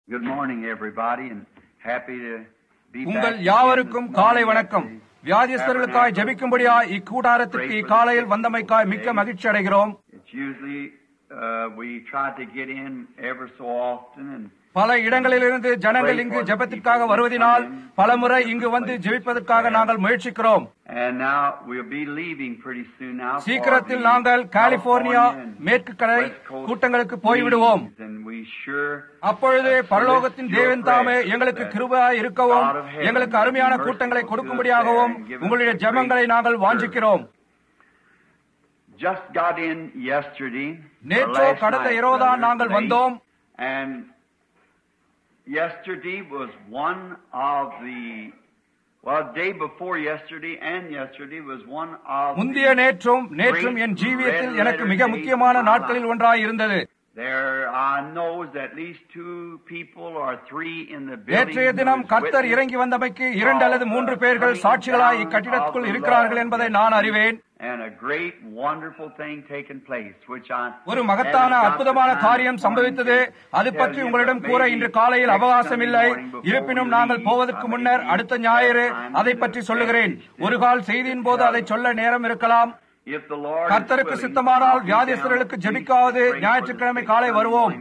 Good morning, everybody, and happy to be back. உங்கள் யாவருக்கும் காலை வணக்கம். வியாதிஸ்தர்களுக்காய் ஜெபிக்கும்படியாய் இக்கூடாரத்திற்கு இக்காலையில் வந்தமைக்காய் மிக்க மகிழ்ச்சி அடைகிறோம். It's usually we try to get in ever so often and பல இடங்களிலிருந்து ஜனங்கள் இங்கு ஜெபத்திற்காக வருவதினால் பலமுறை இங்கு வந்து ஜெபிப்பதற்காக நாங்கள் முயற்சிக்கிறோம். and now we'll be leaving pretty soon now. சீக்கிரத்தில் நாங்கள் கலிபோர்னியா மேற்கு கரை கூட்டங்களுக்கு போய்விடுவோம். அப்பொழுது பரலோகத்தின் தேவன் தாமே எங்களுக்கு கிருபையாய் இருக்கவும் எங்களுக்கு அருமையான கூட்டங்களை கொடுக்கும்படியாகவும் உங்களுடைய ஜெபங்களை நாங்கள் வாஞ்சிக்கிறோம். Just got in yesterday. நேற்று கடந்த இரவுதான் நாங்கள் வந்தோம். And yesterday was one of the day before yesterday and yesterday was one of முந்திய நேற்றும் என் ஜீவியத்தில் எனக்கு மிக முக்கியமான நாட்களில் ஒன்றாய் இருந்தது. There I know at least 2 people or 3 in the building. நேற்றைய தினம் கர்த்தர் இறங்கி வந்தமைக்கு 2 அல்லது 3 பேர்கள் சாட்சிகளாய் இக்கட்டிடத்துக்குள் இருக்கிறார்கள் என்பதை நான் அறிவேன். And a great wonderful thing taken place which ஒரு மகத்தான அற்புதமான காரியம் சம்பவித்தது. அது பற்றி உங்களிடம் கூற இன்று காலையில் அவகாசம் இல்லை. இருப்பினும் நாங்கள் போவதற்கு முன்னர் அடுத்த ஞாயிறு அதை பற்றி சொல்லுகிறேன். ஒரு கால் செய்தியின் போது அதை சொல்ல நேரம் இருக்கலாம். கர்த்தருக்கு சித்தமானால் வியாதிஸ்தர்களுக்கு ஜெபிக்காவது ஞாயிற்றுக்கிழமை காலை வருவோம்.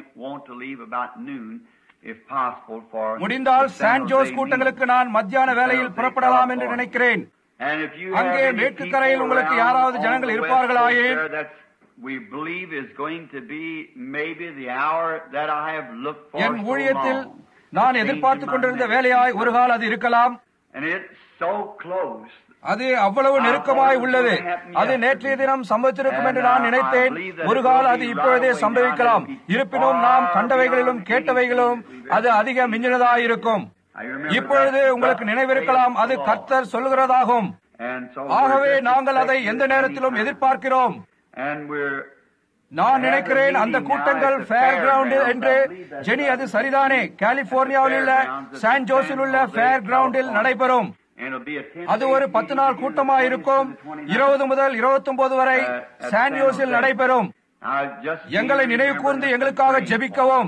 முடிந்தால் சான் ஜோஸ் கூட்டங்களுக்கு நான் மத்தியான வேளையில் புறப்படலாம் என்று நினைக்கிறேன். அங்கே மேற்கு கரையில் உங்களுக்கு யாராவது ஜனங்கள் இருப்பார்களாயின் என் ஊழியத்தில் நான் எதிர்பார்த்துக் கொண்டிருந்த வேலையாய் ஒரு கால் அது இருக்கலாம். அது அவ்வளவு நெருக்கமாய் உள்ளது. அது நேற்றைய தினம் சம்பவித்திருக்கும் என்று நான் நினைத்தேன். ஒரு கால் அது இப்பொழுதே சம்பவிக்கலாம். இருப்பினும் நாம் கண்டவைகளிலும் கேட்டவைகளும் அது அதிக மிஞ்சினதாயிருக்கும். இப்பொழுது உங்களுக்கு நினைவிருக்கலாம், அது கர்த்தர் சொல்லுகிறதாகும். ஆகவே நாங்கள் அதை எந்த நேரத்திலும் எதிர்பார்க்கிறோம். நான் நினைக்கிறேன் அந்த கூட்டங்கள் ஃபேர் கிரவுண்ட் என்று ஜெனி, அது சரிதானே? கலிபோர்னியாவில் உள்ள சான் ஜோஸில் உள்ள ஃபேர் கிரவுண்டில் நடைபெறும். அது ஒரு 10 நாள் கூட்டமாயிருக்கும். 20 முதல் 29 வரை சான் ஜோஸில் நடைபெறும். எங்களை நினைவு கூர்ந்து எங்களுக்காக ஜெபிக்கவும்.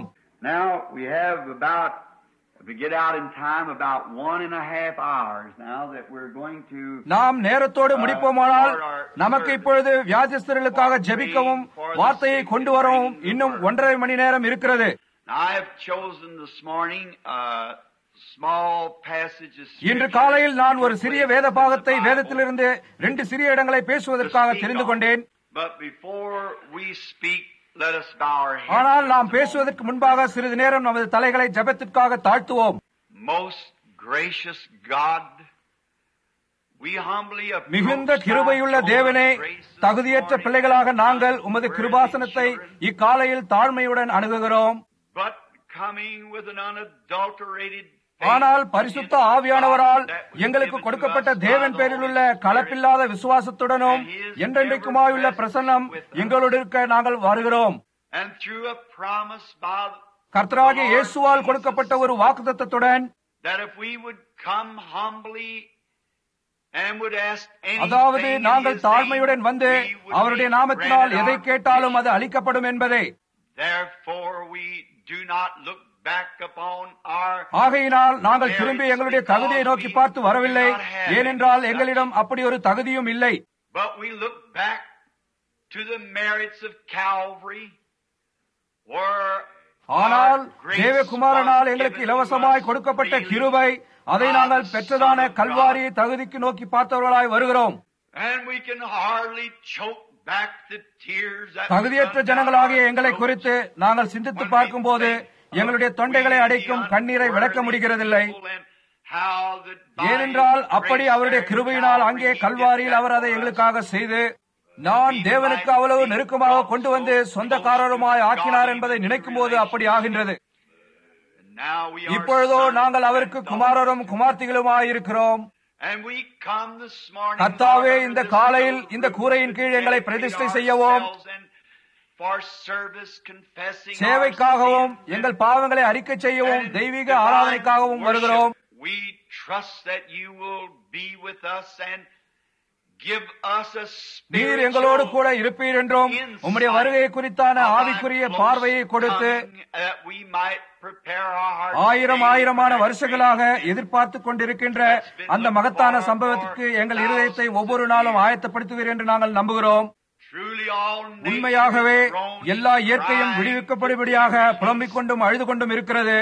We get out in time about 1.5 hours now that we're going to நாம் நேரத்தோடு முடிப்போமானால் நமக்கு இப்பொழுது வியாதிஸ்தர்களுக்காக ஜெபிக்கவும் வார்த்தையை கொண்டு வரவும் இன்னும் 1.5 மணி நேரம் இருக்கிறது. I have chosen this morning small passages. இன்று காலையில் நான் ஒரு சிறிய வேத பாகத்தை வேதத்திலிருந்து 2 சிறிய இடங்களை பேசுவதற்காக தெரிந்து கொண்டேன். But before we speak, let us bow our heads. ஆனால் நாம் பேசுவதற்கு முன்பாக சிறிது நேரம் நமது தலைகளை ஜெபத்திற்காக தாழ்த்துவோம். Most gracious God, we humbly approach மிகுந்த கிருபையுள்ள தேவனே, தகுதியற்ற பிள்ளைகளாக நாங்கள் உமது கிருபாசனத்தை இக்காலையில் தாழ்மையுடன் அணுகுகிறோம். But coming with an unadulterated, ஆனால் பரிசுத்த ஆவியானவரால் எங்களுக்கு கொடுக்கப்பட்ட தேவன் பேரில் உள்ள கலப்பில்லாத விசுவாசத்துடனும் என்றென்றைக்குமாயுள்ள பிரசன்னம் எங்களோடு இருக்க நாங்கள் வருகிறோம். கர்த்தராகிய இயேசுவால் கொடுக்கப்பட்ட ஒரு வாக்குத்தத்தத்துடன், அதாவது நாங்கள் தாழ்மையுடன் வந்து அவருடைய நாமத்தினால் எதை கேட்டாலும் அது அளிக்கப்படும் என்பதே. ஆகையினால் நாங்கள் திரும்பி எங்களுடைய தகுதியை நோக்கி பார்த்து வரவில்லை. ஏனென்றால் எங்களிடம் அப்படி ஒரு தகுதியும் இல்லை. ஆனால் தேவகுமாரனால் எங்களுக்கு இலவசமாய் கொடுக்கப்பட்ட கிருபை, அதை நாங்கள் பெற்றதான கல்வாரியை தகுதிக்கு நோக்கி பார்த்தவர்களாய் வருகிறோம். தகுதியற்ற ஜனங்களாகிய எங்களை குறித்து நாங்கள் சிந்தித்து பார்க்கும் போது எங்களுடைய தொண்டைகளை அடைக்கும் கண்ணீரை விளக்க முடிகிறதில்லை. ஏனென்றால் அப்படி அவருடைய கிருபையினால் அங்கே கல்வாரியில் அவர் அதை எங்களுக்காக செய்து நான் தேவனுக்கு அவ்வளவு நெருக்கமாக கொண்டு வந்து சொந்தக்காரருமாய் ஆக்கினார் என்பதை நினைக்கும் போது அப்படி ஆகின்றது. இப்பொழுதோ நாங்கள் அவருக்கு குமாரரும் குமார்த்திகளுமாயிருக்கிறோம். கர்த்தாவே, இந்த காலையில் இந்த கூரையின் கீழ் எங்களை பிரதிஷ்டை செய்யவும், சேவைக்காகவும் எங்கள் பாவங்களை அறிக்கை செய்யவும் தெய்வீக ஆராதனைக்காகவும் வருகிறோம். நீர் எங்களோடு கூட இருப்பீர் என்றும் உம்முடைய வருகை குறித்தான ஆவிக்குரிய பார்வையை கொடுத்து ஆயிரமான வருஷங்களாக எதிர்பார்த்துக் கொண்டிருக்கின்ற அந்த மகத்தான சம்பவத்திற்கு எங்கள் இருதயத்தை ஒவ்வொரு நாளும் ஆயத்தப்படுத்துவீர் என்று நாங்கள் நம்புகிறோம். உண்மையாகவே எல்லா இயற்கையும் விடுவிக்கப்படும்படியாக புலம்பிக் கொண்டும் அழுது கொண்டும் இருக்கிறது.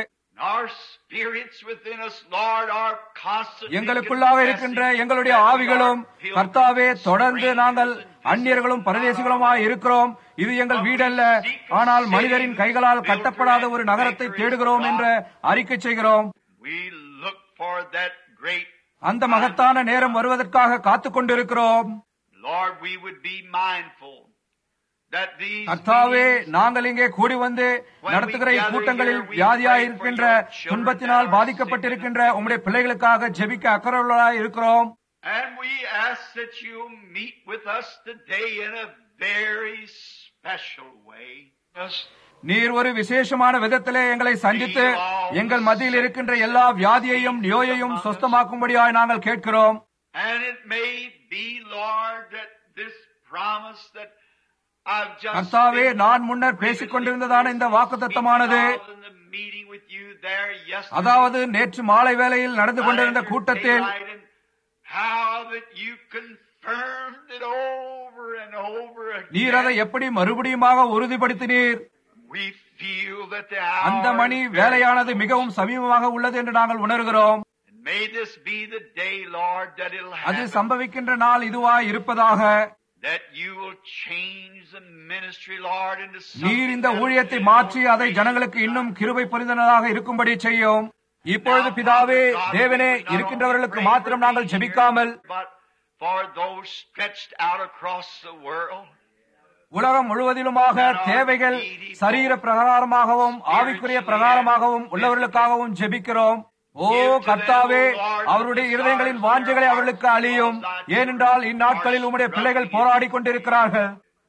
எங்களுக்குள்ளாக இருக்கின்ற எங்களுடைய ஆவிகளும் கர்த்தாவே, தொடர்ந்து நாங்கள் அந்நியர்களும் பரதேசிகளுமாய் இருக்கிறோம். இது எங்கள் வீடல்ல, ஆனால் மனிதரின் கைகளால் கட்டப்படாத ஒரு நகரத்தை தேடுகிறோம் என்று அறிக்கை செய்கிறோம். அந்த மகத்தான நேரம் வருவதற்காக காத்துக் கொண்டிருக்கிறோம். கர்த்தாவே, நாங்கள் இங்கே கூடி வந்து நடத்துகிற இக்கூட்டங்களில் வியாதியாயிருக்கின்ற, துன்பத்தினால் பாதிக்கப்பட்டிருக்கின்ற உம்முடைய பிள்ளைகளுக்காக ஜெபிக்க அக்கறையுள்ளவர்களாய் இருக்கிறோம். நீர் ஒரு விசேஷமான விதத்திலே எங்களை சந்தித்து எங்கள் மத்தியில் இருக்கின்ற எல்லா வியாதியையும் நோயையும் சொஸ்தமாக்கும்படியாய் நாங்கள் கேட்கிறோம். கர்த்தாவே, நான் முன்னர் பேசிக் கொண்டிருந்ததான இந்த வாக்குத்தத்தமானது, அதாவது நேற்று மாலை வேளையில் நடந்து கொண்டிருந்த கூட்டத்தில் நீர் அதை எப்படி மறுபடியுமாக உறுதிப்படுத்தினீர். அந்த மணி வேலையானது மிகவும் சமீபமாக உள்ளது என்று நாங்கள் உணர்கிறோம். அது சம்பவிக்கின்ற நாள் இதுவாய் இருப்பதாக. நீர் இந்த ஊழியத்தை மாற்றி அதை ஜனங்களுக்கு இன்னும் கிருபை புரிந்ததாக இருக்கும்படி செய்யும். இப்பொழுது பிதாவே, தேவனே, இருக்கின்றவர்களுக்கு மாத்திரம் நாங்கள் ஜெபிக்காமல் உலகம் முழுவதிலுமாக தேவைகள் சரீர பிரகாரமாகவும் ஆவிக்குரிய பிரகாரமாகவும் உள்ளவர்களுக்காகவும் ஜெபிக்கிறோம். ஓ கர்த்தாவே, அவருடைய இருதயங்களின் வாஞ்சைகளை அவர்களுக்கு அழியும். ஏனென்றால் இந்நாட்களில் உம்முடைய பிள்ளைகள் போராடி கொண்டிருக்கிறார்கள்.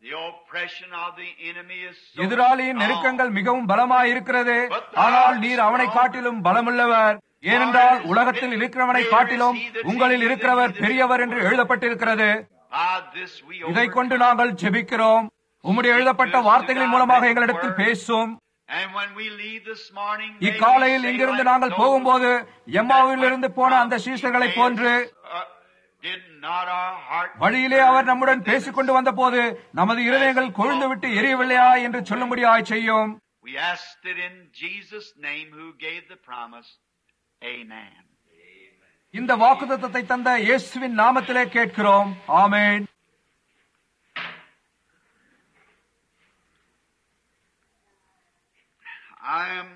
எதிராளியின் நெருக்கங்கள் மிகவும் பலமாயிருக்கிறது. ஆனால் நீர் அவனை காட்டிலும் பலமுள்ளவர். ஏனென்றால் உலகத்தில் இருக்கிறவனை காட்டிலும் உங்களில் இருக்கிறவர் பெரியவர் என்று எழுதப்பட்டிருக்கிறது. இதை கொண்டு நாங்கள் ஜெபிக்கிறோம். உம்முடைய எழுதப்பட்ட வார்த்தைகளின் மூலமாக எங்களிடத்தில் பேசும். இக்காலையில் இங்கிருந்து நாங்கள் போகும்போது எம்மாவில் இருந்து போன அந்த சீஷர்களை போன்று வழியிலே அவர் நம்முடன் பேசிக் கொண்டு வந்த போது நமது இருதயங்கள் கொழுந்து விட்டு எரியவில்லையா என்று சொல்லும்படியாய் செய்யும். இந்த வாக்குத்தத்தத்தை தந்த இயேசுவின் நாமத்திலே கேட்கிறோம். ஆமென். I am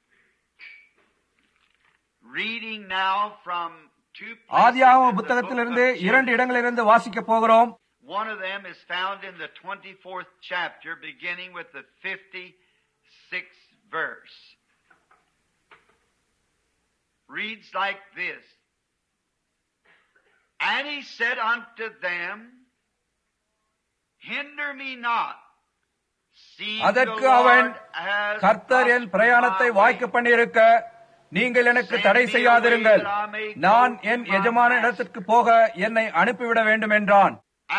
reading now from two ஆதியாகம புத்தகத்திலிருந்து இரண்டு இடங்களிலிருந்து வாசிக்க போகிறோம். One of them is found in the 24th chapter, beginning with the 56th verse. Reads like this. And he said unto them, Hinder me not. அதற்கு அவன், கர்த்தர் என் பிரயாணத்தை வாய்க்க பண்ணியிருக்க நீங்கள் எனக்கு தடை செய்யாதிருங்கள். நான் என் எஜமான இடத்திற்கு போக என்னை அனுப்பிவிட வேண்டும் என்றான்.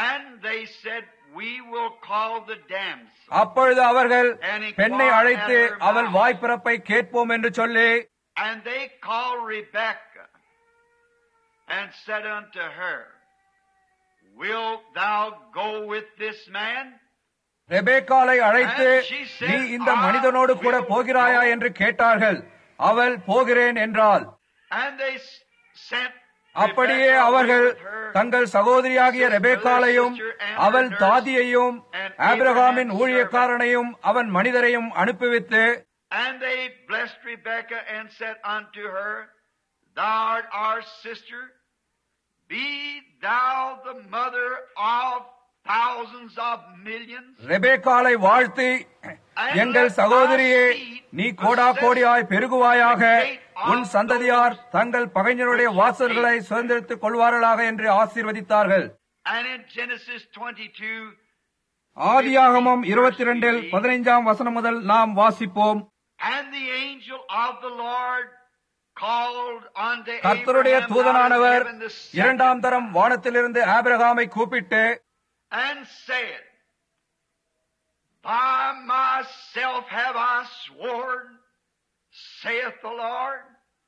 அப்பொழுது அவர்கள் பெண்ணை அழைத்து அவள் வாய்ப்பிறப்பை கேட்போம் என்று சொல்லி, And they called Rebekah and said unto her, Wilt thou go with this man? ரெபேக்காளை அழைத்து, நீ இந்த மனிதனோடு கூட போகிறாயா என்று கேட்டார்கள். அவள் போகிறேன் என்றாள். அப்படியே அவர்கள் தங்கள் சகோதரியாகிய ரெபேக்காளையும் அவள் தாதியையும் ஆபிரகாமின் ஊழியக்காரனையும் அவன் மனிதரையும் அனுப்பிவித்து, And they blessed Rebekah and said unto her, Thou art our sister, be thou the mother of thousands of millions. ரெபேக்காளை வாழ்த்தி, எங்கள் சகோதரியே, நீ கோடா கோடியாய் பெருகுவாயாக, உன் சந்ததியார் தங்கள் பகைஞருடைய வாசல்களை சுதந்திரித்துக் கொள்வார்களாக என்று ஆசீர்வதித்தார்கள். And in Genesis 22, ஆதியாகமம் 22 15 வசனம் முதல் நாம் வாசிப்போம். And the angel of the Lord called unto கர்த்தருடைய Abraham தூதனானவர் out of heaven the second இரண்டாம் தரம் வானத்திலிருந்து ஆபிரகாமை கூப்பிட்டு, and said, By myself have I sworn, saith the Lord,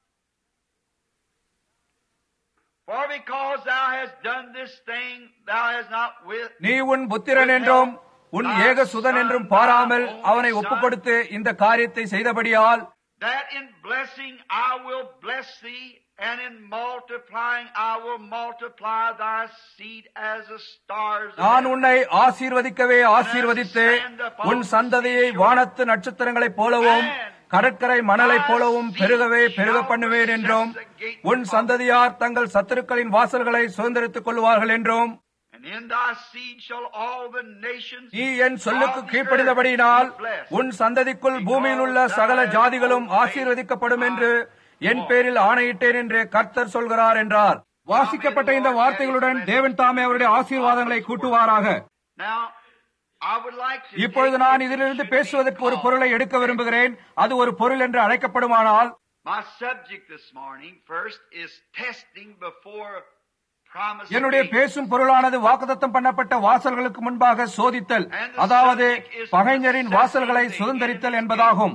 for because thou hast done this thing, thou hast not with நீ உன் புத்திரன் என்றும் உன் ஏக சுதன் என்றும் பாராமல் அவனை ஒப்புக்கொடுத்து இந்த காரியத்தை செய்தபடியால், that in blessing I will bless thee, and in multiplying I will multiply thy seed as the stars of நான் heaven. உன்னை ஆசீர்வதிக்கவே ஆசீர்வதித்து உன் சந்ததியை வானத்து நட்சத்திரங்களைப் போலவும் கடற்கரை மணலைப் போலவும் பெருகவே பெருக பண்ணுவேன் என்றும், உன் சந்ததியார் தங்கள் சத்துருக்களின் வாசல்களை சுதந்திரித்துக் கொள்வார்கள் என்றும், And in thy seed shall all the nations நீ என் சொல்லுக்கு கீழ்ப்படிந்தபடியினால் உன் சந்ததிக்குள் பூமியில் உள்ள சகல ஜாதிகளும் ஆசீர்வதிக்கப்படும் என்று என் பேரில் ஆணையிட்டேன் என்று கர்த்தர் சொல்கிறார் என்றார். வாசிக்கப்பட்ட இந்த வார்த்தைகளுடன் தேவன் தாமே அவருடைய ஆசீர்வாதங்களை கூட்டுவாராக. Now, I would like to இப்பொழுது நான் இதிலிருந்து பேசுவதற்கு ஒரு பொருளை எடுக்க விரும்புகிறேன். அது ஒரு பொருள் என்று அழைக்கப்படுமானால், my subject this morning first is testing before promise. என்னுடைய பேசும் பொருளானது வாக்குத்தத்தம் பண்ணப்பட்ட வாசல்களுக்கு முன்பாக சோதித்தல், அதாவது பகைஞரின் வாசல்களை சுதந்தரித்தல் என்பதாகும்.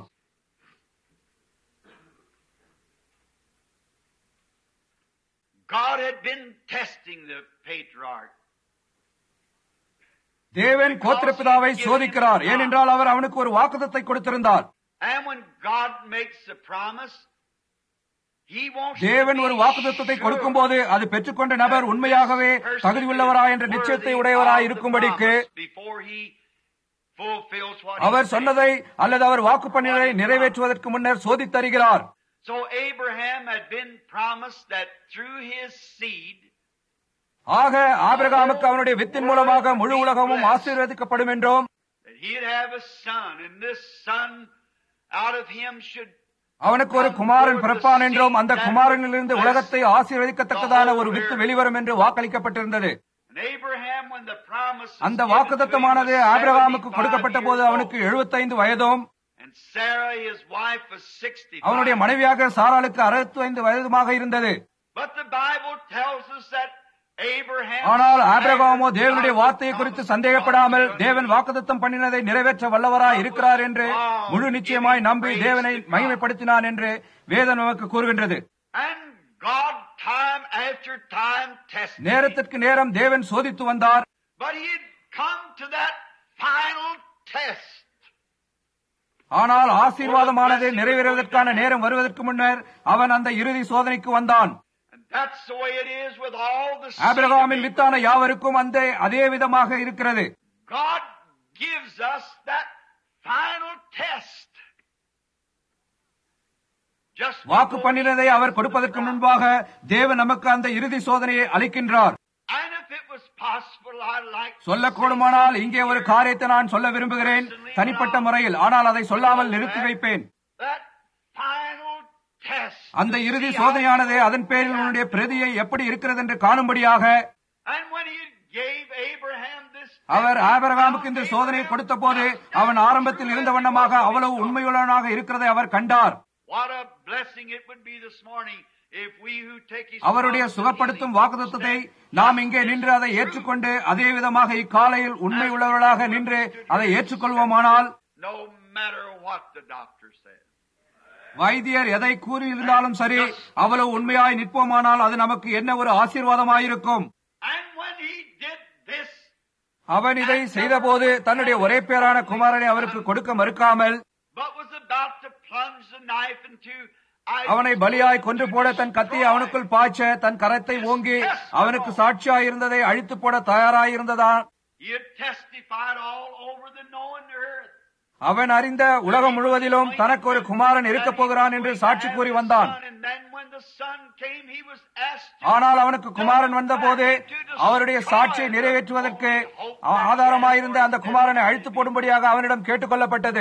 God had been testing the patriarch. தேவன் கோத்திரப்பிதாவை சோதிக்கிறார், ஏனென்றால் அவர் அவனுக்கு ஒரு வாக்குத்தத்தை கொடுத்திருந்தார். And when God makes a promise, He wants தேவன் ஒரு வாக்குத்தத்தை கொடுக்கும் போது அது பெற்றுக்கொண்ட நபர் உண்மையாகவே தகுதியுள்ளவராய் என்ற நிச்சயத்தை உடையவராய் இருக்கும்படிக்கு அவர் சொன்னதை அல்லது அவர் வாக்கு பண்ணினதை நிறைவேற்றுவதற்கு முன்னர் சோதித்தருகிறார். So Abraham had been promised that through his seed, ஆக ஆபிரகாமுக்கு அவனுடைய வித்தின் மூலமாக முழு உலகமும் ஆசீர்வதிக்கப்படும் என்றும், that he'd have a son, and this son out of him should அவனுக்கு ஒரு குமாரன் பிறப்பான் என்றும், அந்த குமாரனிலிருந்து உலகத்தை ஆசீர்வதிக்கத்தக்கதான ஒரு வித்து வெளிவரும் என்று வாக்களிக்கப்பட்டிருந்தது. அந்த வாக்குத்தத்தமானது ஆபிரகாமுக்கு கொடுக்கப்பட்ட போது அவனுக்கு 75 வயதும் அவனுடைய மனைவியாக சாராளுக்கு 65 வயதுமாக இருந்தது. ஆனால் ஆபிரகாமோ தேவனுடைய வார்த்தையை குறித்து சந்தேகப்படாமல் தேவன் வாக்குத்தத்தம் பண்ணினதை நிறைவேற்ற வல்லவராய் இருக்கிறார் என்று முழு நிச்சயமாய் நம்பி தேவனை மகிமைப்படுத்தினான் என்று வேதம் நமக்கு கூறுகின்றது. நேரத்திற்கு நேரம் தேவன் சோதித்து வந்தார். ஆனால் ஆசீர்வாதமானது நிறைவேறுவதற்கான நேரம் வருவதற்கு முன்னர் அவன் அந்த இறுதி சோதனைக்கு வந்தான். ஆபிரகாமின் வித்தான யாவருக்கும் அந்த அதே விதமாக இருக்கிறது. வாக்கு பண்ணினதை அவர் கொடுப்பதற்கு முன்பாக தேவன் நமக்கு அந்த இறுதி சோதனையை அளிக்கின்றார். சொல்லக்கூடுமானால் இங்கே ஒரு காரியத்தை நான் சொல்ல விரும்புகிறேன் தனிப்பட்ட முறையில், ஆனால் அதை சொல்லாமல் நிறுத்தி வைப்பேன். அந்த இறுதி சோதனையானது அதன் பேரில் உன்னுடைய பிரதியை எப்படி இருக்கிறது என்று காணும்படியாக அவர் ஆபிரகாமுக்கு இந்த சோதனையை கொடுத்த போது அவன் ஆரம்பத்தில் இருந்த வண்ணமாக அவ்வளவு உண்மையுள்ளவனாக இருக்கிறதை அவர் கண்டார். அவருடைய சுகப்படுத்தும் வாக்குத்தத்தத்தை நாம் இங்கே நின்று அதை ஏற்றுக்கொண்டு அதே விதமாக இக்காலையில் உண்மை உள்ளவர்களாக நின்று அதை ஏற்றுக்கொள்வோமானால், வைத்தியர் எதை கூறியிருந்தாலும் சரி, அவ்வளவு உண்மையாய் நிற்போமானால் அது நமக்கு என்ன ஒரு ஆசீர்வாதமாயிருக்கும். அவன் இதை செய்த போது தன்னுடைய ஒரே பேரான குமாரனை அவருக்கு கொடுக்க மறுக்காமல் அவனை பலியாய் கொன்று போட தன் கத்தியை அவனுக்குள் பாய்ச்ச தன் கரத்தை ஓங்கி அவனுக்கு சாட்சியாய் இருந்ததை அழித்து போட தயாராயிருந்ததான். அவன் அறிந்த உலகம் முழுவதிலும் தனக்கு ஒரு குமாரன் இருக்கப் போகிறான் என்று சாட்சி கூறி வந்தான். ஆனால் அவனுக்கு குமாரன் வந்த போது அவருடைய சாட்சியை நிறைவேற்றுவதற்கு ஆதாரமாயிருந்த அந்த குமாரனை அழித்து போடும்படியாக அவனிடம் கேட்டுக் கொள்ளப்பட்டது.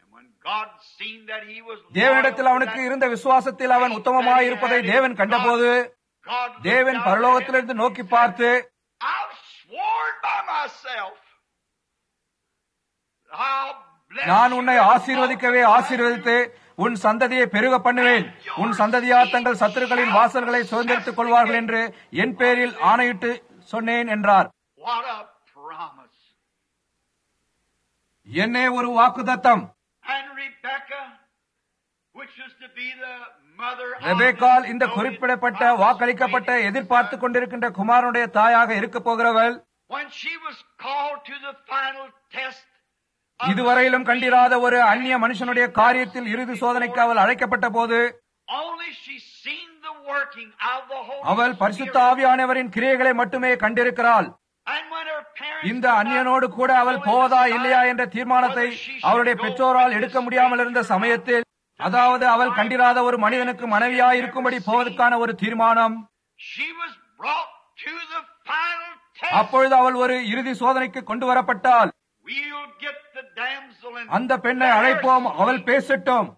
தேவனிடத்தில் அவனுக்கு இருந்த விசுவாசத்தில் அவன் உத்தமமாயிருப்பதை தேவன் கண்டபோது தேவன் பரலோகத்திலிருந்து நோக்கி பார்த்து, நான் உன்னை ஆசீர்வதிக்கவே ஆசீர்வதித்து உன் சந்ததியை பெருக பண்ணுவேன், உன் சந்ததியார் தங்கள் சத்துருக்களின் வாசல்களை சுதந்திரித்துக் கொள்வார்கள் என்று என் பேரில் ஆணையிட்டு சொன்னேன் என்றார். என்னே ஒரு வாக்குத்தத்தம்! ரெபேக்காள் இந்த குறிப்பிடப்பட்ட வாக்களிக்கப்பட்ட எதிர்பார்த்துக் கொண்டிருக்கின்ற குமாரனுடைய தாயாக இருக்க போகிறவள், இதுவரையிலும் கண்டிராத ஒரு அந்நிய மனுஷனுடைய காரியத்தில் இறுதி சோதனைக்கு அவள் அழைக்கப்பட்ட போது அவள் பரிசுத்த ஆவியானவரின் கிரியைகளை மட்டுமே கண்டிருக்கிறாள். இந்த அந்நியனோடு கூட அவள் போவதா இல்லையா என்ற தீர்மானத்தை அவளுடைய பெற்றோரால் எடுக்க முடியாமல் இருந்த சமயத்தில், அதாவது அவள் கண்டிராத ஒரு மனிதனுக்கு மனைவியாயிருக்கும்படி போவதற்கான ஒரு தீர்மானம், அப்பொழுது அவள் ஒரு இறுதி சோதனைக்கு கொண்டு வரப்பட்டாள். அந்த பெண்ணை அழைப்போம், அவள் பேசட்டும்,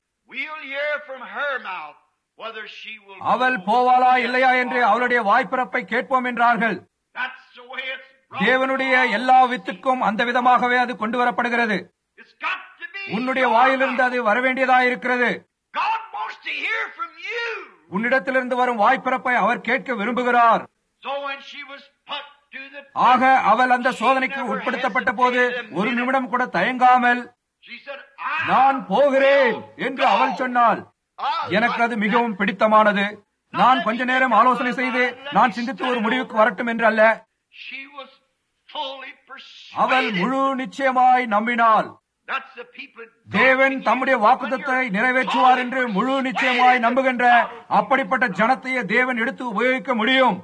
அவள் போவாளா இல்லையா என்று அவளுடைய வாய்ப்பிறப்பை கேட்போம் என்றார்கள். தேவனுடைய எல்லா வித்துக்கும் அந்த விதமாகவே அது கொண்டு வரப்படுகிறது. உன்னுடைய வாயிலிருந்து அது வரவேண்டியதாயிருக்கிறது. உன்னிடத்திலிருந்து வரும் வாய்ப்பிறப்பை அவர் கேட்க விரும்புகிறார். ஆக அவள் அந்த சோதனைக்கு உட்படுத்தப்பட்ட போது ஒரு நிமிடம் கூட தயங்காமல் நான் போகிறேன் என்று அவள் சொன்னாள். எனக்கு அது மிகவும் பிடித்தமானது. நான் கொஞ்ச நேரம் ஆலோசனை செய்து நான் சிந்தித்து ஒரு முடிவுக்கு வரட்டும் என்று அல்ல, அவள் முழு நிச்சயமாய் நம்பினாள். தேவன் தம்முடைய வாக்குத்தத்தை நிறைவேற்றுவார் என்று முழு நிச்சயமாய் நம்புகின்ற அப்படிப்பட்ட ஜனத்தையே தேவன் எடுத்து உபயோகிக்க முடியும்.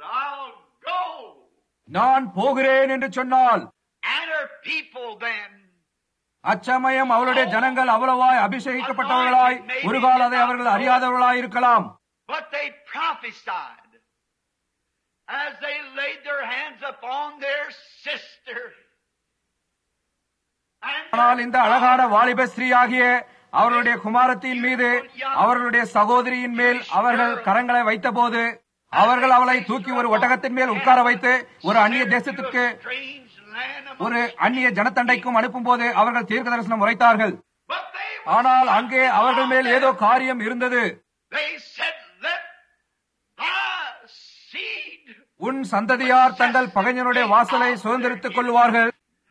நான் போகிறேன் என்று சொன்னால், அச்சமயம் அவளுடைய ஜனங்கள் அவ்வளவாய் அபிஷேகிக்கப்பட்டவர்களாய் ஒரு கால அதை அவர்கள் அறியாதவர்களாய் இருக்கலாம். As they laid their hands upon their sister. ஆனால் இந்த அழகான வாலிப ஸ்ரீயாகிய அவர்களுடைய குமாரத்தின் மீது அவர்களுடைய சகோதரியின் மேல் அவர்கள் கரங்களை வைத்த போது, அவர்கள் அவளை தூக்கி ஒரு ஒட்டகத்தின் மேல் உட்கார வைத்து ஒரு அந்நிய தேசத்துக்கு ஒரு அந்நிய ஜனத்தண்டைக்கும் அனுப்பும் போது அவர்கள் தீர்க்க தரிசனம் உரைத்தார்கள். ஆனால் அங்கே அவர்கள் மேல் ஏதோ காரியம் இருந்தது. உன் சந்ததியார் தங்கள் பகைஞனுடைய வாசலை சுதந்திரித்துக் கொள்வார்கள்,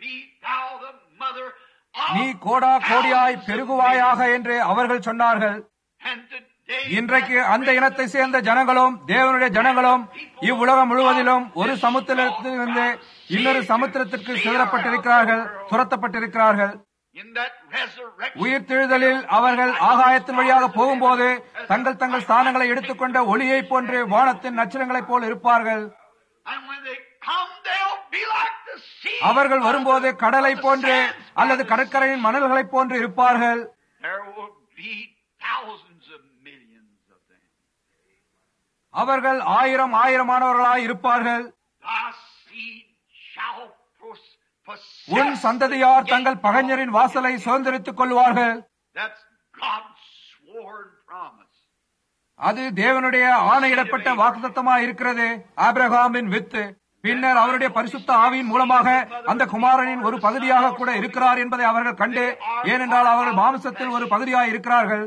நீ கோடா கோடியாய் பெருகுவாயாக என்று அவர்கள் சொன்னார்கள். இன்றைக்கு அந்த இனத்தை சேர்ந்த ஜனங்களும் தேவனுடைய ஜனங்களும் இவ்வுலகம் முழுவதிலும் ஒரு சமுத்திரத்திலிருந்து இன்னொரு சமுத்திரத்திற்கு சிதறப்பட்டிருக்கிறார்கள், துரத்தப்பட்டிருக்கிறார்கள். உயிர்த்தெழுதலில் அவர்கள் ஆகாயத்தின் வழியாக போகும்போது தங்கள் தங்கள் ஸ்தானங்களை எடுத்துக்கொண்ட ஒளியை போன்று வானத்தின் நட்சத்திரங்களைப் போல் இருப்பார்கள். அவர்கள் வரும்போது கடலை போன்று அல்லது கடற்கரையின் மணல்களைப் போன்று இருப்பார்கள். அவர்கள் ஆயிரம் ஆயிரமானவர்களாய் இருப்பார்கள். உன் சந்ததியார் தங்கள் பகைஞரின் வாசலை சுதந்திரித்துக் கொள்வார்கள். அது தேவனுடைய ஆணையிடப்பட்ட வாக்குத்தத்தமாய் இருக்கிறது. ஆபிரகாமின் வித்து பின்னர் அவருடைய பரிசுத்த ஆவியின் மூலமாக அந்த குமாரனின் ஒரு பகுதியாக கூட இருக்கிறார் என்பதை அவர்கள் கண்டு, ஏனென்றால் அவர்கள் மாம்சத்தில் ஒரு பகுதியாக இருக்கிறார்கள்.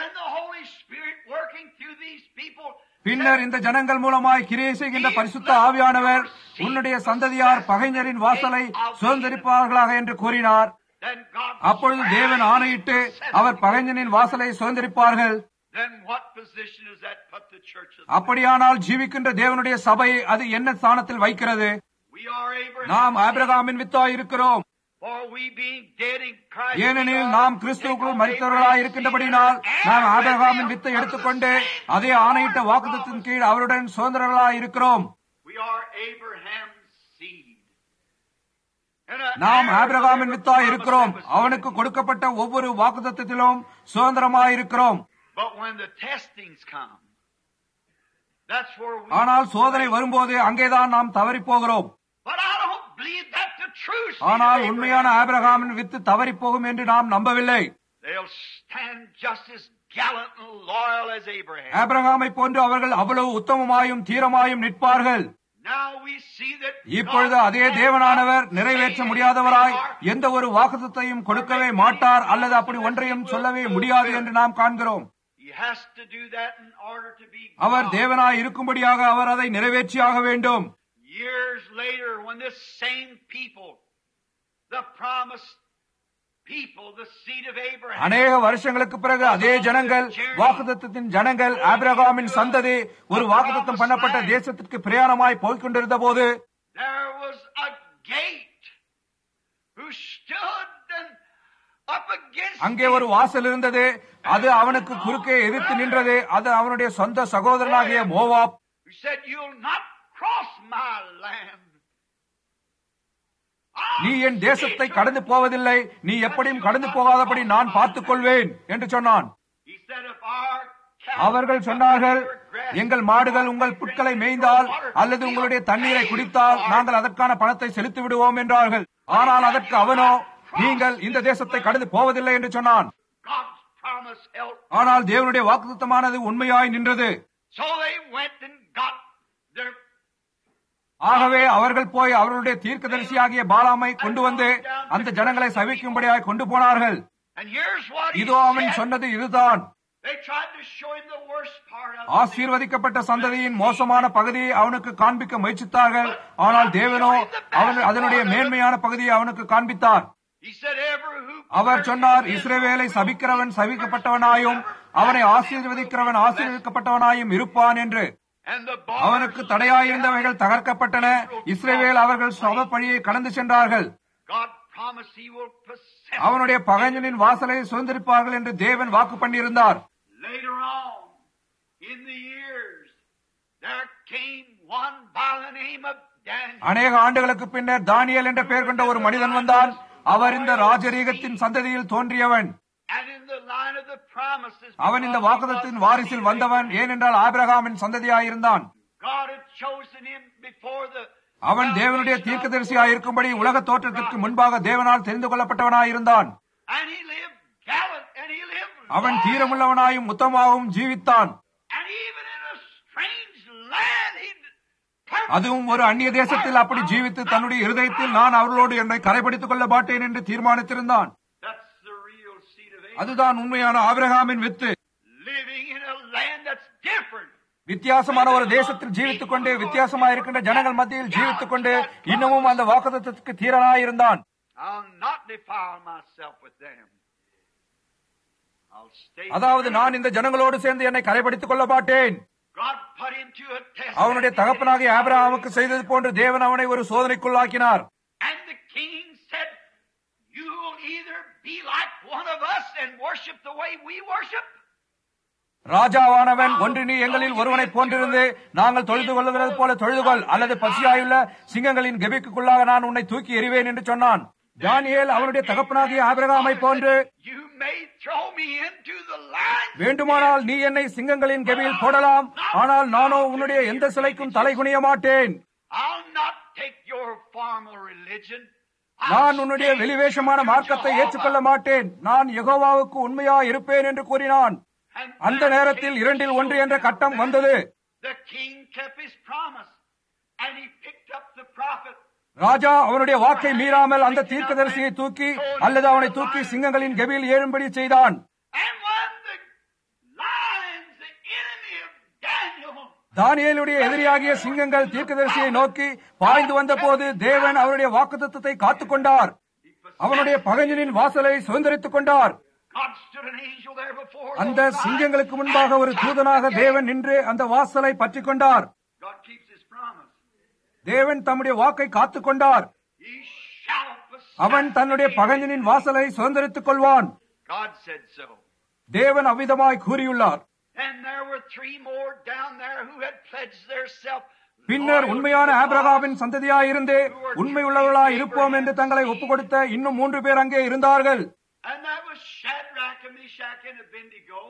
பின்னர் இந்த ஜனங்கள் மூலமாய் கிரியை செய்கின்ற பரிசுத்த ஆவியானவர் உன்னுடைய சந்ததியார் பகைஞரின் வாசலை சுதந்திரிப்பார்களாக என்று கூறினார். அப்பொழுது தேவன் ஆணையிட்டு அவர் பகைஞனின் வாசலை சுதந்திரிப்பார்கள். அப்படியானால் ஜீவிக்கின்ற தேவனுடைய சபையை அது என்ன ஸ்தானத்தில் வைக்கிறது? நாம் ஆபிரகாமின் வித்தாய் இருக்கிறோம். ஏனெனில் நாம் கிறிஸ்துவுக்குள் மரித்தவர்களாய் இருக்கின்றபடினால் நாம் ஆபிரகாமின் வித்தை எடுத்துக்கொண்டு அதே ஆணையிட்ட வாக்குத்தத்தின் கீழ் அவருடன் சுதந்திரர்களாய் இருக்கிறோம். நாம் ஆபிரகாமின் வித்தாய் இருக்கிறோம். அவனுக்கு கொடுக்கப்பட்ட ஒவ்வொரு வாக்குத்தத்திலும் சுதந்திரமாய் இருக்கிறோம். ஆனால் சோதனை வரும்போது அங்கேதான் நாம் தவறி போகிறோம். ஆனால் உண்மையான ஆபிரகாமின் வித்து தவறி போகும் என்று நாம் நம்பவில்லை. ஆபிரகாமை போன்று அவர்கள் அவ்வளவு உத்தமமாயும் தீரமாயும் நிற்பார்கள். Now we see that இப்பொழுது அதே தேவனானவர் நிறைவேற்ற முடியாதவராய் எந்த ஒரு வாக்குத்தத்தையும் கொடுக்கவே மாட்டார் அல்லது அப்படி ஒன்றையும் சொல்லவே முடியாது என்று நாம் காண்கிறோம். He has to do that in order to be அவர் தேவனாய் இருக்கும்படியாக அவர் அதை நிறைவேற்றியாக வேண்டும். Years later, when this same people, the promised people, the seed of Abraham, அநேக வருஷங்களுக்கு பிறகு அதே ஜனங்கள், வாக்குத்தத்தத்தின் ஜனங்கள், ஆபிரகாமின் சந்ததி ஒரு வாக்குத்தத்தம் பண்ணப்பட்ட தேசத்திற்கு பிரயாணமாய் போய்கொண்டிருந்த போது there was a gate who stood and up against அங்கே ஒரு வாசல் இருந்தது. அது அவனுக்கு குறுக்கே எதிர்த்து நின்றது. அது அவனுடைய சொந்த சகோதரனாகிய Moab. who said, "You'll not cross my land." நீ என் தேசத்தை கடந்து போவதில்லை, நீ எப்படியும் கடந்து போகாதபடி நான் பார்த்துக் கொள்வேன் என்று சொன்னான். He said, "If our அவர்கள் சொன்னார்கள், எங்கள் மாடுகள் உங்கள் புட்களை மேய்ந்தால் அல்லது உங்களுடைய தண்ணீரை குடித்தால் நாங்கள் அதற்கான பணத்தை செலுத்தி விடுவோம் என்றார்கள். ஆனால் அதற்கு அவனோ, நீங்கள் இந்த தேசத்தை கடந்து போவதில்லை என்று சொன்னான். God's promise held." ஆனால் தேவனுடைய வாக்குத்தத்தமானது உண்மையாய் நின்றது. So they went and got their ஆகவே அவர்கள் போய் அவர்களுடைய தீர்க்கதரிசியாகிய பாலாமை கொண்டு வந்து அந்த ஜனங்களை சவிக்கும்படியாய் கொண்டு போனார்கள். and here's what he இதோ அவன் said. சொன்னது இதுதான். They tried to show him the worst part of it. ஆசீர்வதிக்கப்பட்ட சந்ததியின் மோசமான பகுதியை அவனுக்கு காண்பிக்க முயற்சித்தார்கள். ஆனால் தேவனோ அதனுடைய மேன்மையான பகுதியை அவனுக்கு காண்பித்தார். He said, "Ever who அவர் சொன்னார், இஸ்ரவேலை சபிக்கிறவன் சபிக்கப்பட்டவனாயும் அவனை ஆசீர்வதிக்கிறவன் ஆசீர்வதிக்கப்பட்டவனாயும் இருப்பான் என்று. and the அவனுக்கு தடையாயிருந்தவைகள் தகர்க்கப்பட்டன. இஸ்ரவேல் அவர்கள் சப பழியை கடந்து சென்றார்கள். God promised he will possess." அவனுடைய பகைஞனின் வாசலை சுதந்திரிப்பார்கள் என்று தேவன் வாக்கு பண்ணியிருந்தார். Later on in the years there came one by the name of Daniel. அநேக ஆண்டுகளுக்கு பின்னர் தானியேல் என்ற பெயர் கொண்ட ஒரு மனிதன் வந்தான். அவர் இந்த ராஜரீகத்தின் சந்ததியில் தோன்றியவன். And in the line of the promises, அவன் இந்த வாக்குத்தத்தின் வாரிசில் வந்தவன். ஏனென்றால் ஆபிரகாமின் சந்ததியாயிருந்தான். God had chosen him before the அவன் தேவனுடைய தீர்க்கதரிசியாயிருக்கும்படி உலக தோற்றத்திற்கு முன்பாக தேவனால் தெரிந்து கொள்ளப்பட்டவனாயிருந்தான். and he lived gallant and he lived அவன் long. தீரமுள்ளவனாயும் உத்தமாகவும் ஜீவித்தான். and even in a strange land he அதுவும் ஒரு அந்நிய தேசத்தில் அப்படி ஜீவித்து தன்னுடைய இருதயத்தில் நான் அவர்களோடு என்னை கரைப்படுத்திக் கொள்ள மாட்டேன் என்று தீர்மானித்திருந்தான். That's the real seed of Abraham. அதுதான் உண்மையான ஆபிரகாமின் வித்து. Living in a land that's different. வித்தியாசமான ஒரு தேசத்தில் ஜீவித்துக் கொண்டு வித்தியாசமாக இருக்கின்ற ஜனங்கள் மத்தியில் ஜீவித்துக் கொண்டு இன்னமும் அந்த வாக்குத்தத்தத்துக்கு தீரனாயிருந்தான். I'll not defile myself with them. I'll stay. அதாவது நான் இந்த ஜனங்களோடு சேர்ந்து என்னை கரைப்படுத்திக் கொள்ள மாட்டேன். God put him to a test. அவனுடைய தகப்பனாகிய ஆபிரகாமுக்கு செய்தது போன்று தேவன் அவனை ஒரு சோதனைக்குள்ளாக்கினார். And the king said, "You will either be like one of us and worship the way we worship." ராஜாவானவன், ஒன்று நீ எங்களில் ஒருவனை போன்றிருந்து நாங்கள் தொழுது கொள்ளுகிறது போல தொழுதுகொள், அல்லது பசியாயுள்ள சிங்கங்களின் கெபிக்குள்ளாக நான் உன்னை தூக்கி எறிவேன் என்று சொன்னான். தானியேல் அவனுடைய தகப்பனாகிய ஆபிரகாமை போன்று, You may throw me into the lion. வேண்டுமானால் நீ என்னை சிங்கங்களின் கெபியில் போடலாம், ஆனால் நானோ உன்னுடைய எந்த சிலைக்கும் தலை குனிய மாட்டேன். I'll not take your formal religion. நான் உன்னுடைய வெளிவேஷமான மார்க்கத்தை ஏற்றுக்கொள்ள மாட்டேன். நான் யெகோவாவுக்கு உண்மையா இருப்பேன் என்று கூறினான். அந்த நேரத்தில் 2-1 என்ற கட்டம் வந்தது. The king kept his promise and he picked up the prophet. ராஜா அவனுடைய வாக்கை மீறாமல் அந்த தீர்க்கதரிசியை தூக்கி அல்லது அவனை தூக்கி சிங்கங்களின் கெபியில் ஏறும்படி செய்தான். And when the lions, the enemy of Daniel, தானியேலுடைய எதிரியாகிய சிங்கங்கள் தீர்க்கதரிசியை நோக்கி பாய்ந்து வந்த போது தேவன் அவருடைய வாக்குத்தத்தத்தை காத்துக் கொண்டார். அவனுடைய பகைஞனின் வாசலை சுதந்திரித்துக் கொண்டார். God stood an angel there before அந்த those lions. சிங்கங்களுக்கு முன்பாக ஒரு தூதனாக தேவன் நின்று அந்த வாசலை பற்றிக் கொண்டார். God keeps his promise. தேவன் தம்முடைய வாக்கை காத்துக் கொண்டார். He shall possess. அவன் தன்னுடைய பகைஞனின் வாசலை சுதந்திரித்துக் கொள்வான். God said so. தேவன் அவ்விதமாய் கூறியுள்ளார். And there were 3 more down there who had pledged their self. பின்னர் உண்மையான ஆபிரகாமின் சந்ததியாயிருந்து உண்மை உள்ளவர்களாய் இருப்போம் என்று தங்களை ஒப்புக் கொடுத்த இன்னும் 3 பேர் அங்கே இருந்தார்கள். And that was Shadrach and Meshach and Abednego.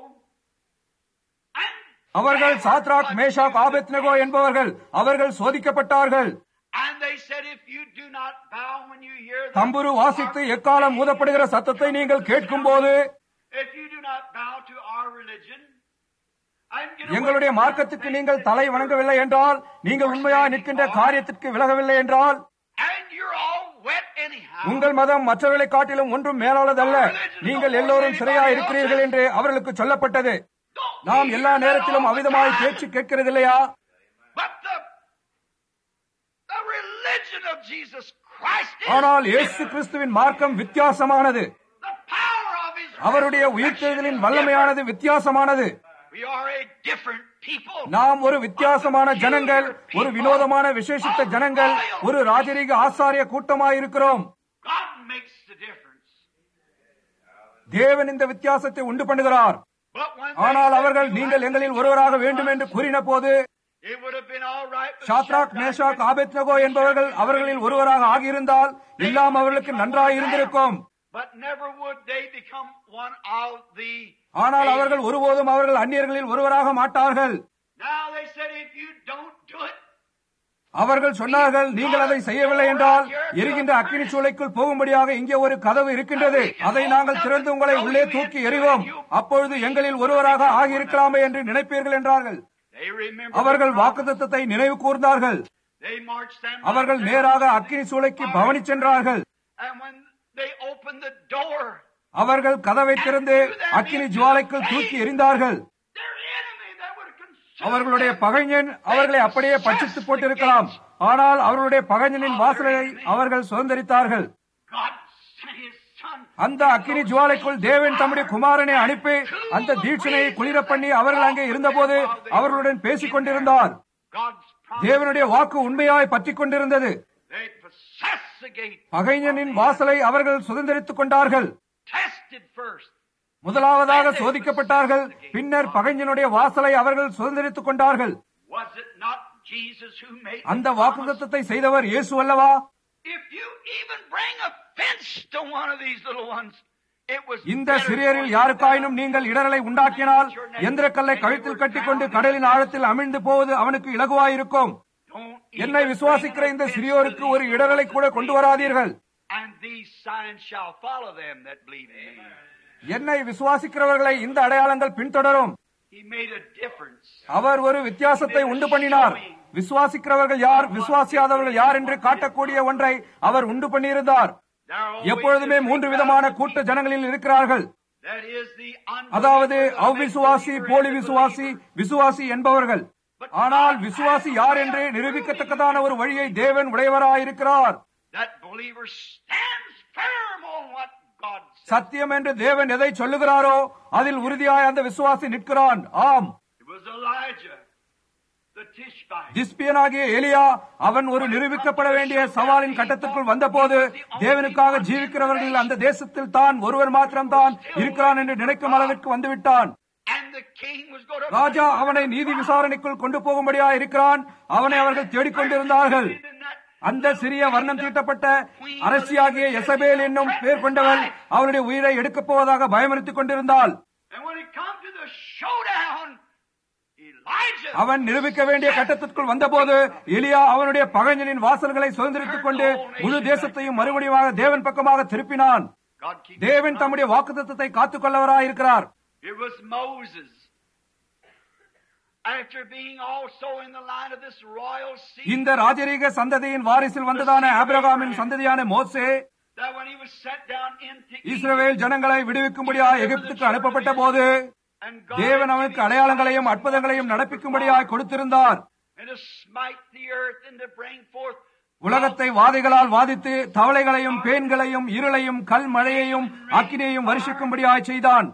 And அவர்கள் சாத்ராக், மேஷாக், ஆபேத்நேகோ என்பவர்கள். அவர்கள் சோதிக்கப்பட்டார்கள். And they said, if you do not bow when you hear the தம்புரு வாசித்து எக்காலம் ஊதப்படுகிற சத்தத்தை நீங்கள் கேட்கும் போது, if you do not bow to our religion, எங்களுடைய மார்க்கத்துக்கு நீங்கள் தலை வணங்கவில்லை என்றால், நீங்கள் உண்மையாய் நிற்கின்ற காரியத்திற்கு விலகவில்லை என்றால், உங்கள் மதம் மற்றவர்களை காட்டிலும் ஒன்றும் மேலானதல்ல, நீங்கள் எல்லோரும் சிறையா இருக்கிறீர்கள் என்று அவர்களுக்கு சொல்லப்பட்டது. நாம் எல்லா நேரத்திலும் அவிதமாய் பேச்சு கேட்கிறதில்லையா? ஆனால் இயேசு கிறிஸ்துவின் மார்க்கம் வித்தியாசமானது. அவருடைய உயிர்த்தெழுதலின் வல்லமையானது வித்தியாசமானது. நாம் ஒரு வித்தியாசமான ஜனங்கள், ஒரு வினோதமான விசேஷித்த ஜனங்கள், ஒரு ராஜரீக ஆசாரிய கூட்டமாயிருக்கிறோம். தேவன் இந்த வித்தியாசத்தை உண்டு பண்ணுகிறார். ஆனால் அவர்கள் நீங்கள் எங்களில் ஒருவராக வேண்டும் என்று கூறின போது, ஷாத்ராக், மேஷாக், ஆபேத்நேகோ என்பவர்கள் அவர்களில் ஒருவராக ஆகியிருந்தால் எல்லாம் அவர்களுக்கு நன்றாக இருந்திருக்கும். ஆனால் அவர்கள் ஒருபோதும் அவர்கள் அந்நியர்களில் ஒருவராக மாட்டார்கள். அவர்கள் சொன்னார்கள், நீங்கள் அதை செய்யவில்லை என்றால் எரிகின்ற அக்கினி சூளைக்குள் போகும்படியாக இங்கே ஒரு கதவு இருக்கின்றது, அதை நாங்கள் திறந்து உங்களை உள்ளே தூக்கி எறிவோம், அப்பொழுது எங்களில் ஒருவராக ஆகியிருக்கலாமே என்று நினைப்பீர்கள் என்றார்கள். அவர்கள் வாக்குத்தத்தத்தை நினைவு கூர்ந்தார்கள். அவர்கள் நேராக அக்கினி சூளைக்கு பவனி சென்றார்கள். அவர்கள் கதவை திறந்து அக்கினி ஜுவாலைக்குள் தூக்கி எறிந்தார்கள். அவர்களுடைய பகைஞன் அவர்களை அப்படியே பட்சித்து போட்டிருக்கலாம், ஆனால் அவர்களுடைய பகைஞனின் வாசலை அவர்கள் சுதந்திரித்தார்கள். அந்த அக்கினி ஜுவாலைக்குள் தேவன் தம்முடைய குமாரனை அனுப்பி அந்த தீட்சணையை குளிர பண்ணி அவர்கள் அங்கே இருந்தபோது அவர்களுடன் பேசிக் கொண்டிருந்தார். தேவனுடைய வாக்கு உண்மையாய் பற்றிக் கொண்டிருந்தது. பகைஞனின் வாசலை அவர்கள் சுதந்திரித்துக் கொண்டார்கள். முதலாவதாக சோதிக்கப்பட்டார்கள், பின்னர் பகைஞனுடைய வாசலை அவர்கள் சுதந்திரித்துக் கொண்டார்கள். அந்த வாக்குத்தத்தத்தை செய்தவர் இயேசு அல்லவா? இந்த சிறியரில் யாருக்காயினும் நீங்கள் இடரலை உண்டாக்கினால் எந்திரக்கல்லை கழுத்தில் கட்டிக்கொண்டு கடலின் ஆழத்தில் அமிழ்ந்து போவது அவனுக்கு இலகுவாயிருக்கும். என்னை விசுவாசிக்கிற இந்த சிறியோருக்கு ஒரு இடரலை கூட கொண்டு வராதீர்கள். என்னை விசுவாசிக்கிறவர்களை இந்த அடையாளங்கள் பின்தொடரும். அவர் ஒரு வித்தியாசத்தை உண்டு பண்ணினார். விசுவாசிக்கிறவர்கள் யார், விசுவாசியாதவர்கள் யார் என்று காட்டக்கூடிய ஒன்றை அவர் உண்டு பண்ணியிருந்தார். எப்பொழுதுமே 3 விதமான கூட்ட ஜனங்களில் இருக்கிறார்கள். அதாவது அவ்விசுவாசி, போலி விசுவாசி, விசுவாசி என்பவர்கள். ஆனால் விசுவாசி யார் என்று நிரூபிக்கத்தக்கதான ஒரு வழியை தேவன் உடையவராயிருக்கிறார். சத்தியம் என்று தேவன் எதை சொல்லுகிறாரோ அதில் உறுதியாய் அந்த விசுவாசி நிற்கிறான். ஆம், திஸ்பியனாகிய எலியா அவன் ஒரு நிரூபிக்கப்பட வேண்டிய சவாலின் கட்டத்திற்குள் வந்தபோது தேவனுக்காக ஜீவிக்கிறவர்கள் அந்த தேசத்தில் தான் ஒருவர் மாத்திரம்தான் இருக்கிறான் என்று நினைக்கும் அளவிற்கு வந்துவிட்டான். ராஜா அவனை நீதி விசாரணைக்குள் கொண்டு போகும்படியா இருக்கிறான். அவனை அவர்கள் தேடிக்கொண்டிருந்தார்கள். அந்த சிறிய வர்ணம் தீட்டப்பட்ட அரசியாகிய எசபேல் என்னும் பேர் கொண்டவள் அவனுடைய உயிரை எடுக்கப் போவதாக பயமுறுத்திக் கொண்டிருந்தாள். அவன் நிரூபிக்க வேண்டிய கட்டத்திற்குள் வந்தபோது எலியா அவனுடைய பகைஞனின் வாசல்களை சுதந்திரித்துக் கொண்டு முழு தேசத்தையும் மறுபடியும் தேவன் பக்கமாக திருப்பினான். தேவன் தம்முடைய வாக்குத்தத்தத்தை காத்துக் கொள்ளவராயிருக்கிறார். இந்த ராஜரீக சந்ததியின் வாரிசில் வந்ததான ஆபிரகாமின் சந்ததியான மோசே இஸ்ரவேல் ஜனங்களை விடுவிக்கும்படியாக எகிப்துக்கு அனுப்பப்பட்ட போது தேவன் அவனுக்கு அடையாளங்களையும் அற்புதங்களையும் நடப்பிக்கும்படியாக கொடுத்திருந்தார். உலகத்தை வாதைகளால் வாதித்து தவளைகளையும் பேன்களையும் இருளையும் கல் மழையையும் அக்கினியையும் வருஷிக்கும்படியாக செய்தான்.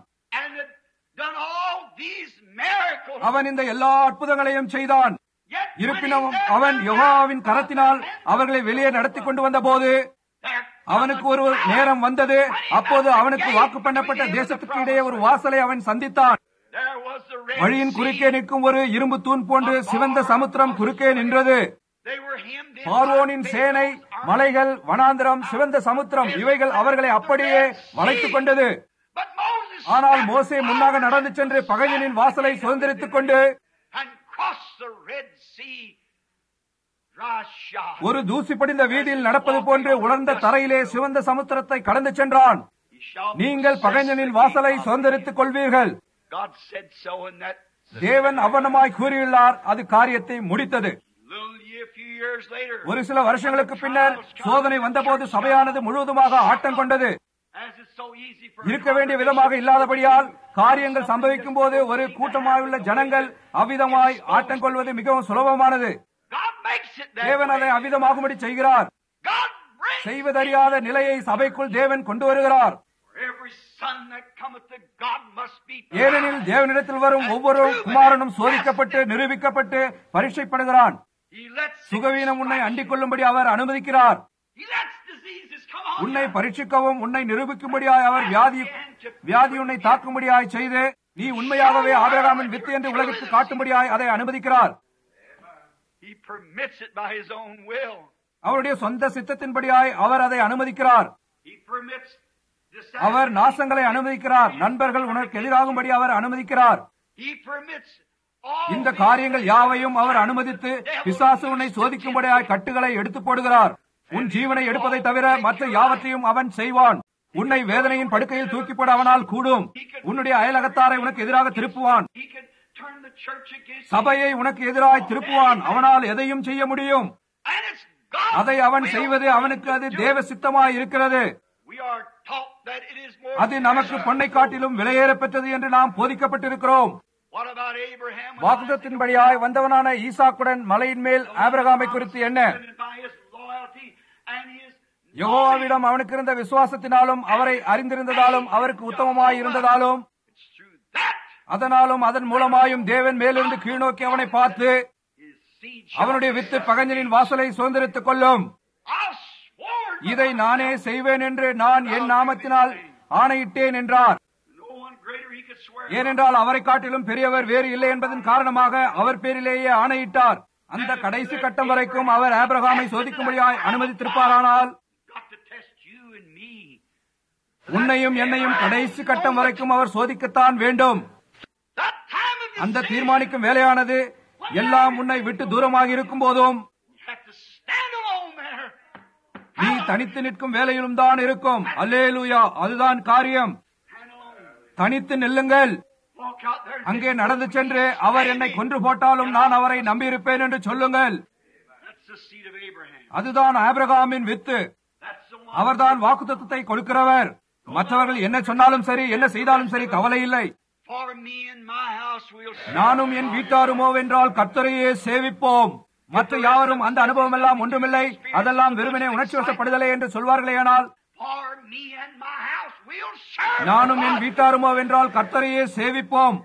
அவன் இந்த எல்லா அற்புதங்களையும் செய்தான். இருப்பினும் அவன் யெகோவாவின் கரத்தினால் அவர்களை வெளியே நடத்தி கொண்டு வந்த போது அவனுக்கு ஒரு நேரம் வந்தது. அப்போது அவனுக்கு வாக்கு பண்ணப்பட்ட தேசத்துக்கு இடையே ஒரு வாசலை அவன் சந்தித்தான். வழியின் குறுக்கே நிற்கும் ஒரு இரும்பு தூண் போன்று சிவந்த சமுத்திரம் குறுக்கே நின்றது. பார்வோனின் சேனை, மலைகள், வனாந்திரம், சிவந்த சமுத்திரம் இவைகள் அவர்களை அப்படியே வளைத்துக் கொண்டது. ஆனால் மோசே முன்னாக நடந்து சென்று பகைஞனின் வாசலை சுதந்திரித்துக் கொண்டு ஒரு தூசி படிந்த வீதியில் நடப்பது போன்று உலர்ந்த தரையிலே சிவந்த சமுத்திரத்தை கடந்து சென்றான். நீங்கள் பகைஞனின் வாசலை சுதந்திரித்துக் கொள்வீர்கள். தேவன் அவனமாய் கூறியுள்ளார். அது காரியத்தை முடித்தது. ஒரு சில வருஷங்களுக்கு பின்னர் சோதனை வந்தபோது சபையானது முழுவதுமாக ஆட்டம் கொண்டது. இருக்க வேண்டிய விதமாக இல்லாதபடியால் காரியங்கள் சம்பவிக்கும் போது ஒரு கூட்டமாயுள்ள ஜனங்கள் அவ்விதமாய் ஆட்டம் கொள்வது மிகவும் சுலபமானது. தேவன் அதை அவ்விதமாகும்படி செய்கிறார். செய்வதறியாத நிலையை சபைக்குள் தேவன் கொண்டு வருகிறார். ஏனெனில் தேவனிடத்தில் வரும் ஒவ்வொரு குமாரனும் சோதிக்கப்பட்டு நிரூபிக்கப்பட்டு பரீட்சைப்படுகிறான். சுகவீனம் உன்னை அண்டிக் கொள்ளும்படி அவர் அனுமதிக்கிறார். உன்னை பரீட்சிக்கவும் உன்னை நிரூபிக்கும்படியாய் அவர் வியாதி உன்னை தாக்கும்படியாய் செய்து நீ உண்மையாகவே ஆபிரகாமின் வித்து என்று உலகிற்கு காட்டும்படியாய் அதை அனுமதிக்கிறார். அவருடைய சொந்த சித்தத்தின்படியாய் அவர் அதை அனுமதிக்கிறார். அவர் நாசங்களை அனுமதிக்கிறார். நண்பர்கள் உனக்கு எதிராகும்படி அவர் அனுமதிக்கிறார். இந்த காரியங்கள் யாவையும் அவர் அனுமதித்து பிசாசு உன்னை சோதிக்கும்படியாய் கட்டுகளை எடுத்து போடுகிறார். உன் ஜீவனை எடுப்பதை தவிர மற்ற யாவற்றையும் அவன் செய்வான். உன்னை வேதனையின் படுக்கையில் தூக்கி போட அவனால் கூடும். உன்னுடைய அயலகத்தாரை உனக்கு எதிராக திருப்புவான். சபையை உனக்கு எதிராய் திருப்புவான். அவனால் எதையும் செய்ய முடியும். அதை அவன் செய்வது அவனுக்கு அது தேவ சித்தமாய் இருக்கிறது. அது நமக்கு பொன்னை காட்டிலும் விலையேற பெற்றது என்று நாம் போதிக்கப்பட்டிருக்கிறோம். வாக்குத்தத்தின்படியாய் வந்தவனான ஈசாக்குடன் மலையின் மேல் ஆபிரகாமை குறித்து என்ன? யெகோவாவிடம் அவனுக்கு இருந்த விசுவாசத்தினாலும் அவரை அறிந்திருந்ததாலும் அவருக்கு உத்தமமாய் இருந்ததாலும் அதனாலும் அதன் மூலமாயும் தேவன் மேலிருந்து கீழ்நோக்கி அவனை பார்த்து அவனுடைய வித்து பகைஞனின் வாசலை சுதந்திரித்துக் கொள்ளும். இதை நானே செய்வேன் என்று நான் என் நாமத்தினால் ஆணையிட்டேன் என்றார். ஏனென்றால் அவரை காட்டிலும் பெரியவர் வேறு இல்லை என்பதன் காரணமாக அவர் பேரிலேயே ஆணையிட்டார். அந்த கடைசி கட்டம் வரைக்கும் அவர் ஆபிரகாமை சோதிக்கும்படியாய் அனுமதித்திருப்பாரானால் உன்னையும் என்னையும் கடைசி கட்டம் வரைக்கும் அவர் சோதிக்கத்தான் வேண்டும். அந்த தீர்மானிக்கும் வேலையானது எல்லாம் உன்னை விட்டு தூரமாக இருக்கும் போதும் நீ தனித்து நிற்கும் வேலையிலும் தான் இருக்கும். அல்லேலூயா, அதுதான் காரியம். தனித்து நில்லுங்கள். அங்கே நடந்து சென்று அவர் என்னை கொன்று போட்டாலும் நான் அவரை நம்பியிருப்பேன் என்று சொல்லுங்கள். அதுதான் ஆபிரகாமின் வித்து. அவர்தான் வாக்குத்தத்தத்தை கொடுக்கிறவர். மற்றவர்கள் என்ன சொன்னாலும் சரி, என்ன செய்தாலும் சரி, கவலை இல்லை. நானும் என் வீட்டாருமோ வென்றால் கர்த்தரையே சேவிப்போம். மற்ற யாரும் அந்த அனுபவம் எல்லாம் ஒன்றுமில்லை, அதெல்லாம் வெறுமனே உணர்ச்சி வசப்படுதலே என்று சொல்வார்களேயானால், நானும் என் வீட்டாருமோ வென்றால் கர்த்தரையே சேவிப்போம்.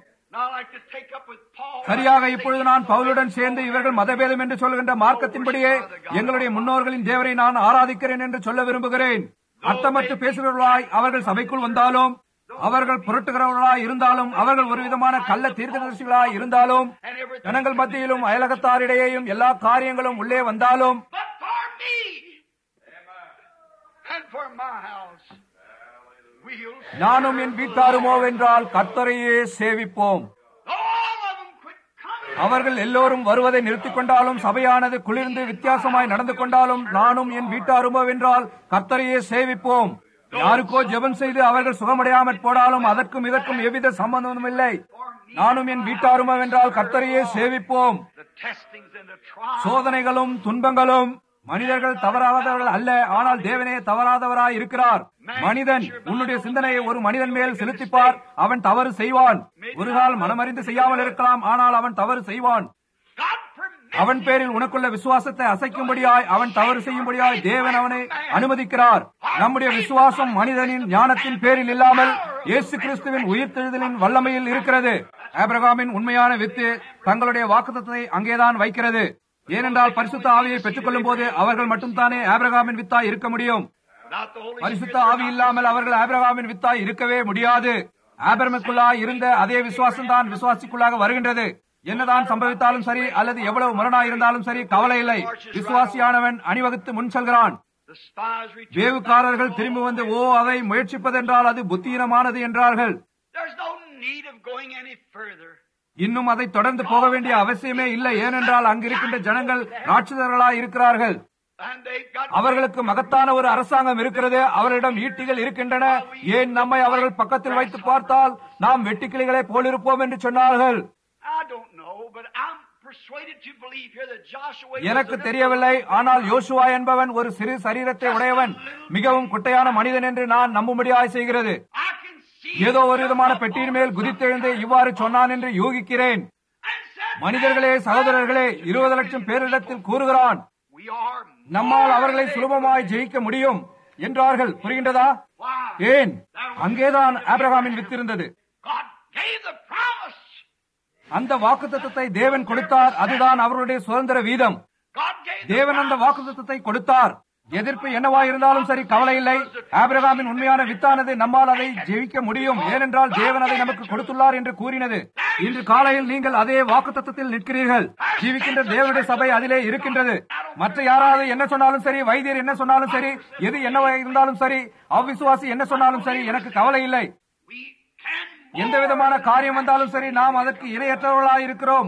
சரியாக இப்பொழுது நான் பவுலுடன் சேர்ந்து இவர்கள் மதபேதம் என்று சொல்கின்ற மார்க்கத்தின்படியே எங்களுடைய முன்னோர்களின் தேவரை நான் ஆராதிக்கிறேன் என்று சொல்ல விரும்புகிறேன். அர்த்தமற்று பேசுகிறவர்களாய் அவர்கள் சபைக்குள் வந்தாலும், அவர்கள் புரட்டுகிறவர்களாய் இருந்தாலும், அவர்கள் ஒரு விதமான கள்ள தீர்க்கதரிசிகளாய் இருந்தாலும், ஜனங்கள் மத்தியிலும் அயலகத்தாரிடையேயும் எல்லா காரியங்களும் உள்ளே வந்தாலும், நானும் என் வீட்டாருமோ வென்றால் கர்த்தரையே சேவிப்போம். அவர்கள் எல்லோரும் வருவதை நிறுத்திக் கொண்டாலும், சபையானது குளிர்ந்து வித்தியாசமாய் நடந்து கொண்டாலும், நானும் என் வீட்டாருமோ வென்றால் கர்த்தரையே சேவிப்போம். யாருக்கோ ஜெபம் செய்து அவர்கள் சுகமடையாமற் போனாலும் அதற்கும் இதற்கும் எவ்வித சம்பந்தமும் இல்லை. நானும் என் வீட்டாருமோ வென்றால் கர்த்தரையே சேவிப்போம். சோதனைகளும் துன்பங்களும் மனிதர்கள் தவறாதவர்கள் அல்ல, ஆனால் தேவனே தவறாதவராய் இருக்கிறார். மனிதன் உன்னுடைய சிந்தனையை ஒரு மனிதன் மேல் செலுத்திப்பார், அவன் தவறு செய்வான். ஒரு கால் மனமறிந்து செய்யாமல் இருக்கலாம், ஆனால் அவன் தவறு செய்வான். அவன் பேரில் உனக்குள்ள விசுவாசத்தை அசைக்கும்படியாய், அவன் தவறு செய்யும்படியாய் தேவன் அவனை அனுமதிக்கிறார். நம்முடைய விசுவாசம் மனிதனின் ஞானத்தின் பேரில் இல்லாமல் இயேசு கிறிஸ்துவின் உயிர்த்தெழுதலின் வல்லமையில் இருக்கிறது. ஆபிரகாமின் உண்மையான வித்து தங்களுடைய வாக்குத்தத்தத்தை அங்கேதான் வைக்கிறது. ஏனென்றால் பரிசுத்த ஆவியை பெற்றுக் கொள்ளும் போது அவர்கள் மட்டும்தானே ஆபிரகாமின் வித்தாய் இருக்க முடியும். பரிசுத்த ஆவி இல்லாமல் அவர்கள் ஆபிரகாமின் வித்தாய் இருக்கவே முடியாது. ஆபிரகாமுக்குள்ளாய் இருந்த அதே விசுவாசம் தான் விசுவாசிக்குள்ளாக வருகின்றது. என்னதான் சம்பவித்தாலும் சரி, அல்லது எவ்வளவு முரணாய் இருந்தாலும் சரி, கவலை இல்லை. விசுவாசியானவன் அணிவகுத்து முன் செல்கிறான். வேவுக்காரர்கள் திரும்பி வந்து, ஓ, அதை முயற்சிப்பதென்றால் அது புத்தியீனமானது என்றார்கள். இன்னும் அதை தொடர்ந்து போக வேண்டிய அவசியமே இல்லை. ஏனென்றால் அங்கிருக்கின்ற ஜனங்கள் ராட்சதர்களாய் இருக்கிறார்கள். அவர்களுக்கு மகத்தான ஒரு அரசாங்கம் இருக்கிறது. அவர்களிடம் ஈட்டிகள் இருக்கின்றன. ஏன் நம்மை அவர்கள் பக்கத்தில் வைத்து பார்த்தால் நாம் வெட்டுக்கிளிகளை போலிருப்போம் என்று சொன்னார்கள். I don't know, but I'm persuaded to believe here that Joshua எனக்கு தெரியவில்லை, ஆனால் யோசுவா என்பவன் ஒரு சிறு சரீரத்தை உடையவன், மிகவும் குட்டையான மனிதன் என்று நான் நம்பும்படியாய் செய்கிறது. ஏதோ ஒரு விதமான பெட்டியின் மேல் குதித்தெழுந்து இவ்வாறு சொன்னான் என்று யூகிக்கிறேன். மனிதர்களே, சகோதரர்களே, 20 லட்சம் பேரிடத்தில் கூறுகிறான், நம்மால் அவர்களை சுலபமாய் ஜெயிக்க முடியும் என்றார்கள். புரிகின்றதா? ஏன்? அங்கேதான் ஆபிரகாமின் வித்து இருந்தது. அந்த வாக்குத்தத்தத்தை தேவன் கொடுத்தார். அதுதான் அவருடைய சுதந்திர வீதம். தேவன் அந்த வாக்குத்தத்தத்தை கொடுத்தார். எதிர்ப்பு என்னவா இருந்தாலும் சரி, கவலை இல்லை. ஆபிரகாமின் உண்மையான வித்தானது நம்மால் அதை ஜெயிக்க முடியும், ஏனென்றால் தேவன் அதை நமக்கு கொடுத்துள்ளார் என்று கூறினது. இன்று காலையில் நீங்கள் அதே வாக்குத்தத்தத்தில் நிற்கிறீர்கள். ஜீவிக்கின்ற தேவனுடைய சபை அதிலே இருக்கின்றது. மற்ற யாராவது என்ன சொன்னாலும் சரி, வைத்தியர் என்ன சொன்னாலும் சரி, எது என்னவா இருந்தாலும் சரி, அவ்விசுவாசி என்ன சொன்னாலும் சரி, எனக்கு கவலை இல்லை. எந்த விதமான காரியம் வந்தாலும் சரி, நாம் அதற்கு இணையற்றவர்களாய் இருக்கிறோம்.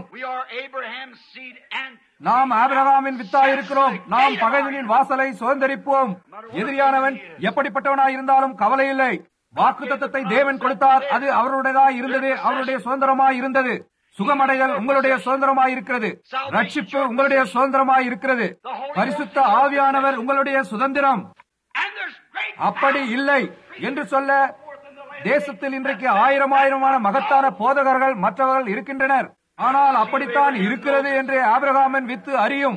நாம் ஆபிரகாமின் வித்தாய் இருக்கிறோம். நாம் பகைவனின் வாசலை சுதந்தரிப்போம். எதிரியானவன் எப்படிப்பட்டவனாய் இருந்தாலும் கவலை இல்லை. வாக்குத்தத்தத்தை தேவன் கொடுத்தார். அது அவருடையதாய் இருந்தது, அவருடைய சுதந்திரமாய் இருந்தது. சுகமடைதல் உங்களுடைய சுதந்திரமாய் இருக்கிறது. ரட்சிப்பு உங்களுடைய சுதந்திரமாய் இருக்கிறது. பரிசுத்த ஆவியானவர் உங்களுடைய சுதந்திரம். அப்படி இல்லை என்று சொல்ல தேசத்தில் இன்றைக்கு ஆயிரமான மகத்தான போதகர்கள் மற்றவர்கள் இருக்கின்றனர். ஆனால் அப்படித்தான் இருக்கிறது என்று ஆபிரகாமின் வித்து அறியும்.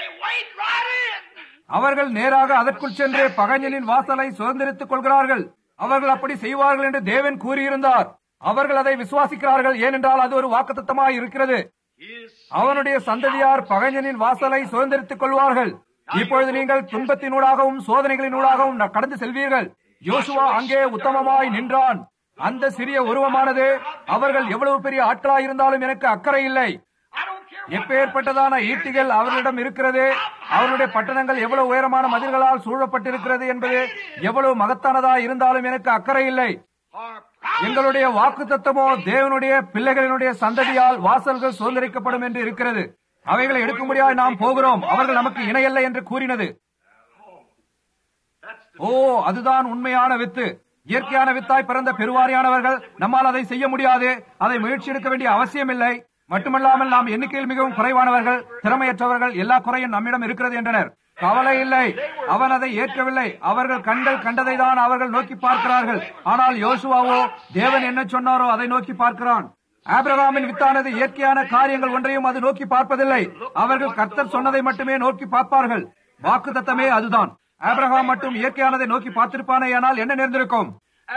அவர்கள் நேராக அதற்குள் சென்று பகைஞனின் வாசலை சுதந்திரித்துக் கொள்கிறார்கள். அவர்கள் அப்படி செய்வார்கள் என்று தேவன் கூறியிருந்தார். அவர்கள் அதை விசுவாசிக்கிறார்கள், ஏனென்றால் அது ஒரு வாக்குத்தத்தமாய் இருக்கிறது. அவனுடைய சந்ததியார் பகைஞனின் வாசலை சுதந்திரித்துக் கொள்வார்கள். இப்பொழுது நீங்கள் துன்பத்தினூடாகவும் சோதனைகளினூடாகவும் கடந்து செல்வீர்கள். யோசுவா அங்கே உத்தமமாய் நின்றான். அந்த சிறிய உருவமானது அவர்கள் எவ்வளவு பெரிய ஆட்களாய் இருந்தாலும் எனக்கு அக்கறை இல்லை. எப்பேற்பட்டதான ஈட்டிகள் அவர்களிடம் இருக்கிறது, அவருடைய பட்டணங்கள் எவ்வளவு உயரமான மதில்களால் சூழப்பட்டிருக்கிறது என்பது எவ்வளவு மகத்தானதாய் இருந்தாலும் எனக்கு அக்கறை இல்லை. எங்களுடைய வாக்குத்தத்தமோ தேவனுடைய பிள்ளைகளினுடைய சந்ததியால் வாசல்கள் சுதந்திரிக்கப்படும் என்று இருக்கிறது. அவைகளை எடுக்கும்படியாய் நாம் போகிறோம். அவர்கள் நமக்கு இணையல்ல என்று கூறினது. ஓ, அதுதான் உண்மையான வித்து. இயற்கையான வித்தாய் பிறந்த பெருவாரியானவர்கள் நம்மால் அதை செய்ய முடியாது. அதை முயற்சி எடுக்க வேண்டிய அவசியம் இல்லை. மட்டுமல்லாமல் நாம் எண்ணிக்கையில் மிகவும் குறைவானவர்கள், திறமையற்றவர்கள், எல்லா குறையும் நம்மிடம் இருக்கிறது என்றனர். கவலை இல்லை, அவன் அதை ஏற்கவில்லை. அவர்கள் கண்கள் கண்டதை தான் அவர்கள் நோக்கி பார்க்கிறார்கள். ஆனால் யோசுவாவோ தேவன் என்ன சொன்னாரோ அதை நோக்கி பார்க்கிறான். ஆபிரகாமின் வித்தானது இயற்கையான காரியங்கள் ஒன்றையும் அது நோக்கி பார்ப்பதில்லை. அவர்கள் கர்த்தர் சொன்னதை மட்டுமே நோக்கி பார்ப்பார்கள். வாக்குத்தத்தமே அதுதான். ஆபிரகாம் மட்டும் இயற்கையானதை நோக்கி பார்த்திருப்பானேயானால் என்ன நேர்ந்திருக்கும்?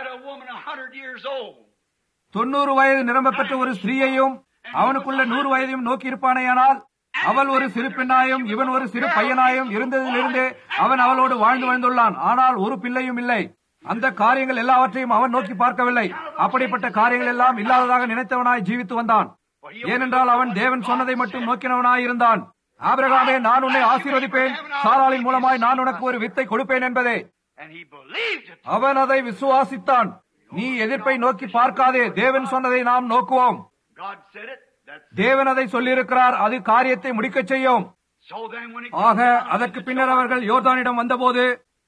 90 வயது நிரம்ப பெற்ற ஒரு ஸ்திரீயையும் அவனுக்குள்ள 100 வயதையும் நோக்கி இருப்பானேயானால், அவள் ஒரு சிறு பெண்ணாயும் இவன் ஒரு சிறு பையனாயும் இருந்ததிலிருந்து அவன் அவளோடு வாழ்ந்து வாழ்ந்துள்ளான். ஆனால் ஒரு பிள்ளையும் இல்லை. அந்த காரியங்கள் எல்லாவற்றையும் அவன் நோக்கி பார்க்கவில்லை. அப்படிப்பட்ட காரியங்கள் எல்லாம் இல்லாததாக நினைத்தவனாய் ஜீவித்து வந்தான். ஏனென்றால் அவன் தேவன் சொன்னதை மட்டும் நோக்கினவனாய் இருந்தான். ஆபிரகாமே, நான் உன்னை ஆசீர்வதிப்பேன், சாராளின் மூலமாய் நான் உனக்கு ஒரு வித்தை கொடுப்பேன் என்பதே. அவன் அதை விசுவாசித்தான். நீ எதிர்ப்பை நோக்கி பார்க்காதே, தேவன் சொன்னதை நாம் நோக்குவோம். தேவன் அதை சொல்லியிருக்கிறார், அது காரியத்தை முடிக்க செய்யும். ஆக அதற்கு பின்னர் அவர்கள் யோர்தானிடம் வந்தபோது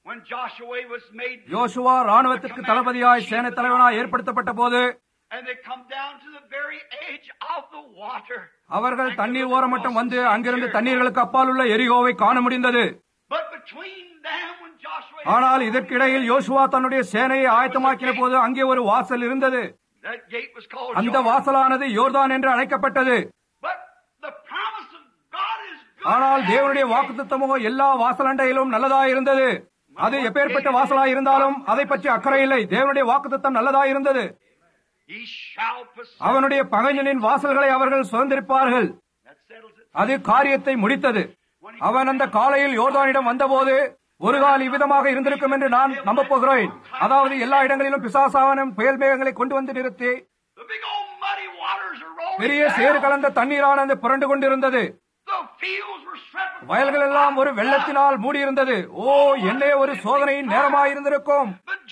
யோசுவா ராணுவத்திற்கு தளபதியாய் சேனை தலைவனாய் ஏற்படுத்தப்பட்ட போது அவர்கள் தண்ணீர் ஓரம் மட்டும் வந்து அங்கிருந்து தண்ணீர்களுக்கு அப்பால் உள்ள எரிகோவை காண முடிந்தது. ஆனால் இதற்கிடையில் யோசுவா தன்னுடைய சேனையை ஆயத்தமாக்கின போது அங்கே ஒரு வாசல் இருந்தது. அந்த வாசலானது யோர்தான் என்று அழைக்கப்பட்டது. ஆனால் தேவனுடைய வாக்குத்தத்தமோ எல்லா வாசலண்டையிலும் நல்லதாய் இருந்தது. அது எப்பேற்பட்ட வாசலாய் இருந்தாலும் அதை பற்றி அக்கறை இல்லை. தேவனுடைய வாக்குத்தத்தம் நல்லதாய் இருந்தது. அவனுடைய பகைஞனின் வாசல்களை அவர்கள் சுதந்திரிப்பார்கள். அது காரியத்தை முடித்தது. அவன் அந்த காலையில் யோர்தானிடம் வந்தபோது ஒரு கால் இவ்விதமாக இருந்திருக்கும் என்று நான் நம்ப போகிறேன். அதாவது எல்லா இடங்களிலும் பிசாசாவனும் புயல் மேகங்களை கொண்டு வந்து நிறுத்தி பெரிய சேறு கலந்த தண்ணீரானது புரண்டு கொண்டிருந்தது. வயல்கள் எல்லாம் ஒரு வெள்ளத்தினால் மூடியிருந்தது. ஓ, என்னே ஒரு சோதனையின் நேரமாயிருந்திருக்கும்.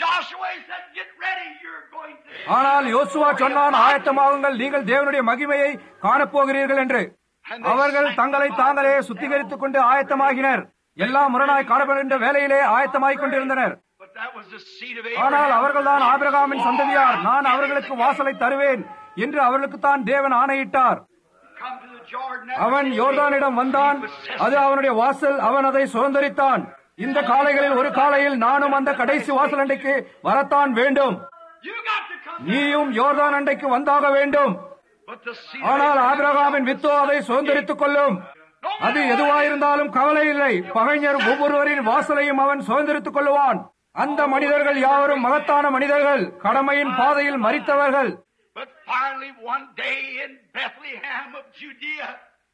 ஆனால் யோசுவா சொன்னான், ஆயத்தமாகுங்கள், நீங்கள் தேவனுடைய மகிமையை காணப்போகிறீர்கள் என்று. அவர்கள் தங்களை தாங்களே சுத்திகரித்துக் கொண்டு ஆயத்தமாகினர். எல்லா முரணாய் காணப்படுகின்ற வேலையிலே ஆயத்தமாகிக் கொண்டிருந்தனர். ஆனால் அவர்கள் தான் ஆபிரகாமின் சந்ததியார். நான் அவர்களுக்கு வாசலை தருவேன், என்று அவர்களுக்கு தான் தேவன் ஆணையிட்டார். Come to the Jordan. அவன் யோர்தானிடம் வந்தான், அது அவனுடைய வாசல், அவன் அதை சுதந்தரித்தான். இந்த காலைகளில் ஒரு காலையில் நானும் அந்த கடைசி வாசல் அண்டைக்கு வரத்தான் வேண்டும். You got to come. நீயும் யோர்தான் அண்டைக்கு வந்தாக வேண்டும். But the seed ஆனால் ஆபிரகாமின் வித்தோ அதை சுதந்தரித்துக் கொள்ளும். அது எதுவாயிருந்தாலும் கவலை இல்லை. பகைஞர் ஒவ்வொருவரின் வாசலையும் அவன் சுதந்தரித்துக் கொள்ளுவான். அந்த மனிதர்கள் யாவரும் மகத்தான மனிதர்கள், கடமையின் பாதையில் மரித்தவர்கள். But finally one day in Bethlehem of Judea.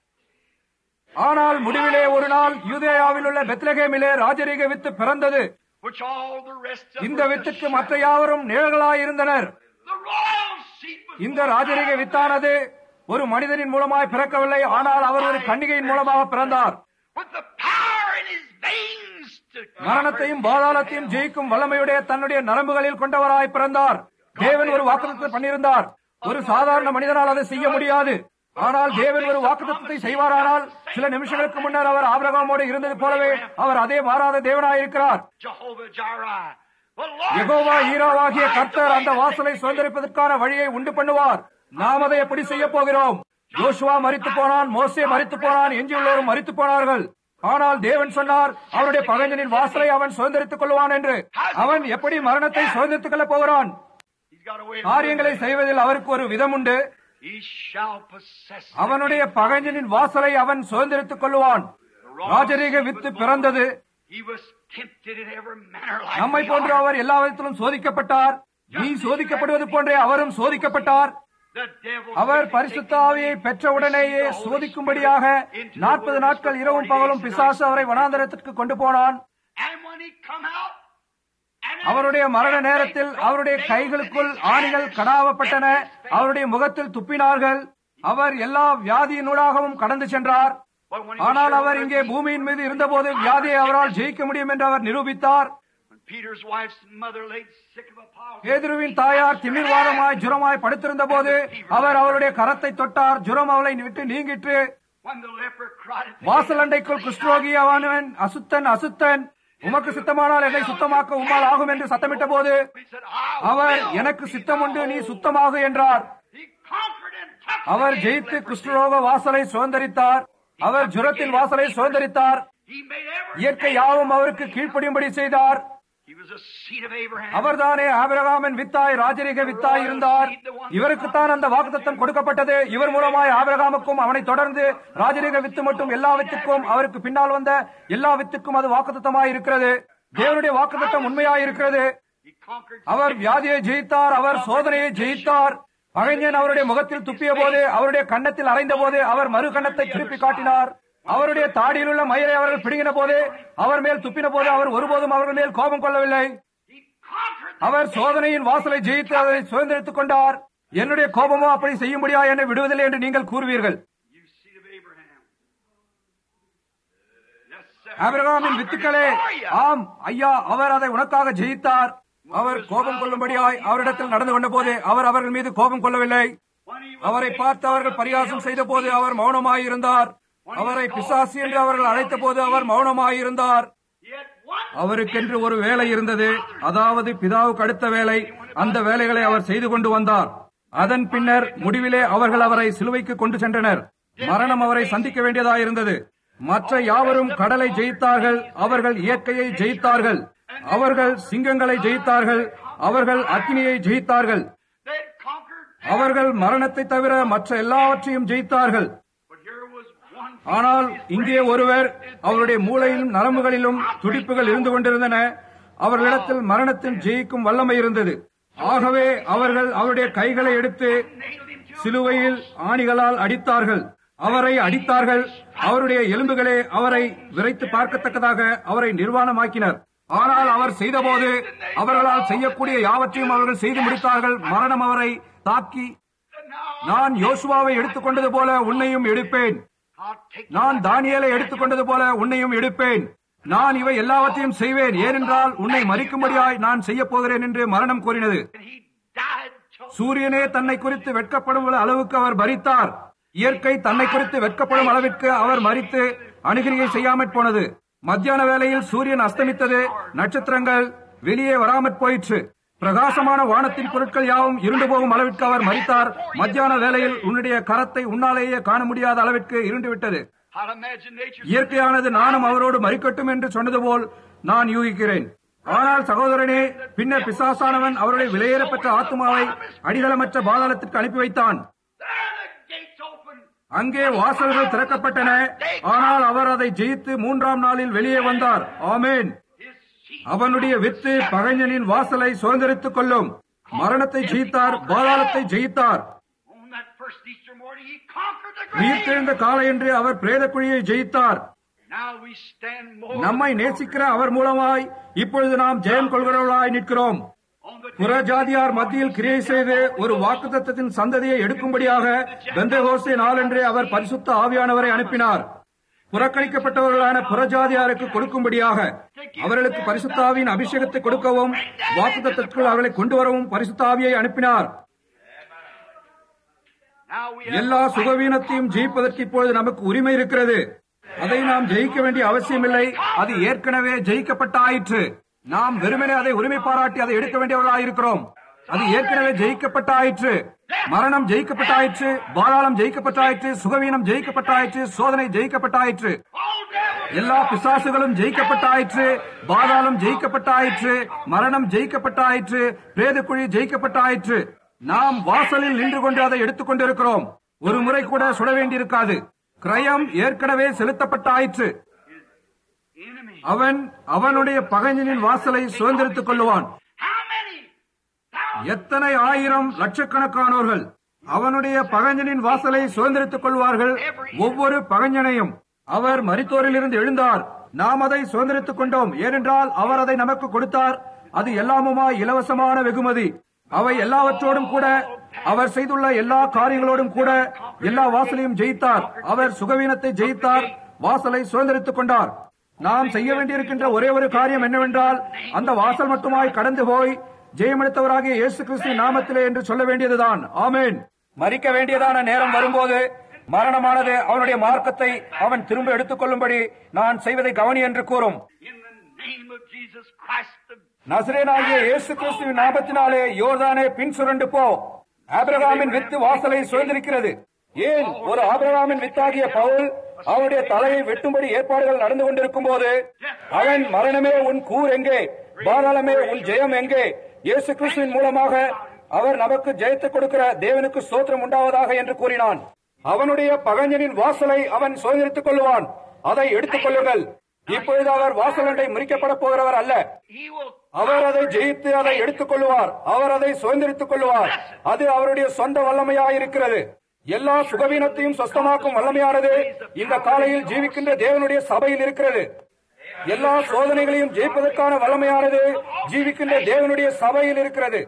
ஆனால் முடிவிலே ஒரு நாள் யூதேயாவில் உள்ள பெத்லகேமிலே ராஜரீக வித்து பிறந்தது. Which all the rest of இந்த வித்துக்கு மற்ற யாவரும் நிழல்களாயிருந்தனர். the royal seed was இந்த ராஜரீக வித்தானது ஒரு மனிதனின் மூலமாய் பிறக்கவில்லை, ஆனால் அவர் ஒரு கன்னிகையின் மூலமாக பிறந்தார். with the power in his veins to மரணத்தையும் பாதாளத்தையும் ஜெயிக்கும் வல்லமையுடைய தன்னுடைய நரம்புகளில் கொண்டவராய் பிறந்தார். தேவன் ஒரு வாக்குத்தத்தத்தை பண்ணியிருந்தார். ஒரு சாதாரண மனிதனால் அதை செய்ய முடியாது. ஆனால் தேவன் ஒரு வாக்குத்தத்தத்தை செய்வாரானால் சில நிமிஷங்களுக்கு முன்னர் அவர் ஆபிரகாமோடு இருந்தது போலவே அவர் அதே மாறாத தேவனாயிருக்கிறார். Jehovah Jireh. The Lord Jehovah ஈராவாகிய கர்த்தர் அந்த வாசலை சுதந்தரிப்பதற்கான வழியை உண்டு பண்ணுவார். நாம் அதை எப்படி செய்ய போகிறோம்? யோசுவா மரித்து போனான், மோசே மரித்து போனான், எஞ்சியுள்ளோரும் மரித்து போனார்கள். ஆனால் தேவன் சொன்னார் அவருடைய பகைஞனின் வாசலை அவன் சுதந்தரித்துக் கொள்வான் என்று. அவன் எப்படி மரணத்தை சுதந்தரித்துக் கொள்ளப் போகிறான்? He's got a way. காரியங்களை செய்வதில் அவருக்கு ஒரு விதம் உண்டு. He shall possess. அவனுடைய பகைஞனின் வாசலை அவன் சுதந்தரித்துக் கொள்வான். ராஜரீக வித்து பிறந்தது. He was tempted in every manner like நம்மை we போன்று are. அவர் எல்லா விதத்திலும் சோதிக்கப்பட்டார். நீ சோதிக்கப்படுவது போன்றே அவரும் சோதிக்கப்பட்டார். The devil அவர் பரிசுத்த ஆவியை பெற்றவுடனேயே சோதிக்கும்படியாக 40 நாட்கள் இரவும் பகலும் பிசாசு அவரை வனாந்தரத்திற்கு கொண்டு போனான். And when he come out, and அவருடைய மரண நேரத்தில் அவருடைய கைகளுக்குள் ஆணிகள் கடாவப்பட்டன. அவருடைய முகத்தில் துப்பினார்கள். அவர் எல்லா வியாதியினூடாகவும் கடந்து சென்றார். but when he ஆனால் was அவர் sure இங்கே பூமியின் மீது இருந்தபோது வியாதியை அவரால் ஜெயிக்க முடியும் என்று அவர் நிரூபித்தார். when Peter's wife's mother laid sick of a palsy, பேதுருவின் தாயார் திமிர்வாதமாய் ஜுரமாய் படுத்திருந்த போது அவர் அவருடைய கரத்தை தொட்டார். ஜுரம் அவளை விட்டு நீங்கிற்று. when the leper cried, வாசல் அண்டைக்குள் குஷ்டரோகி அவன் அசுத்தன் உமக்கு சித்தமானால் என்னை சுத்தமாக்க உம்மால் ஆகும் என்று சத்தமிட்ட போது he said, அவர் எனக்கு சித்தம் உண்டு, நீ சுத்தமாகு என்றார். He conquered and took our the ஜெயித்து leprosy. குஷ்டரோக வாசலை சுதந்தரித்தார். அவர் ஜுரத்தின் வாசலை சுதந்தரித்தார். He made every இயற்கை யாவும் அவருக்கு கீழ்ப்படியும்படி செய்தார். He was a seed of Abraham. அவர்தானே ஆபிரகாமின் வித்தாய், ராஜரீக வித்தாய் இருந்தார். இவருக்குத்தான் அந்த வாக்குத்தத்தம் கொடுக்கப்பட்டது. இவர் மூலமாய் ஆபிரகாமுக்கும் அவனை தொடர்ந்து ராஜரீக வித்து மட்டும் எல்லா வித்துக்கும் அவருக்கு பின்னால் வந்த எல்லா வித்துக்கும் அது வாக்குத்தத்தமாய் இருக்கிறது. தேவனுடைய வாக்குத்தத்தம் உண்மையாய் இருக்கிறது. He conquered. அவர் வியாதியை ஜெயித்தார். அவர் சோதனையை ஜெயித்தார். பகைஞன் அவருடைய முகத்தில் துப்பிய போது, அவருடைய கன்னத்தில் அறைந்த போது அவர் மறு கன்னத்தை திருப்பி காட்டினார். அவருடைய தாடியில் உள்ள மயிரை அவர்கள் பிடுங்கின போது, அவர் மேல் துப்பின போது அவர் ஒருபோதும் அவர்கள் மேல் கோபம் கொள்ளவில்லை. He conquered. அவர் சோதனையின் வாசலை ஜெயித்து அதை சுதந்திரித்துக் கொண்டார். என்னுடைய கோபமோ அப்படி செய்யும்படியா என்னை விடுவதில்லை என்று நீங்கள் கூறுவீர்கள். You seed of Abraham. Yes, sir. ஆபிரகாமின் வித்துக்களே, ஆம் ஐயா, அவர் அதை உனக்காக ஜெயித்தார். அவர் கோபம் கொள்ளும்படியாய் அவரிடத்தில் நடந்து கொண்ட போது அவர் அவர்கள் மீது கோபம் கொள்ளவில்லை. When he was அவரை பார்த்து அவர்கள் பரிகாசம் செய்த போது அவர் மௌனமாயிருந்தார். அவரை பிசாசு என்று அவர்கள் அழைத்த போது அவர் மௌனமாயிருந்தார். yet one அவருக்கென்று ஒரு வேலை இருந்தது, அதாவது பிதாவுக்கு அடுத்த வேலை. அந்த வேலைகளை அவர் செய்து கொண்டு வந்தார். அதன் பின்னர் முடிவிலே அவர்கள் அவரை சிலுவைக்கு கொண்டு சென்றனர். மரணம் அவரை சந்திக்க வேண்டியதாயிருந்தது. மற்ற யாவரும் கடலை ஜெயித்தார்கள். அவர்கள் இயற்கையை ஜெயித்தார்கள். அவர்கள் சிங்கங்களை ஜெயித்தார்கள். அவர்கள் அக்கினியை ஜெயித்தார்கள். they had conquered. அவர்கள் மரணத்தை தவிர மற்ற எல்லாவற்றையும் ஜெயித்தார்கள். But here was one. ஆனால் இங்கே ஒருவர், அவருடைய மூளையிலும் நரம்புகளிலும் துடிப்புகள் இருந்து கொண்டிருந்தன. அவர்களிடத்தில் மரணத்தின் ஜெயிக்கும் வல்லமை இருந்தது. ஆகவே அவர்கள் அவருடைய கைகளை எடுத்து சிலுவையில் ஆணிகளால் அடித்தார்கள். அவரை அடித்தார்கள். அவருடைய எலும்புகளே அவரை விரைத்து பார்க்கத்தக்கதாக அவரை நிர்வாணமாக்கினர். ஆனால் அவர் செய்தபோது அவர்களால் செய்யக்கூடிய யாவற்றையும் அவர்கள் செய்து முடித்தார்கள். மரணம் அவரை தாக்கி, நான் யோசுவாவை எடுத்துக்கொண்டது போல உன்னையும் எடுப்பேன். I'll take நான் தானியேலை எடுத்துக்கொண்டது போல உன்னையும் எடுப்பேன். நான் இவை எல்லாவற்றையும் செய்வேன், ஏனென்றால் உன்னை மரிக்கும்படியாய் நான் செய்ய போகிறேன் என்று மரணம் கூறினது. and he died till சூரியனே தன்னை குறித்து வெட்கப்படும் அளவுக்கு அவர் மரித்தார். இயற்கை தன்னை குறித்து வெட்கப்படும் அளவிற்கு அவர் மரித்து அணுகிரியை செய்யாமற் போனது. மத்தியான வேளையில் சூரியன் அஸ்தமித்தது. நட்சத்திரங்கள் வெளியே வராமற் போயிற்று. பிரகாசமான வானத்தின் பொருட்கள் யாவும் இருண்டு போகும் அளவிற்கு அவர் மரித்தார். மத்தியான வேளையில் உன்னுடைய கரத்தை உன்னாலேயே காண முடியாத அளவிற்கு இருண்டு விட்டது. இயற்கையானது நானும் அவரோடு மறிக்கட்டும் என்று சொன்னது போல் நான் யூகிக்கிறேன். ஆனால் சகோதரனே, பின்னர் பிசாசானவன் அவருடைய விலையேறப்பட்ட ஆத்மாவை அடிகளமற்ற பாதாளத்திற்கு அனுப்பி வைத்தான். அங்கே வாசல்கள் திறக்கப்பட்டன. ஆனால் அவர் அதை ஜெயித்து 3ஆம் நாளில் வெளியே வந்தார். ஆமேன். அவனுடைய வித்து பகைஞனின் வாசலை சுதந்திரித்துக் கொள்ளும். மரணத்தை ஜெயித்தார், பாதாளத்தை ஜெயித்தார். உயிர்த்தெழுந்த காலையன்று அவர் பிரேத குழியை ஜெயித்தார். நம்மை நேசிக்கிற அவர் மூலமாய் இப்பொழுது நாம் ஜெயம் கொள்கிறவர்களாய் நிற்கிறோம். புறஜாதியார் மத்தியில் கிரியை செய்து ஒரு வாக்குத்தத்தத்தின் சந்ததியை எடுக்கும்படியாக பெந்தெகோஸ்தே நாளன்றே அவர் பரிசுத்த ஆவியானவரை அனுப்பினார். புறக்கணிக்கப்பட்டவர்களான புறஜாதியாருக்கு கொடுக்கும்படியாக அவர்களுக்கு பரிசுத்த ஆவியின் அபிஷேகத்தை கொடுக்கவும் வாக்குத்தத்தத்திற்குள் அவர்களை கொண்டு வரவும் பரிசுத்த ஆவியை அனுப்பினார். எல்லா சுகவீனத்தையும் ஜெயிப்பதற்கு இப்பொழுது நமக்கு உரிமை இருக்கிறது. அதை நாம் ஜெயிக்க வேண்டிய அவசியமில்லை. அது ஏற்கனவே ஜெயிக்கப்பட்டாயிற்று. நாம் வெறுமனே அதை உரிமை பாராட்டி அதை எடுக்க வேண்டியவர்களாயிருக்கிறோம். அது ஏற்கனவே ஜெயிக்கப்பட்டாயிற்று. மரணம் ஜெயிக்கப்பட்டாயிற்று, பாதாளம் ஜெயிக்கப்பட்டாயிற்று, சுகவீனம் ஜெயிக்கப்பட்டாயிற்று, சோதனை ஜெயிக்கப்பட்டாயிற்று, எல்லா பிசாசுகளும் ஜெயிக்கப்பட்டாயிற்று, பாதாளம் ஜெயிக்கப்பட்டாயிற்று, மரணம் ஜெயிக்கப்பட்டாயிற்று, பிரேதக்குழி ஜெயிக்கப்பட்டாயிற்று. நாம் வாசலில் நின்று கொண்டு அதை எடுத்துக் கொண்டிருக்கிறோம். ஒரு முறை கூட சுட வேண்டியிருக்காது. கிரயம் ஏற்கனவே செலுத்தப்பட்டாயிற்று. அவனுடைய பகைஞனின் வாசலை சுதந்திரித்துக் கொள்ளுவான். எத்தனை ஆயிரம் லட்சக்கணக்கானோர்கள் அவனுடைய பகைஞனின் வாசலை சுதந்திரித்துக் கொள்வார்கள். ஒவ்வொரு பகைஞனையும் அவர் மரித்தோரிலிருந்து எழுந்தார். நாம் அதை சுதந்திரித்துக் கொண்டோம். ஏனென்றால் அவர் அதை நமக்கு கொடுத்தார். அது எல்லாமுமாய் இலவசமான வெகுமதி. அவை எல்லாவற்றோடும் கூட அவர் செய்துள்ள எல்லா காரியங்களோடும் கூட எல்லா வாசலையும் ஜெயித்தார். அவர் சுகவீனத்தை ஜெயித்தார், வாசலை சுதந்திரித்துக் கொண்டார். நாம் செய்ய வேண்டியிருக்கின்ற ஒரே ஒரு காரியம் என்னவென்றால் அந்த வாசல் மட்டுமாய் கடந்து போய் ஜெயமெடுத்தவராகிய இயேசு கிறிஸ்து நாமத்திலே என்று சொல்ல வேண்டியதுதான். ஆமேன். மரிக்க வேண்டியதான நேரம் வரும்போது மரணமானது அவனுடைய மார்க்கத்தை அவன் திரும்ப எடுத்துக் கொள்ளும்படி நான் செய்வதை கவனி என்று கூறும். நசரேயனாகிய இயேசு கிறிஸ்துவின் நாமத்தினாலே யோர்தானே பின் சுரண்டு போ. ஆபிரகாமின் வித்து வாசலை சுதந்திரிக்கிறது. ஏன் ஒரு ஆபிரகாமின் வித்தாகிய பவுல் அவனுடைய தலையை வெட்டும்படி ஏற்பாடுகள் நடந்து கொண்டிருக்கும் போது அவன் மரணமே உன் கூர் எங்கே, பாதாளமே உன் ஜெயம் எங்கே? இயேசு கிறிஸ்துவின் மூலமாக அவர் நமக்கு ஜெயத்தை கொடுக்கிற தேவனுக்கு ஸ்தோத்திரம் உண்டாவதாக என்று கூறினான். அவனுடைய பகைஞனின் வாசலை அவன் சுதந்திரித்துக் கொள்வான். அதை எடுத்துக் கொள்ளுங்கள். இப்பொழுது அவர் வாசலண்டை முறிக்கப்பட போகிறவர் அல்ல. அவர் அதை ஜெயித்து அதை எடுத்துக் கொள்வார். அவர் அதை சுதந்திரித்துக் கொள்வார். அது அவருடைய சொந்த வல்லமையாயிருக்கிறது. எல்லா சுகவீனத்தையும் சொஸ்தமாக்கும் வல்லமையானது இந்த காலையில் ஜீவிக்கின்ற தேவனுடைய சபையில் இருக்கிறது. எல்லா சோதனைகளையும் ஜெயிப்பதற்கான வல்லமையானது ஜீவிக்கின்ற தேவனுடைய சபையில் இருக்கிறது.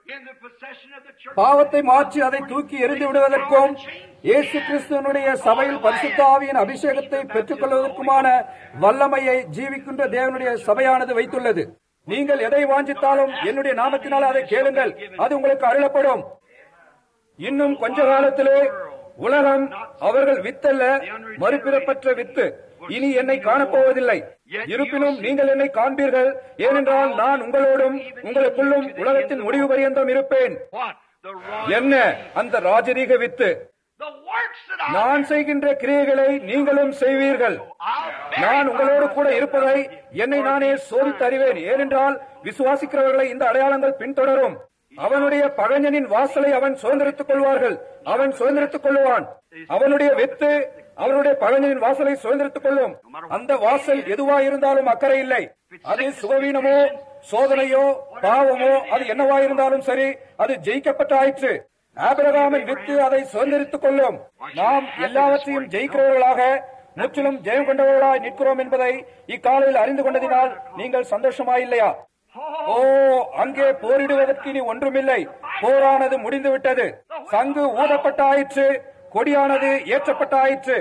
பாவத்தை மாற்றி அதை தூக்கி எறிந்து விடுவதற்கும் இயேசு கிறிஸ்துவனுடைய சபையில் பரிசுத்த ஆவியின் அபிஷேகத்தை பெற்றுக் கொள்வதற்குமான வல்லமையை ஜீவிக்கின்ற தேவனுடைய சபையானது வைத்துள்ளது. நீங்கள் எதை வாஞ்சித்தாலும் என்னுடைய நாமத்தினால் அதை கேளுங்கள், அது உங்களுக்கு அருளப்படும். இன்னும் கொஞ்ச காலத்திலே உலகம் அவர்கள் வித்தல்ல, மறுபிறப்பற்ற வித்து இனி என்னை காணப்போவதில்லை. இருப்பினும் நீங்கள் என்னை காண்பீர்கள். ஏனென்றால் நான் உங்களோடும் உங்களுக்குள்ளும் உலகத்தின் முடிவு பரியந்தம் இருப்பேன். என்ன அந்த ராஜரீக வித்து? நான் செய்கின்ற கிரியைகளை நீங்களும் செய்வீர்கள். நான் உங்களோடு கூட இருப்பதை என்னை நானே சோதித்து அறிவேன். ஏனென்றால் விசுவாசிக்கிறவர்களை இந்த அடையாளங்கள் பின்தொடரும். அவனுடைய பகைஞனின் வாசலை அவன் சுதந்திரித்துக் கொள்வார்கள். அவன் சுதந்திரித்துக் கொள்வான். அவனுடைய வித்து அவருடைய பகைஞனின் வாசலை சுதந்திரித்துக் கொள்ளும். அந்த வாசல் எதுவாயிருந்தாலும் அக்கறை இல்லை. அது சுகவீனமோ சோதனையோ பாவமோ அது என்னவாயிருந்தாலும் சரி, அது ஜெயிக்கப்பட்டாயிற்று. ஆபிரகாமின் வித்து அதை சுதந்திரித்துக் கொள்ளும். நாம் எல்லாவற்றையும் ஜெயிக்கிறவர்களாக முற்றிலும் ஜெயம் கொண்டவர்களாய் நிற்கிறோம் என்பதை இக்காலையில் அறிந்து கொண்டதினால் நீங்கள் சந்தோஷமாயில்லையா? ஓ, அங்கே போரிடுவதற்கு இனி ஒன்றுமில்லை. போரானது முடிந்துவிட்டது. சங்கு ஊதப்பட்டாயிற்று. கொடியானது ஏற்றப்பட்டாயிற்று.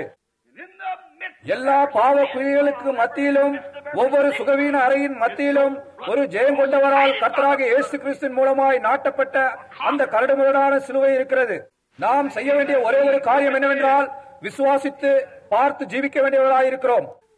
எல்லா பாவ குறிகளுக்கு மத்தியிலும் ஒவ்வொரு சுகவீன அறையின் மத்தியிலும் ஒரு ஜெயம் கொண்டவரால் கர்த்தராகிய இயேசு கிறிஸ்துவின் மூலமாய் நாட்டப்பட்ட அந்த கரடுமுரடான சிலுவை இருக்கிறது. நாம் செய்ய வேண்டிய ஒரே ஒரு காரியம் என்னவென்றால் விசுவாசித்து பார்த்து ஜீவிக்க வேண்டியவர்களாயிருக்கிறோம்.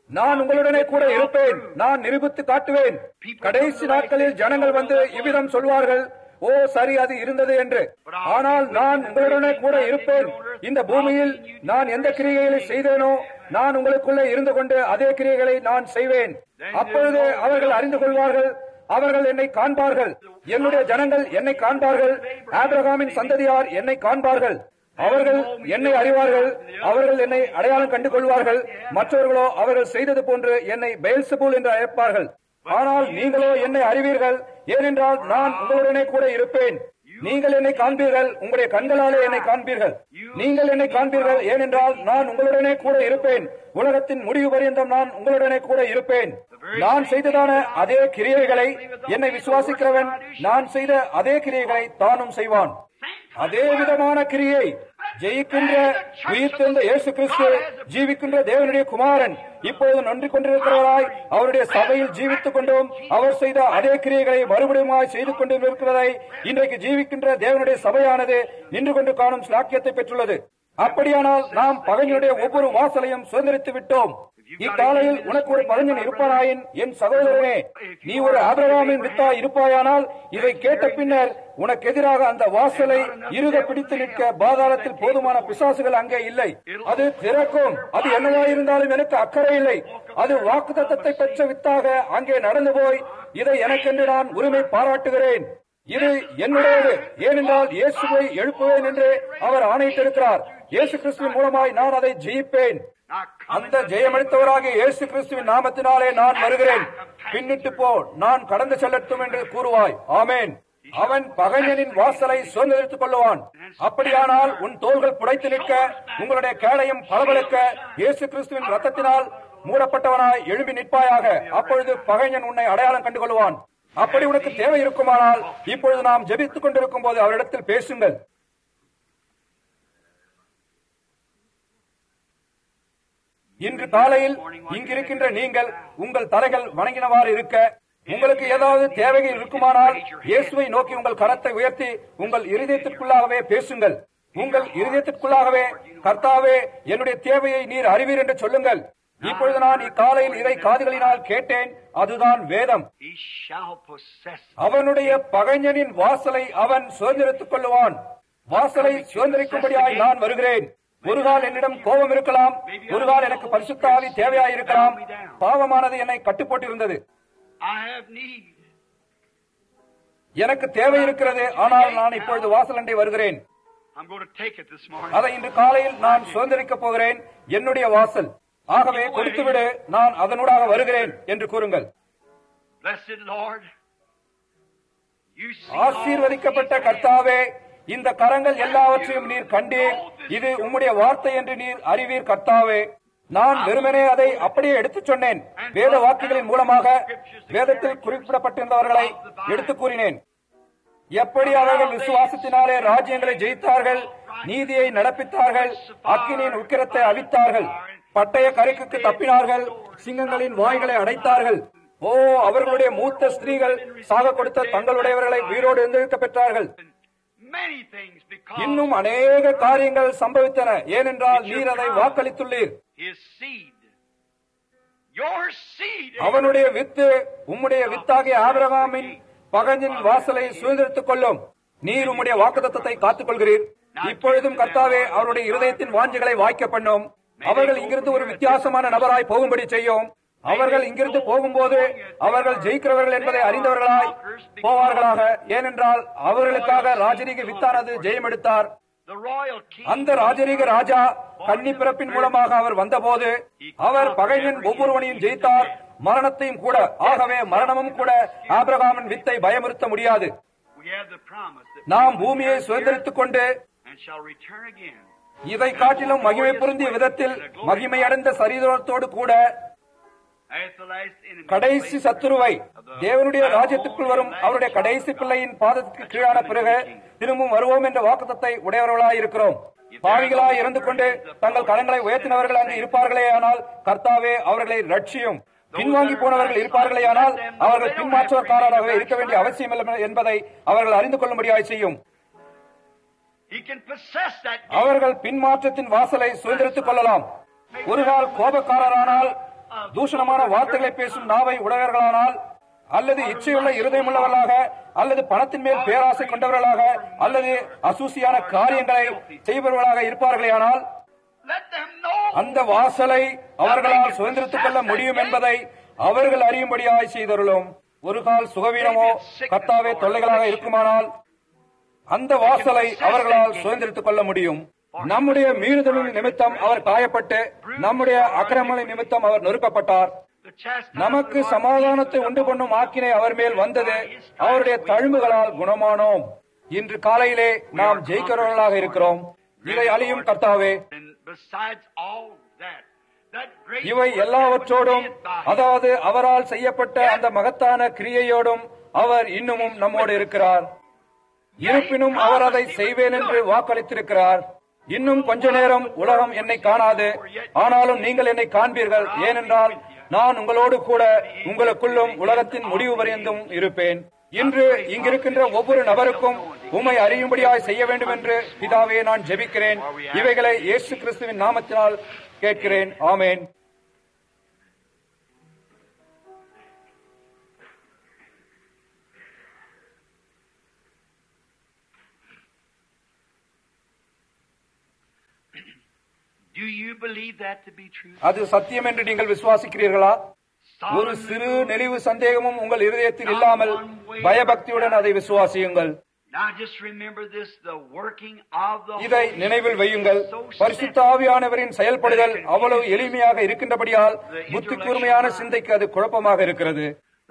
நான் உங்களுடனே கூட இருப்பேன், நான் நிரூபித்து காட்டுவேன். கடைசி நாட்களில் ஜனங்கள் வந்து இவ்விதம் சொல்வார்கள், ஓ சரி அது இருந்தது என்று. ஆனால் நான் உங்களுடனே கூட இருப்பேன். இந்த பூமியில் நான் எந்த கிரியைகளை செய்தேனோ நான் உங்களுக்குள்ளே இருந்து கொண்டு அதே கிரியைகளை நான் செய்வேன். அப்பொழுது அவர்கள் அறிந்து கொள்வார்கள், அவர்கள் என்னை காண்பார்கள். என்னுடைய ஜனங்கள் என்னை காண்பார்கள். ஆபிரகாமின் சந்ததியார் என்னை காண்பார்கள். அவர்கள் என்னை அறிவார்கள். அவர்கள் என்னை அடையாளம் கண்டு கொள்வார்கள். மற்றவர்களோ அவர்கள் செய்தது போன்று என்னை பெயல்செபூல் என்று அழைப்பார்கள். ஆனால் நீங்களோ என்னை அறிவீர்கள், ஏனென்றால் நான் உங்களுடனே கூட இருப்பேன். நீங்கள் என்னை காண்பீர்கள், உங்களுடைய கண்களாலே என்னை காண்பீர்கள். நீங்கள் என்னை காண்பீர்கள், ஏனென்றால் நான் உங்களுடனே கூட இருப்பேன். உலகத்தின் முடிவு பரியந்தம் நான் உங்களுடனே கூட இருப்பேன். நான் செய்ததான அதே கிரியைகளை என்னை விசுவாசிக்கிறவன் நான் செய்த அதே கிரியைகளை தானும் செய்வான். அதே விதமான கிரியை ஜெயிக்கின்ற உயிர்த்தெழுந்த இயேசு கிறிஸ்து, ஜீவிக்கின்ற தேவனுடைய குமாரன், இப்பொழுது நன்றி கொண்டிருக்கிறவராய் அவருடைய சபையில் ஜீவித்துக் கொண்டும் அவர் செய்த அதே கிரியைகளை மறுபடியுமாய் செய்து கொண்டும் இருக்கிறதை இன்றைக்கு ஜீவிக்கின்ற தேவனுடைய சபையானது நின்று கொண்டு காணும் ஸ்லாக்கியத்தை பெற்றுள்ளது. அப்படியானால் நாம் பகைஞனுடைய ஒவ்வொரு வாசலையும் சுதந்திரித்து விட்டோம். இக்காலையில் உனக்கு ஒரு பகைஞன் இருப்பானாயின் என் சகோதரனே, நீ ஒரு ஆபிரகாமின் வித்தாய் இருப்பாயானால் இதை கேட்ட பின்னர் உனக்கு எதிராக அந்த வாசலை இறுக பிடித்து நிற்க பாதாளத்தில் போதுமான பிசாசுகள் அங்கே இல்லை. அது திறக்கும். அது என்னவாயிருந்தாலும் எனக்கு அக்கறை இல்லை. அது வாக்குத்தத்தத்தை பெற்ற வித்தாக அங்கே நடந்து போய் இதை எனக்கென்று நான் உரிமை பாராட்டுகிறேன். இது என்னுடையது, ஏனென்றால் இயேசுவை எழுப்புவேன் என்று அவர் ஆணையிட்டிருக்கிறார். இயேசு கிறிஸ்துவின் மூலமாய் நான் அதை ஜெயிப்பேன். அந்த ஜெயமளித்தவராகிய இயேசு கிறிஸ்துவின் நாமத்தினாலே நான் வருகிறேன். பின்னிட்டு போ, நான் கடந்து செல்லட்டும் என்று கூறுவாய். ஆமேன். அவன் பகைஞனின் வாசலை சுதந்திரித்துக் கொள்ளுவான். அப்படியானால் உன் தோள்கள் புடைத்து நிற்க, உங்களுடைய கேடயம் பளபளக்க, இயேசு கிறிஸ்துவின் ரத்தத்தினால் மூடப்பட்டவனாய் எழும்பி நிற்பாயாக. அப்பொழுது பகைஞன் உன்னை அடையாளம் கண்டு கொள்வான். அப்படி உனக்கு தேவை இருக்குமானால் இப்பொழுது நாம் ஜெபித்துக் கொண்டிருக்கும் போது அவரிடத்தில் பேசுங்கள். இன்று காலையில் இங்கிருக்கின்ற நீங்கள் உங்கள் தலைகள் வணங்கினவாறு இருக்க, உங்களுக்கு ஏதாவது தேவைகள் இருக்குமானால் இயேசுவை நோக்கி உங்கள் கரத்தை உயர்த்தி உங்கள் இருதயத்திற்குள்ளாகவே பேசுங்கள். உங்கள் இருதயத்திற்குள்ளாகவே, கர்த்தாவே, என்னுடைய தேவையை நீர் அறிவீர் என்று சொல்லுங்கள். இப்பொழுது நான் இக்காலையில் இதை காதுகளினால் கேட்டேன். அதுதான் வேதம். அவனுடைய பகைஞனின் வாசலை அவன் சுதந்திரித்துக் கொள்ளுவான். வாசலை சுதந்திரிக்கும்படியாய் நான் வருகிறேன். ஒரு கால் என்னிடம் கோபம் இருக்கலாம், ஒரு கால் எனக்கு பரிசுத்த ஆவி தேவையாயிருக்கலாம். பாவமானது என்னை கட்டுப்பட்டிருந்தது. எனக்கு தேவை இருக்கிறது, ஆனால் நான் இப்பொழுது வாசலண்டை வருகிறேன். அதை இன்று காலையில் நான் சுதந்திரிக்கப் போகிறேன். என்னுடைய வாசல். ஆகவே கொடுத்துவிடு, நான் அதனூடாக வருகிறேன் என்று கூறுங்கள். ஆசீர்வதிக்கப்பட்ட கர்த்தாவே, இந்த கரங்கள் எல்லாவற்றையும் நீர் கண்டீர். இது உம்முடைய வார்த்தை என்று நீர் அறிவீர் கர்த்தாவே. நான் வெறுமனே அதை அப்படியே எடுத்துச் சொன்னேன். வேத வாக்குகளின் மூலமாக வேதத்தில் குறிப்பிடப்பட்டிருந்தவர்களை எடுத்து கூறினேன். எப்படி அவர்கள் விசுவாசத்தினாலே ராஜ்யங்களை ஜெயித்தார்கள், நீதியை நடப்பித்தார்கள், அக்கினியின் உக்கிரத்தை அவித்தார்கள், பட்டய கரைக்கு தப்பினார்கள், சிங்கங்களின் வாய்களை அடைத்தார்கள். ஓ, அவர்களுடைய மூத்த ஸ்திரீகள் சாக கொடுத்த தங்களுடையவர்களை உயிரோடு எழுந்திருக்க பெற்றார்கள். இன்னும் அநேக காரியங்கள் சம்பவித்தன. ஏனென்றால் நீர் அதை வாக்களித்துள்ளீர். அவனுடைய வித்து உம்முடைய வித்தாகிய ஆபிரகாமின் பகைஞன் வாசலை சுதந்திரித்துக் கொள்ளும். நீர் உம்முடைய வாக்குத்தத்தத்தை காத்துக் கொள்கிறீர். இப்பொழுதும் கர்த்தாவே, அவருடைய இருதயத்தின் வாஞ்சைகளை வாய்க்க பண்ணும். அவர்கள் இங்கிருந்து ஒரு வித்தியாசமான நபராய் போகும்படி செய்யும். அவர்கள் இங்கிருந்து போகும்போது அவர்கள் ஜெயிக்கிறவர்கள் என்பதை அறிந்தவர்களாய் போவார்களாக. ஏனென்றால் அவர்களுக்காக ராஜரீக வித்தானது ஜெயம் எடுத்தார். அந்த ராஜரீக ராஜா கன்னி பிறப்பின் மூலமாக அவர் வந்தபோது அவர் பகைவன் ஒவ்வொருவனையும் ஜெயித்தார், மரணத்தையும் கூட. ஆகவே மரணமும் கூட ஆபிரகாமின் வித்தை பயமுறுத்த முடியாது. நாம் பூமியை சுதந்திரித்துக் கொண்டு இதை காட்டிலும் மகிமை பொருந்திய விதத்தில் மகிமை அடைந்த சரீரத்தோடு கூட கடைசி சத்துருவை தேவனுடைய ராஜ்யத்துக்குள் வரும் அவருடைய கடைசி பிள்ளையின் பாதத்துக்கு கீழான பிறகு திரும்பவும் வருவோம் என்ற வாக்குத்தத்தை உடையவர்களாய் இருக்கிறோம். பாவிகளாய் இருந்து கொண்டு தங்கள் கரங்களை உயர்த்தினவர்கள் அங்கு இருப்பார்களே ஆனால் கர்த்தாவே அவர்களை ரட்சியும். பின்வாங்கி போனவர்கள் இருப்பார்களே ஆனால் அவர்கள் பின்மாற்றக்காரராகவே இருக்க வேண்டிய அவசியம் இல்லை என்பதை அவர்கள் அறிந்து கொள்ளும்படியாய் செய்யும். அவர்கள் பின்மாற்றத்தின் வாசலை சுதந்திரித்துக் கொள்ளலாம். ஒரு கால் கோபக்காரரானால் தூஷணமான வார்த்தைகளை பேசும் நாவை உடையவர்களானால், அல்லது இச்சையுள்ள இருதயமுள்ளவர்களாக, அல்லது பணத்தின் மேல் பேராசை கொண்டவர்களாக, அல்லது அசூசியான காரியங்களை செய்பவர்களாக இருப்பார்களேயானால், அந்த வாசலை அவர்களால் சுதந்திரத்துக் கொள்ள முடியும் என்பதை அவர்கள் அறியும்படியாய் செய்தருளும். ஒரு கால் சுகவீனமோ கர்த்தாவே தொல்லைகளாக இருக்குமானால் அந்த வாசலை அவர்களால் சுதந்திரத்துக் கொள்ள முடியும். நம்முடைய மீறுதலின் நிமித்தம் அவர் காயப்பட்டு, நம்முடைய அக்கிரமங்களின் நிமித்தம் அவர் நொறுக்கப்பட்டார். நமக்கு சமாதானத்தை உண்டு பண்ணும் ஆக்கினை அவர் மேல் வந்தது, அவருடைய தழும்புகளால் குணமானோம். இன்று காலையிலே நாம் ஜெயிக்கிறவர்களாக இருக்கிறோம். இதை அழியும் கர்த்தாவே. இவை எல்லாவற்றோடும், அதாவது அவரால் செய்யப்பட்ட அந்த மகத்தான கிரியையோடும் அவர் இன்னமும் நம்மோடு இருக்கிறார். இருப்பினும் அவர் அதை செய்வேன் என்று வாக்களித்திருக்கிறார். இன்னும் கொஞ்ச நேரம் உலகம் என்னை காணாது, ஆனாலும் நீங்கள் என்னை காண்பீர்கள். ஏனென்றால் நான் உங்களோடு கூட உங்களுக்குள்ளும் உலகத்தின் முடிவு பரியந்தும் இருப்பேன். இன்று இங்கிருக்கின்ற ஒவ்வொரு நபருக்கும் உம்மை அறியும்படியாய் செய்ய வேண்டும் என்று பிதாவே நான் ஜெபிக்கிறேன். இவைகளை இயேசு கிறிஸ்துவின் நாமத்தினால் கேட்கிறேன். ஆமென். Do you believe that to be true? அது சத்தியம் என்று நீங்கள் விசுவாசிக்கிறீர்களா? ஒரு சிறு நெளிவு சந்தேகமும் உங்கள் இருதயத்தில் இல்லாமல் பயபக்தியுடன் அதை விசுவாசியுங்கள். இதை நினைவில் வையுங்கள். பரிசுத்த ஆவியானவரின் செயல்படுதல் அவ்வளவு எளிமையாக இருக்கின்றபடியால் புத்தி கூர்மையான சிந்தைக்கு அது குழப்பமாக இருக்கிறது.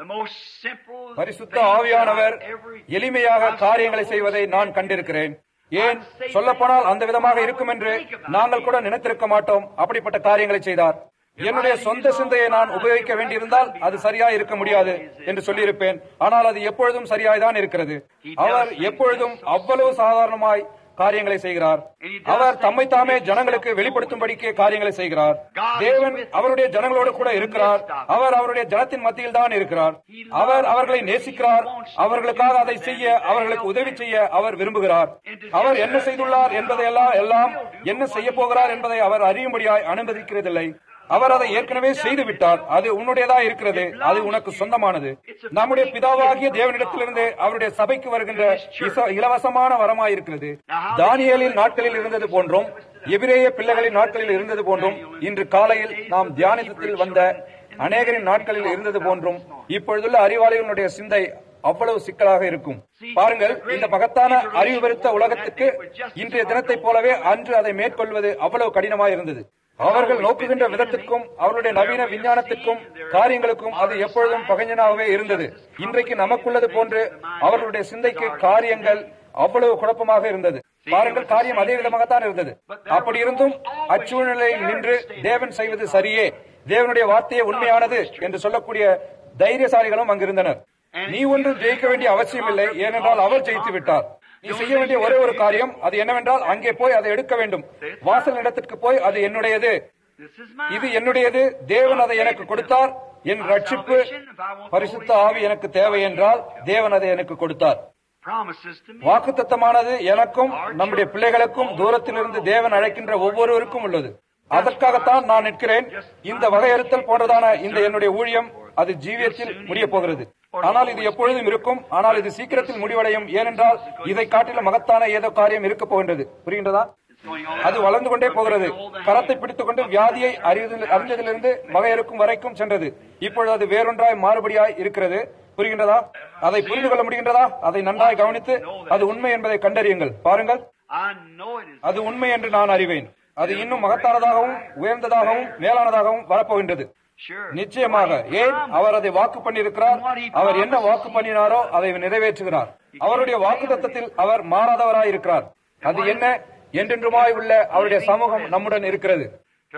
பரிசுத்த ஆவியானவர் எளிமையாக காரியங்களை செய்வதை நான் கண்டிருக்கிறேன். ஏன் சொல்லப்போனால் அந்த விதமாக இருக்கும் என்று நாங்கள் கூட நினைத்திருக்க மாட்டோம். அப்படிப்பட்ட காரியங்களை செய்தார். என்னுடைய சொந்த சிந்தையை நான் உபயோகிக்க வேண்டியிருந்தால் அது சரியாய் இருக்க முடியாது என்று சொல்லியிருப்பேன். ஆனால் அது எப்பொழுதும் சரியாய்தான் இருக்கிறது. அவர் எப்பொழுதும் அவ்வளவு சாதாரணமாய் காரியங்களை செய்கிறார். அவர் தம்மை தாமே ஜனங்களுக்கு வெளிப்படுத்தும்படிக்கே காரியங்களை செய்கிறார். தேவன் அவருடைய ஜனங்களோடு கூட இருக்கிறார். அவர் அவருடைய ஜனத்தின் மத்தியில் தான் இருக்கிறார். அவர் அவர்களை நேசிக்கிறார். அவர்களுக்காக அதை செய்ய, அவர்களுக்கு உதவி செய்ய அவர் விரும்புகிறார். அவர் என்ன செய்துள்ளார் என்பதையெல்லாம் எல்லாம் என்ன செய்ய போகிறார் என்பதை அவர் அறியும்படியாய் அனுமதிக்கிறதில்லை. அவர் அதை ஏற்கனவே செய்துவிட்டார். அது உன்னுடையதா இருக்கிறது. அது உனக்கு சொந்தமானது. நம்முடைய பிதாவாகிய தேவனிடத்திலிருந்து அவருடைய சபைக்கு வருகின்ற இலவசமான வரமாயிருக்கிறது. தானியேலின் நாட்களில் இருந்தது போன்றும், எபிரேய பிள்ளைகளின் நாட்களில் இருந்தது போன்றும், இன்று காலையில் நாம் தியானத்தில் வந்த அநேகரின் நாட்களில் இருந்தது போன்றும் இப்பொழுதுள்ள அறிவாளிகளுடைய சிந்தை அவ்வளவு சிக்கலாக இருக்கும். பாருங்கள், இந்த மகத்தான அறிவு பெருத்த உலகத்துக்கு இன்றைய தினத்தை போலவே அன்று அதை மேற்கொள்வது அவ்வளவு கடினமாக இருந்தது. அவர்கள் நோக்குகின்ற விதத்திற்கும் அவருடைய நவீன விஞ்ஞானத்திற்கும் காரியங்களுக்கும் அது எப்பொழுதும் பகைஞனாகவே இருந்தது. இன்றைக்கு நமக்குள்ளது போன்று அவர்களுடைய சிந்தைக்கு காரியங்கள் அவ்வளவு குழப்பமாக இருந்தது. பாருங்கள், காரியம் அதே விதமாகத்தான் இருந்தது. அப்படி இருந்தும் அச்சூழ்நிலையில் நின்று தேவன் செய்வது சரியே, தேவனுடைய வார்த்தையே உண்மையானது என்று சொல்லக்கூடிய தைரியசாலிகளும் அங்கிருந்தனர். நீ ஒன்றும் ஜெயிக்க வேண்டிய அவசியம் இல்லை, ஏனென்றால் அவர் ஜெயித்து விட்டார். நீ செய்ய வேண்டிய ஒரே ஒரு காரியம், அது என்னவென்றால் அங்கே போய் அதை எடுக்க வேண்டும். வாசல் இடத்திற்கு போய் அது என்னுடையது, இது என்னுடையது, தேவன் அதை எனக்கு கொடுத்தார், என் ரட்சிப்பு பரிசுத்த ஆவி எனக்கு தேவை என்றால் தேவன் அதை எனக்கு கொடுத்தார். வாக்குத்தத்தமானது எனக்கும் நம்முடைய பிள்ளைகளுக்கும் தூரத்திலிருந்து தேவன் அழைக்கின்ற ஒவ்வொருவருக்கும் உள்ளது. அதற்காகத்தான் நான் நிற்கிறேன். இந்த வகையறுத்தல் போன்றதான இந்த என்னுடைய ஊழியம் அது ஜீவியத்தில் முடிய போகிறது. ஆனால் இது எப்பொழுதும் இருக்கும். ஆனால் இது சீக்கிரத்தில் முடிவடையும். ஏனென்றால் இதை காட்டிலும் மகத்தான ஏதோ காரியம் இருக்க போகின்றது. புரிகின்றதா? அது வளர்ந்து கொண்டே போகிறது. கரத்தை பிடித்துக் கொண்டு வியாதியை அறிந்ததிலிருந்து வகையறுக்கும் வரைக்கும் சென்றது. இப்பொழுது அது வேறொன்றாய் மாறுபடியாய் இருக்கிறது. புரிகின்றதா? அதை புரிந்து கொள்ள முடிகின்றதா? அதை நன்றாய் கவனித்து அது உண்மை என்பதை கண்டறியுங்கள். பாருங்கள், அது உண்மை என்று நான் அறிவேன். அது இன்னும் மகத்தானதாகவும் உயர்ந்ததாகவும் மேலானதாகவும் வரப்போகின்றது. நிச்சயமாக. ஏன்? அவர் அதை வாக்கு பண்ணியிருக்கிறார். அவர் என்ன வாக்கு பண்ணினாரோ அதை நிறைவேற்றுகிறார். அவருடைய வாக்கு தத்தத்தில் அவர் மாறாதவராய் இருக்கிறார். அது என்ன? என்றென்றுமாய் உள்ள அவருடைய சமூகம் நம்முடன் இருக்கிறது.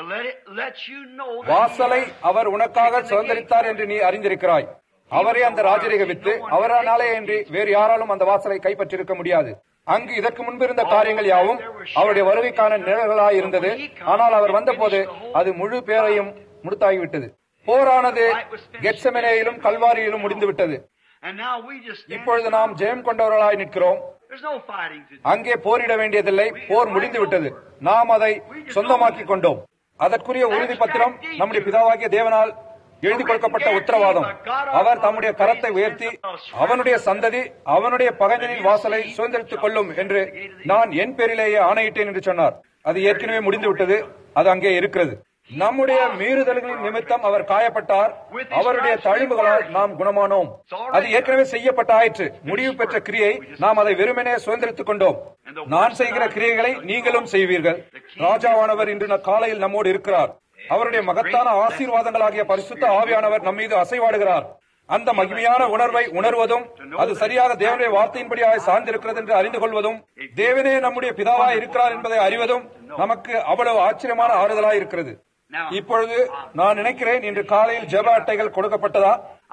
வாசலை அவர் உனக்காக சுதந்திரித்தார் என்று நீ அறிந்திருக்கிறாய். அவரே அந்த ராஜரீக வித்து, அவரானாலே என்று வேறு யாராலும் அந்த வாசலை கைப்பற்றிருக்க முடியாது. அங்கு இதற்கு முன்பு இருந்த காரியங்கள் யாவும் அவருடைய வருகைக்கான நிழல்களாய் இருந்தது. ஆனால் அவர் வந்தபோது அது முழு பேரையும் முடித்தாகிவிட்டது. போரானது கெத்செமனேயிலும் கல்வாரியிலும் முடிந்துவிட்டது. இப்பொழுது நாம் ஜெயம் கொண்டவர்களாய் நிற்கிறோம். அங்கே போரிட வேண்டியதில்லை. போர் முடிந்துவிட்டது. நாம் அதை சொந்தமாக்கிக் கொண்டோம். அதற்குரிய உறுதி பத்திரம் நம்முடைய பிதாவாகிய தேவனால் எழுதி கொடுக்கப்பட்ட உத்தரவாதம். அவர் தம்முடைய கரத்தை உயர்த்தி அவனுடைய சந்ததி அவனுடைய பகைஞனின் வாசலை சுதந்திரித்துக் கொள்ளும் என்று நான் என் பேரிலேயே ஆணையிட்டேன் என்று சொன்னார். அது ஏற்கனவே முடிந்து விட்டது. அது அங்கே இருக்கிறது. நம்முடைய மீறுதல்களின் நிமித்தம் அவர் காயப்பட்டார், அவருடைய தழும்புகளால் நாம் குணமானோம். அது ஏற்கனவே செய்யப்பட்ட ஆயிற்று. முடிவு பெற்ற கிரியை நாம் அதை வெறுமனே சுதந்திரித்துக் கொண்டோம். நான் செய்கிற கிரியைகளை நீங்களும் செய்வீர்கள். ராஜாவானவர் இன்று காலையில் நம்மோடு இருக்கிறார். அவருடைய மகத்தான ஆசீர்வாதங்களாகிய பரிசுத்த ஆவியானவர் நம்மீது அசைவாடுகிறார். அந்த மகிமையான உணர்வை உணர்வதும் அது சரியாக தேவனுடைய வார்த்தையின்படியாக சார்ந்திருக்கிறது என்று அறிந்து கொள்வதும் தேவனே நம்முடைய பிதாவாய் இருக்கிறார் என்பதை அறிவதும் நமக்கு அவ்வளவு ஆச்சரியமான ஆறுதலாய் இருக்கிறது. இப்பொழுது நான் நினைக்கிறேன், இன்று காலையில் ஜெப அட்டைகள் கொடுக்கப்பட்டதா?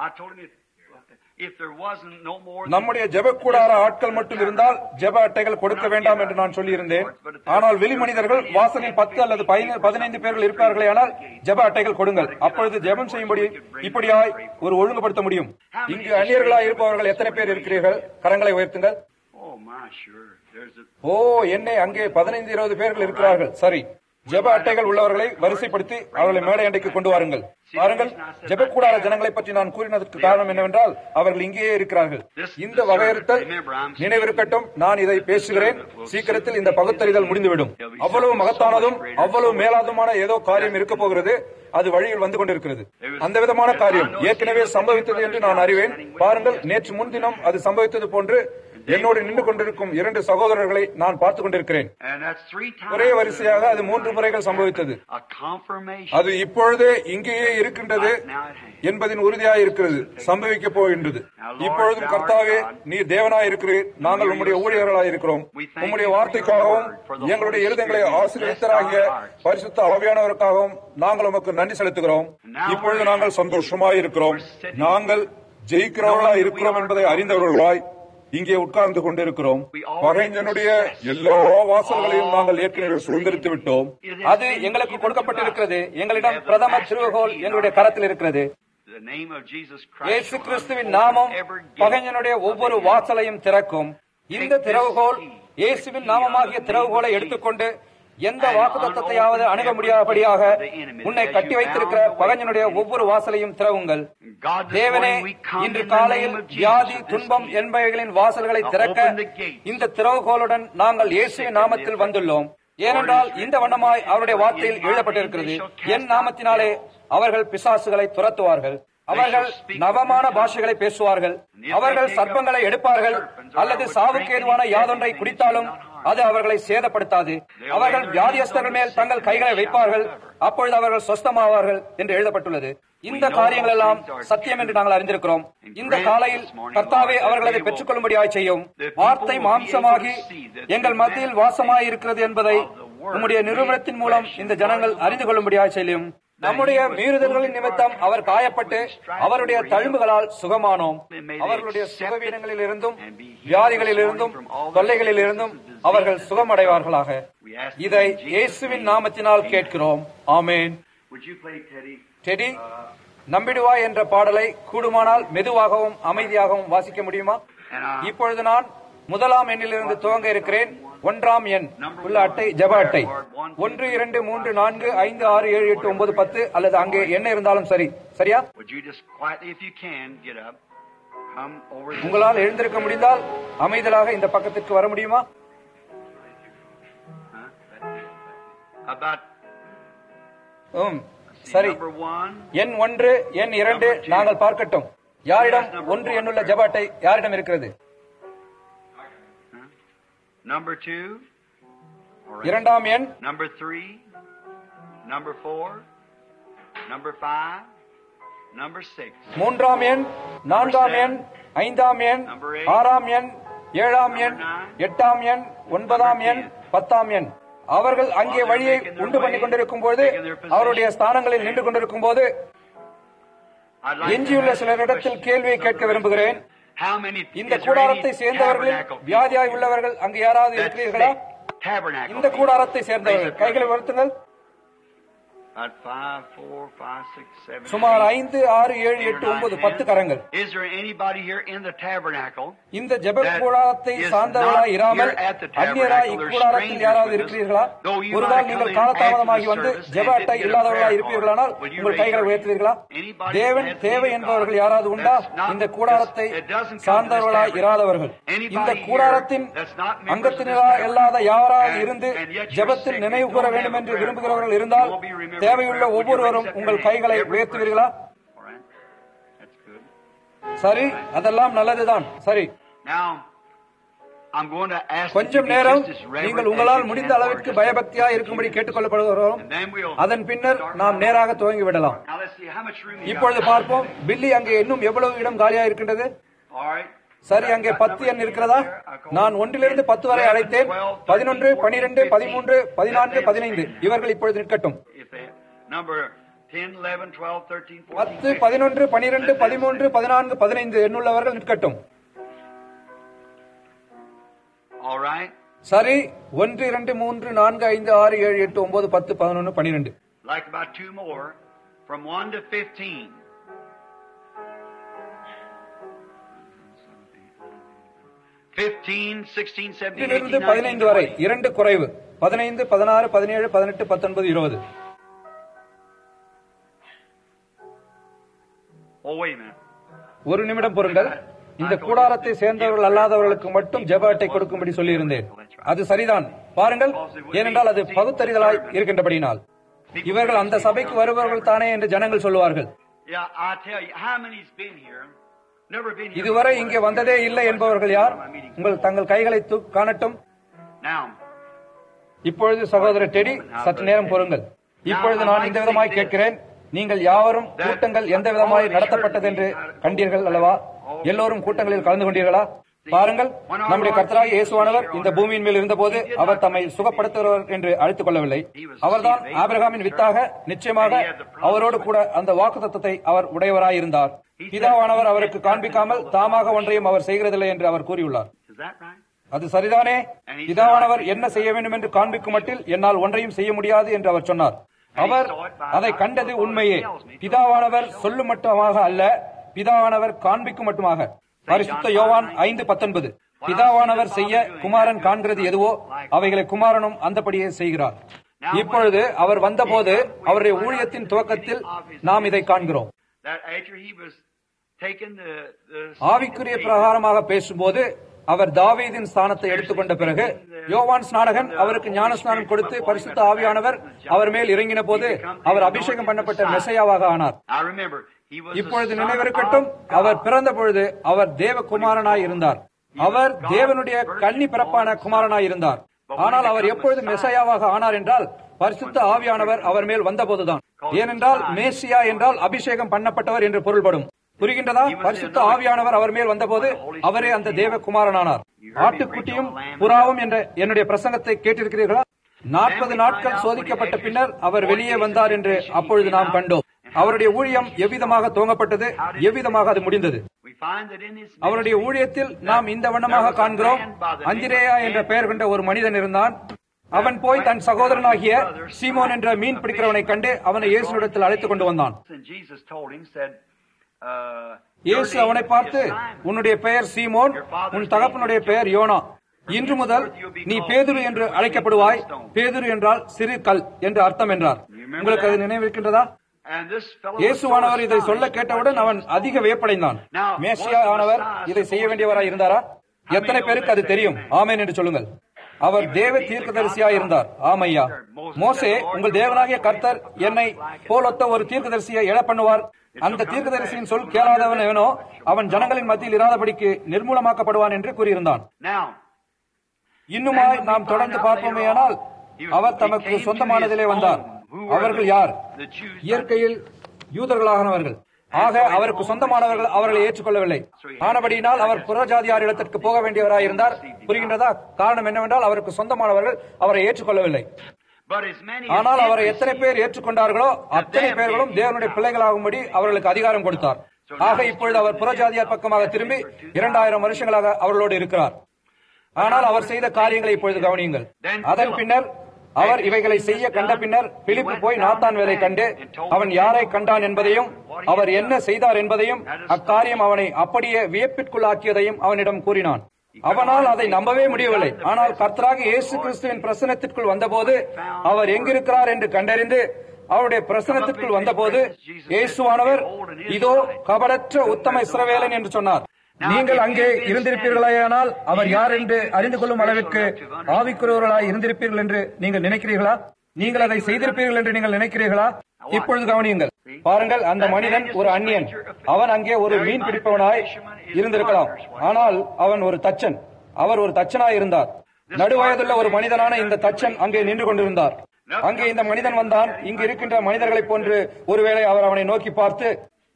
நம்முடைய ஜெப கூடார ஆட்கள் மட்டும் இருந்தால் ஜெப அட்டைகள் கொடுக்க வேண்டாம் என்று நான் சொல்லியிருந்தேன். ஆனால் வெளி மனிதர்கள் வாசலில் 10 அல்லது 15 பேர்கள் இருப்பார்களே, ஆனால் ஜெப அட்டைகள் கொடுங்கள். அப்பொழுது ஜெபம் செய்யும்படி இப்படியாய் ஒரு ஒழுங்குபடுத்த முடியும். இங்கு அந்நியர்களாய் இருப்பவர்கள் எத்தனை பேர் இருக்கிறீர்கள்? கரங்களை உயர்த்துங்கள். ஓ, என்னை அங்கே 15-20 பேர்கள் இருக்கிறார்கள். சரி, ஜெப அட்டைகள் உள்ளவர்களை வரிசைப்படுத்தி அவர்களை மேடை அண்டைக்கு கொண்டு வாருங்கள். பாருங்கள், ஜெபக்கூடாத ஜனங்களை பற்றி நான் கூறினதற்கு காரணம் என்னவென்றால் அவர்கள் இங்கேயே இருக்கிறார்கள். இந்த வகையறுத்தல் நினைவிருக்கட்டும். நான் இதை பேசுகிறேன். சீக்கிரத்தில் இந்த பகுத்தறிதல் முடிந்துவிடும். அவ்வளவு மகத்தானதும் அவ்வளவு மேலாதுமான ஏதோ காரியம் இருக்க போகிறது. அது வழியில் வந்து கொண்டிருக்கிறது. அந்த விதமான காரியம் ஏற்கனவே சம்பவித்தது என்று நான் அறிவேன். பாருங்கள், நேற்று முன்தினம் அது சம்பவித்தது போன்று என்னோடு நின்று கொண்டிருக்கும் 2 சகோதரர்களை நான் பார்த்துக் கொண்டிருக்கிறேன். ஒரே வரிசையாக அது 3 முறைகள் சம்பவித்தது. அது இப்பொழுதே இங்கேயே இருக்கின்றது என்பதின் உறுதியாக இருக்கிறது. சம்பவிக்க போகின்றது. இப்பொழுதும் கர்த்தாவே, நீ தேவனாய் இருக்கிறீர். நாங்கள் உம்முடைய ஊழியர்களாய் இருக்கிறோம். உம்முடைய வார்த்தைக்காகவும் எங்களுடைய இருதயங்களை ஆசீர்வதித்தராகிய பரிசுத்த ஆவியானவருக்காகவும் நாங்கள் உமக்கு நன்றி செலுத்துகிறோம். இப்பொழுது நாங்கள் சந்தோஷமாய் இருக்கிறோம். நாங்கள் ஜெயிக்கிறவர்களாய் இருக்கிறோம் என்பதை அறிந்தவர்களாய் இங்கே உட்கார்ந்து கொண்டிருக்கிறோம். பகைஞனுடைய எல்லா வாசல்களையும் நாங்கள் ஏற்கனவே சுதந்திரித்து விட்டோம். அது எங்களுக்கு கொடுக்கப்பட்டிருக்கிறது. எங்களிடம் பிரதம திருவுகோல் எங்களுடைய கரத்தில் இருக்கிறது. இயேசு கிறிஸ்துவின் நாமம் பகைஞனுடைய ஒவ்வொரு வாசலையும் திறக்கும். இந்த திறவுகோல் இயேசுவின் நாமமாகிய திறவுகோலை எடுத்துக்கொண்டு எந்த வாக்குத்தத்தத்தையாவது அணுக முடியாதபடியாக உன்னை கட்டி வைத்திருக்கிற பகைஞனுடைய ஒவ்வொரு வாசலையும் திறவுங்கள். தேவனே, இன்று காலையில் வியாதி, துன்பம் என்பவைகளின் வாசல்களை திறக்க இந்த திறவுகோலுடன் நாங்கள் இயேசுவின் நாமத்தில் வந்துள்ளோம். ஏனென்றால் இந்த வண்ணமாய் அவருடைய வார்த்தையில் எழுதப்பட்டிருக்கிறது, என் நாமத்தினாலே அவர்கள் பிசாசுகளை துரத்துவார்கள், அவர்கள் நவமான பாஷைகளை பேசுவார்கள், அவர்கள் சர்ப்பங்களை எடுப்பார்கள், அல்லது சாவுக்கு ஏதுவான யாதொன்றை குடித்தாலும் அது அவர்களை சேதப்படுத்தாது, அவர்கள் வியாதியஸ்தர்கள் மேல் தங்கள் கைகளை வைப்பார்கள், அப்பொழுது அவர்கள் சொஸ்தமாவார்கள் என்று எழுதப்பட்டுள்ளது. இந்த காரியங்கள் எல்லாம் சத்தியம் என்று நாங்கள் அறிந்திருக்கிறோம். இந்த காலையில் கர்த்தாவே அவர்கள் அதை பெற்றுக் கொள்ளும்படியாய் செய்யும். வார்த்தை மாம்சமாகி எங்கள் மத்தியில் வாசமாய் இருக்கிறது என்பதை உம்முடைய நிறுவனத்தின் மூலம் இந்த ஜனங்கள் அறிந்து கொள்ளும்படியாய் செய்யும். நம்முடைய மீறுதல்களின் நிமித்தம் அவர் காயப்பட்டு அவருடைய தழும்புகளால் சுகமானோம். அவர்களுடைய சுகவீனங்களில் இருந்தும் வியாதிகளில் இருந்தும் தொல்லைகளில் இருந்தும் அவர்கள் சுகமடைவார்களாக. இதை இயேசுவின் நாமத்தினால் கேட்கிறோம். ஆமேன். டெடி, நம்பிடுவாய் என்ற பாடலை கூடுமானால் மெதுவாகவும் அமைதியாகவும் வாசிக்க முடியுமா? இப்பொழுது நான் 1ஆம் எண்ணிலிருந்து துவங்க இருக்கிறேன். 1ஆம் எண் உள்ள அட்டை ஜெப அட்டை 1 2 3 4 5 6 7 8 9 10 அல்லது அங்கே என்ன இருந்தாலும் சரி. சரியா? உங்களால் எழுந்திருக்க முடிந்தால் அமைதலாக இந்த பக்கத்திற்கு வர முடியுமா? சரி. எண் 1, எண் 2 நாங்கள் பார்க்கட்டும். யாரிடம் 1 எண்ணுள்ள ஜெப அட்டை யாரிடம் இருக்கிறது? Number 2, 2ஆம் எண், number 3, number 4, number 5, number 6, 3ஆம் எண், 4ஆம் எண், 5ஆம் எண், 6ஆம் எண், 7ஆம் எண், 8ஆம் எண், 9ஆம் எண், 10ஆம் எண். அவர்கள் அங்கே வழியை உண்டு பண்ணி கொண்டிருக்கும் போது, அவருடைய ஸ்தானங்களில் நின்று கொண்டிருக்கும் போது, எஞ்சியுள்ள சிலரிடத்தில் கேள்வியை கேட்க விரும்புகிறேன். இந்த கூடாரத்தை சேர்ந்தவர்களில் வியாதியாய் உள்ளவர்கள் அங்கு யாராவது இருக்கிறீர்களா? இந்த கூடாரத்தை சேர்ந்தவர்கள் கைகளை உயர்த்துங்கள். About 5, 4, 5, 6, 7, சுமார் 8, 5, 6, 7, 8, 9, 10 கரங்கள். Is there anybody here in the tabernacle? இந்த ஜெப கூடாரத்தை சார்ந்தவர்களாய் இராமல் அந்நியராய் இக்கூடாரத்தில் யாராவது இருக்கிறீர்களா? ஒருவேளை நீங்கள் காலதாமதமாகி வந்து ஜெப அட்டை இல்லாதவர்களாய் இருப்பீர்களானால் உங்கள் கைகளை உயர்த்துவீர்களா? தேவன் தேவை என்பவர்கள் யாராவது உண்டா? இந்த கூடாரத்தை சார்ந்தவர்களாய் இராதவர்கள், இந்த கூடாரத்தின் அங்கத்தினராக இல்லாத யாராவது இருந்து ஜெபத்தில் நினைவு கூற வேண்டும் என்று விரும்புகிறவர்கள் இருந்தால் தேவையுள்ள ஒவ்வொருவரும் உங்கள் கைகளை உயர்த்துவீர்களா? சரி, அதெல்லாம் நல்லதுதான். சரி, கொஞ்சம் நேரம் நீங்கள் உங்களால் முடிந்த அளவிற்கு பயபக்தியா இருக்கும்படி கேட்டுக்கொள்ளப்படுகிறோம். அதன் பின்னர் நாம் நேராக துவங்கி விடலாம். இப்பொழுது பார்ப்போம், பில்லி அங்கே இன்னும் எவ்வளவு இடம் காலியா இருக்கின்றது? சரி, அங்கே 10 எண் இருக்கிறதா? நான் 1 to 10 வரை அழைத்தேன். 11, 12, 13, 14, 15 இவர்கள் இப்பொழுது நிற்கட்டும். 10, 11, 12, 13, 14, 15 எண்ணுள்ளவர்கள் நிற்கட்டும். சரி, 1, 2, 3, 4, 5, 6, 7, 8, 9, 10, 11, 12. Like about 2 more from 1 to 15. 15, 16, 17, 18, 15 வரை 2 குறைவு. 15, 16, 17, 18, 19, 20. Oh, wait a minute. ஒரு நிமிடம் பொறுங்கள். இந்த கூடாரத்தை சேர்ந்தவர்கள் அல்லாதவர்களுக்கு மட்டும் ஜெப அட்டை கொடுக்கும்படி சொல்லியிருந்தேன். அது சரிதான், பாருங்கள். ஏனென்றால் அது பகுத்தறிதலாய் இருக்கின்றபடியினால் இவர்கள் அந்த சபைக்கு வருபவர்கள் தானே என்று ஜனங்கள் சொல்லுவார்கள். இதுவரை இங்கே வந்ததே இல்லை என்பவர்கள் யார்? உங்கள் தங்கள் கைகளை காணட்டும். இப்பொழுது சகோதரர் டெடி, சற்று நேரம் பொறுங்கள். இப்பொழுது நான் இந்த விதமாய் கேட்கிறேன், நீங்கள் யாவரும் கூட்டங்கள் எந்த விதமாய் நடத்தப்பட்டது என்று கண்டீர்கள் அல்லவா? எல்லோரும் கூட்டங்களில் கலந்து கொண்டீர்களா? பாருங்கள், நம்முடைய கர்த்தராகிய இயேசுவானவர் இந்த பூமியின் மேல் இருந்தபோது அவர் தம்மை சுகப்படுத்துகிறவர் என்று அழைத்துக் கொள்ளவில்லை. அவர்தான் ஆபிரகாமின் வித்தாக. நிச்சயமாக அவரோடு கூட அந்த வாக்குத்தத்தத்தை அவர் உடையவராயிருந்தார். பிதாவானவர் அவருக்கு காண்பிக்காமல் தாமாக ஒன்றையும் அவர் செய்கிறதில்லை என்று அவர் கூறியுள்ளார். அது சரிதானே? பிதாவானவர் என்ன செய்ய வேண்டும் என்று காண்பிக்கும் மட்டில் என்னால் ஒன்றையும் செய்ய முடியாது என்று அவர் சொன்னார். அவர் அதை கண்டது உண்மையே. பிதாவானவர் சொல்லும் மட்டுமாக அல்ல, பிதாவானவர் காண்பிக்கும் மட்டுமாக. பரிசுத்த யோவான் 5:19. பிதாவானவர் செய்ய குமாரன் காண்கிறது எதுவோ அவைகளை குமாரனும் அந்தபடியே செய்கிறார். இப்பொழுது அவர் வந்தபோது அவருடைய ஊழியத்தின் துவக்கத்தில் நாம் இதை காண்கிறோம். ஆவிக்குரிய பிரகாரமாக பேசும்போது அவர் தாவீதின் ஸ்தானத்தை எடுத்துக்கொண்ட பிறகு யோவான் ஸ்நானகன் அவருக்கு ஞானஸ்நானம் கொடுத்து பரிசுத்த ஆவியானவர் அவர் மேல் இறங்கின போது அவர் அபிஷேகம் பண்ணப்பட்ட மெசையாவாக ஆனார். இப்பொழுது நினைவிருக்கட்டும், அவர் பிறந்த பொழுது அவர் தேவகுமாரனாய் இருந்தார். அவர் தேவனுடைய கன்னி பிறப்பான குமாரனாய் இருந்தார். ஆனால் அவர் எப்பொழுது மெசையாவாக ஆனார் என்றால் பரிசுத்த ஆவியானவர் அவர் மேல் வந்தபோதுதான். ஏனென்றால் மேசியா என்றால் அபிஷேகம் பண்ணப்பட்டவர் என்று பொருள்படும். புரிகின்றதா? பரிசுத்த ஆவியானவர் அவர் மேல் வந்தபோது அவரே அந்த தேவகுமாரனானார். ஆட்டுக்குட்டியும் புறாவும் என்ற என்னுடைய பிரசங்கத்தை கேட்டிருக்கிறீர்களா? 40 நாட்கள் சோதிக்கப்பட்ட பின்னர் அவர் வெளியே வந்தார் என்று அப்பொழுது நாம் கண்டோம். அவருடைய ஊழியம் எவ்விதமாக துவங்கப்பட்டது, எவ்விதமாக அது முடிந்தது. அவருடைய ஊழியத்தில் நாம் இந்த வண்ணமாக காண்கிறோம். அந்திரேயா என்ற பெயர் கொண்ட ஒரு மனிதன் இருந்தான். அவன் போய் தன் சகோதரனாகிய சீமோன் என்ற மீன் பிடிக்கிறவனை கண்டு அவனை இயேசுவிடத்தில் அழைத்துக் கொண்டு வந்தான். இயேசு அவனை பார்த்து, உன்னுடைய பெயர் சீமோன், உன் தகப்பனுடைய பெயர் யோனா. இன்று முதல் நீ பேதுரு என்று அழைக்கப்படுவாய். பேதுரு என்றால் சிறு கல் என்று அர்த்தம் என்றார். உங்களுக்கு அது நினைவிருக்கின்றதா? இயேசுவானவர் இதை சொல்ல கேட்டவுடன் அவன் அதிக வியப்படைந்தான். மேசியா ஆனவர் இதை செய்ய வேண்டியவராய் இருந்தாரா? எத்தனை பேருக்கு அது தெரியும்? ஆமென் என்று சொல்லுங்கள். அவர் தேவ தீர்க்கதரிசியாய் இருந்தார். ஆமையா. மோசே, உங்கள் தேவனாகிய கர்த்தர் என்னை போலொத்த ஒரு தீர்க்கதரிசியை எழ பண்ணுவார். அந்த தீர்க்கதரிசியின் சொல் கேளாதவன் எவனோ அவன் ஜனங்களின் மத்தியில் இராதபடிக்கு நிர்மூலமாக்கப்படுவான் என்று கூறியிருந்தான். இன்னுமாய் நாம் தொடர்ந்து பார்ப்போமேயானால் அவர் தமக்கு சொந்தமானதிலே வந்தார். அவர்கள் யார்? இயற்கையில் யூதர்களானவர்கள். ஆக அவருக்கு சொந்தமானவர்கள் அவர்களை ஏற்றுக்கொள்ளவில்லை. ஆனபடியினால் அவர் புறஜாதியார் இடத்திற்கு போக வேண்டியவராயிருந்தார். புரிகின்றதா? காரணம் என்னவென்றால் அவருக்கு சொந்தமானவர்கள் அவரை ஏற்றுக்கொள்ளவில்லை. ஆனால் அவரை எத்தனை பேர் ஏற்றுக்கொண்டார்களோ அத்தனை பேர்களும் தேவனுடைய பிள்ளைகளாகும்படி அவர்களுக்கு அதிகாரம் கொடுத்தார். ஆக இப்பொழுது அவர் புறஜாதியார் பக்கமாக திரும்பி 2000 வருஷங்களாக அவர்களோடு இருக்கிறார். ஆனால் அவர் செய்த காரியங்களை இப்பொழுது கவனியுங்கள். அதன் பின்னர் அவர் இவைகளை செய்ய கண்ட பின்னர் பிலிப்பு போய் நாத்தான் வேலை கண்டு அவன் யாரை கண்டான் என்பதையும் அவர் என்ன செய்தார் என்பதையும் அக்காரியம் அவனை அப்படியே வியப்பிற்குள்ளாக்கியதையும் அவனிடம் கூறினான். அவனால் அதை நம்பவே முடியவில்லை. ஆனால் கர்த்தராகிய இயேசு கிறிஸ்துவின் பிரசனத்திற்குள் வந்தபோது அவர் எங்கிருக்கிறார் என்று கண்டறிந்து அவருடைய பிரசனத்திற்குள் வந்தபோது இயேசுவானவர் இதோ கபடற்ற உத்தம இஸ்ரவேலன் என்று சொன்னார். நீங்கள் அங்கே இருந்திருப்பீர்களானால் அவர் யார் என்று அறிந்து கொள்ளும் அளவிற்கு ஆவிக்குரியவர்களாய் இருந்திருப்பீர்கள் என்று நீங்கள் நினைக்கிறீர்களா? நீங்கள் அதை செய்திருப்பீர்கள் என்று நீங்கள் நினைக்கிறீர்களா? இப்பொழுது கவனியுங்கள். பாருங்கள், அந்த மனிதன் ஒரு அந்நியன். அவன் அங்கே ஒரு மீன் பிடிப்பவனாய் இருந்திருக்கலாம். ஆனால் அவன் ஒரு தச்சன். அவர் ஒரு தச்சனாய் இருந்தார். நடுவயதுள்ள ஒரு மனிதனான இந்த தச்சன் அங்கே நின்று கொண்டிருந்தார். அங்கே இந்த மனிதன் வந்தான். இங்கு இருக்கின்ற மனிதர்களைப் போன்று ஒருவேளை அவர் அவனை நோக்கி பார்த்து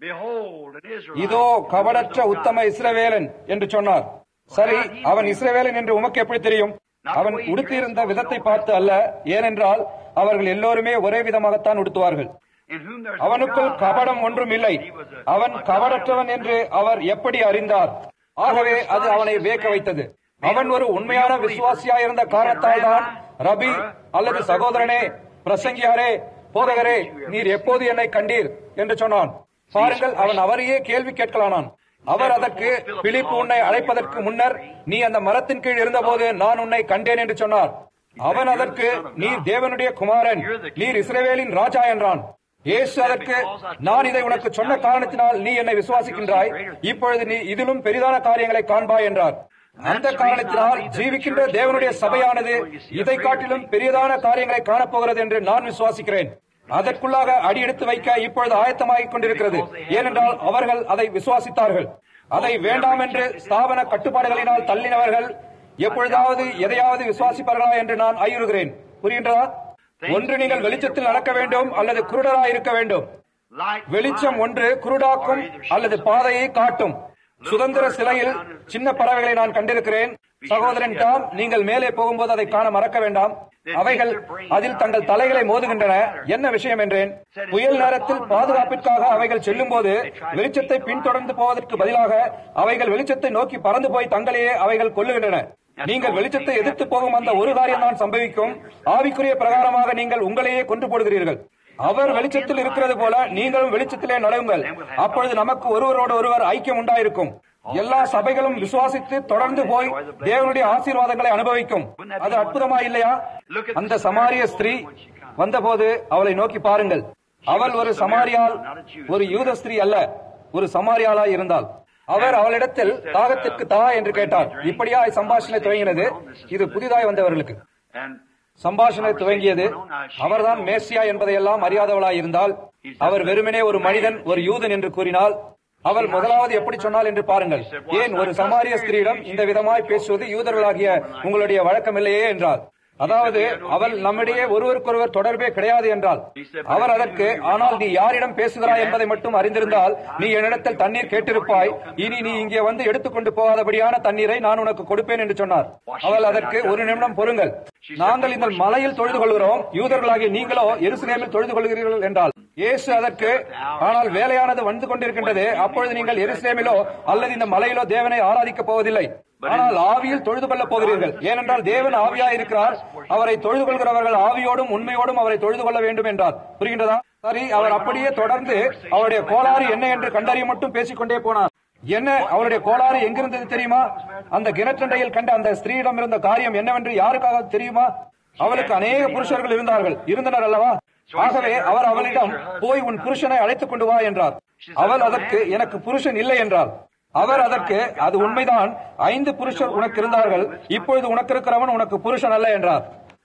இதோ கபடற்ற உத்தம இஸ்ரவேலன் என்று சொன்னார். சரி, அவன் இஸ்ரவேலன் என்று உமக்கு எப்படி தெரியும்? அவன் உடுத்தியிருந்த விதத்தை பார்த்து அல்ல. ஏனென்றால் அவர்கள் எல்லோருமே ஒரே விதமாகத்தான் உடுத்துவார்கள். அவனுக்குள் கபடம் ஒன்றும் இல்லை. அவன் கபடற்றவன் என்று அவர் எப்படி அறிந்தார்? ஆகவே அது அவனை வியக்க வைத்தது. அவன் ஒரு உண்மையான விசுவாசியாயிருந்த காரணத்தால் தான் ரபி அல்லது சகோதரனே, பிரசங்கியாரே, போதகரே, நீர் எப்போது என்னை கண்டீர் என்று சொன்னான். பாருங்கள், அவன் அவரையே கேள்வி கேட்கலானான். அவர் அதற்கு பிலிப்பு உன்னை அழைப்பதற்கு முன்னர் நீ அந்த மரத்தின் கீழ் இருந்தபோது நான் உன்னை கண்டேன் என்று சொன்னார். அவன் அதற்கு நீர் தேவனுடைய குமாரன், நீர் இஸ்ரவேலின் ராஜா என்றான். இயேசு அதற்கு நான் இதை உனக்கு சொன்ன காரணத்தினால் நீ என்னை விசுவாசிக்கின்றாய். இப்பொழுது நீ இதிலும் பெரிதான காரியங்களை காண்பாய் என்றார். அந்த காரணத்தினால் ஜீவிக்கின்ற தேவனுடைய சபையானது இதை காட்டிலும் பெரியதான காரியங்களை காணப்போகிறது என்று நான் விசுவாசிக்கிறேன். அதற்குள்ளாக அடியெடுத்து வைக்க இப்பொழுது ஆயத்தமாகிக் கொண்டிருக்கிறது. ஏனென்றால் அவர்கள் அதை விசுவாசித்தார்கள். அதை வேண்டாம் என்று ஸ்தாபன கட்டுப்பாடுகளினால் தள்ளினவர்கள் எப்பொழுதாவது எதையாவது விசுவாசிப்பார்களா என்று நான் ஐயுறுகிறேன். புரிகின்றதா? ஒன்று நீங்கள் வெளிச்சத்தில் நடக்க வேண்டும் அல்லது குருடராய் இருக்க வேண்டும். வெளிச்சம் ஒன்று குருடாக்கும் அல்லது பாதையை காட்டும். சுதந்திர சிலையில் சின்ன பறவைகளை நான் கண்டிருக்கிறேன். சகோதரன் டாம், நீங்கள் மேலே போகும்போது அதை காண மறக்க வேண்டாம். அவைகள் அதில் தங்கள் தலைகளை மோதுகின்றன. என்ன விஷயம் என்றேன். புயல் நேரத்தில் பாதுகாப்பிற்காக அவைகள் செல்லும் போது வெளிச்சத்தை பின்தொடர்ந்து போவதற்கு பதிலாக அவைகள் வெளிச்சத்தை நோக்கி பறந்து போய் தங்களையே அவைகள் கொல்லுகின்றன. நீங்கள் வெளிச்சத்தை எதிர்த்து போகும் அந்த ஒரு காரியம் தான் சம்பவிக்கும். ஆவிக்குரிய பிரகாரமாக நீங்கள் உங்களையே கொன்று போடுகிறீர்கள். அவர் வெளிச்சத்தில் இருக்கிறது போல நீங்களும் வெளிச்சத்திலே நடவுங்கள். அப்பொழுது நமக்கு ஒருவரோடு ஒருவர் ஐக்கியம் உண்டாயிருக்கும். எல்லா சபைகளும் விசுவாசித்து தொடர்ந்து போய் தேவனுடைய ஆசீர்வாதங்களை அனுபவிக்கும். அது அற்புதமா இல்லையா? அந்த சமாரிய ஸ்திரீ வந்தபோது அவளை நோக்கி பாருங்கள். அவள் ஒரு சமாரியால், ஒரு யூத ஸ்திரீ அல்ல, ஒரு சமாரியாளாய் இருந்தாள். அவர் அவளிடத்தில் தாகத்திற்கு தா என்று கேட்டார். இப்படியா சம்பாஷணை துவங்கினது. இது புதிதாய் வந்தவர்களுக்கு சம்பாஷணை துவங்கியது. அவர்தான் மேசியா என்பதையெல்லாம் அறியாதவளாய் இருந்தால், அவர் வெறுமனே ஒரு மனிதன், ஒரு யூதன் என்று கூறினால், அவள் முதலாவது எப்படி சொன்னாள் என்று பாருங்கள். ஏன் ஒரு சமாரிய ஸ்திரீயிடம் இந்த விதமாய் பேசுவது யூதர்களாகிய உங்களுடைய வழக்கமில்லையே என்றால், அதாவது அவள் நம்மிடையே ஒருவருக்கொருவர் தொடர்பே கிடையாது என்றால். அவர் அதற்கு, ஆனால் நீ யாரிடம் பேசுகிறாய் என்பதை மட்டும் அறிந்திருந்தால் நீ என்னிடத்தில் தண்ணீர் கேட்டிருப்பாய். இனி நீ இங்கே வந்து எடுத்துக்கொண்டு போகாதபடியான தண்ணீரை நான் உனக்கு கொடுப்பேன் என்று சொன்னார். அவள் அதற்கு, ஒரு நிமிடம் பொறுங்கள், நாங்கள் இந்த மலையில் தொழுது கொள்கிறோம், யூதர்களாகிய நீங்களோ எருசலேமில் தொழுது கொள்கிறீர்கள் என்றால். இயேசு அதற்கு, ஆனால் வேலையானது வந்து கொண்டிருக்கின்றது. அப்பொழுது நீங்கள் எருசலேமிலோ அல்லது இந்த மலையிலோ தேவனை ஆராதிக்கப் போவதில்லை, ஆனால் ஆவியில் தொழுது கொள்ளப் போகிறீர்கள். ஏனென்றால் தேவன் ஆவியாய் இருக்கிறார். அவரை தொழுது கொள்கிறவர்கள் ஆவியோடும் உண்மையோடும் அவரை தொழுது கொள்ள வேண்டும் என்றார். புரிகின்றதா? சரி, அவர் அப்படியே தொடர்ந்து அவருடைய கோளாறு என்ன என்று கண்டறிய மட்டும் பேசிக்கொண்டே போனார். என்ன அவருடைய கோளாறு எங்கிருந்தது தெரியுமா? அந்த கிணற்றண்டையில் கண்ட அந்த ஸ்திரீயிடம் இருந்த காரியம் என்னவென்று யாருக்காக தெரியுமா? அவளுக்கு அநேக புருஷர்கள் இருந்தனர் அல்லவா? ஆகவே அவர் அவளிடம் போய் உன் புருஷனை அழைத்துக் கொண்டு வா என்றார். அவள் அதற்கு, எனக்கு புருஷன் இல்லை என்றார். அவர் அதற்கு, அது உண்மைதான், 5 புருஷர் உனக்கு இருந்தார்கள், இப்பொழுது உனக்கு இருக்கிறவன் உனக்கு புருஷன் அல்ல என்றார்.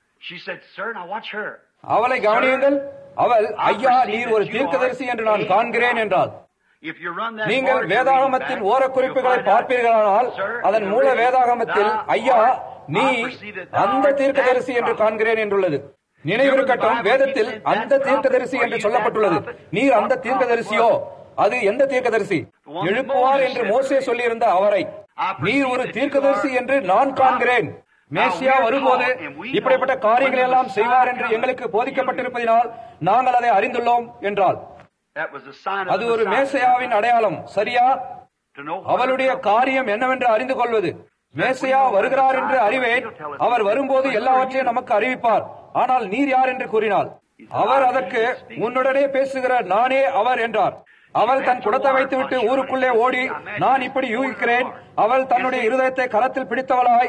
அவளை கவனியுங்கள். அவள், ஐயா, நீர் ஒரு தீர்க்கதரிசி என்று நான் காண்கிறேன் என்றாள். நீங்கள் வேதாகமத்தின் ஓர குறிப்புகளை பார்ப்பீர்களானால் அதன் மூல வேதாகமத்தில், ஐயா, நீ அந்த தீர்க்கதரிசி என்று காண்கிறேன் என்றுள்ளது. நினைவிருக்கட்டும், வேதத்தில் அந்த தீர்க்கதரிசி என்று சொல்லப்பட்டுள்ளது. நீர் அந்த தீர்க்கதரிசியோ? அது எந்த தீர்க்கதரிசி? எழுப்புவார் என்று மோசே சொல்லியிருந்த அவரை நீர் ஒரு தீர்க்கதரிசி என்று நான் காண்கிறேன். மேசியா வரும்போது இப்படிப்பட்ட காரியங்கள் எல்லாம் செய்வார் என்று எங்களுக்கு போதிக்கப்பட்டிருப்பதினால் நாங்கள் அதை அறிந்துள்ளோம் என்றால், அது ஒரு மேசியாவின் அடையாளம். சரியா? அவளுடைய காரியம் என்னவென்று அறிந்து கொள்வது. மேசியா வருகிறார் என்று அறிவேன். அவர் வரும்போது எல்லாவற்றையும் நமக்கு அறிவிப்பார். ஆனால் நீர் யார் என்று கூறினாள். அவர் அதற்கு, உன்னுடனே பேசுகிற நானே அவர் என்றார். அவள் தன் குடத்தை வைத்துவிட்டு ஊருக்குள்ளே ஓடி, நான் இப்படி யூகிக்கிறேன், அவள் தன்னுடைய இருதயத்தை கரத்தில் பிடித்தவளாய்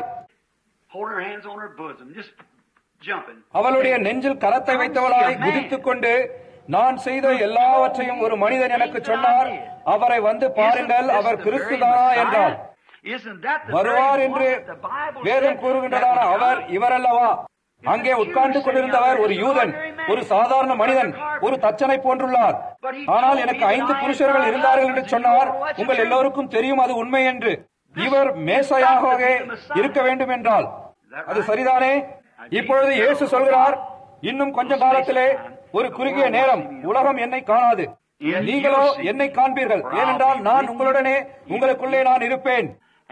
அவளுடைய நெஞ்சில் கரத்தை வைத்தவளாய் குதித்துக் கொண்டு, நான் செய்த எல்லாவற்றையும் ஒரு மனிதன் எனக்கு சொன்னார், அவரை வந்து பாருங்கள், அவர் கிறிஸ்துதானா என்றார். வருவார் என்று வேதம் கூறுகின்றதான அவர் இவரல்லவா? அங்கே உட்கார்ந்து கொண்டிருந்தவர் ஒரு யூதன், ஒரு சாதாரண மனிதன், ஒரு தச்சனை போன்றுள்ளார். ஆனால் எனக்கு 5 புருஷர்கள் இருந்தார்கள் என்று சொன்னார். உங்கள் எல்லோருக்கும் தெரியும் அது உண்மை என்று. இவர் மேசையாக இருக்க வேண்டும் என்றால் அது சரிதானே? இப்பொழுது இயேசு சொல்கிறார், இன்னும் கொஞ்ச காலத்திலே, ஒரு குறுகிய நேரம், உலகம் என்னை காணாது, நீங்களோ என்னை காண்பீர்கள். ஏனென்றால் நான் உங்களுடனே, உங்களுக்குள்ளே நான் இருப்பேன்.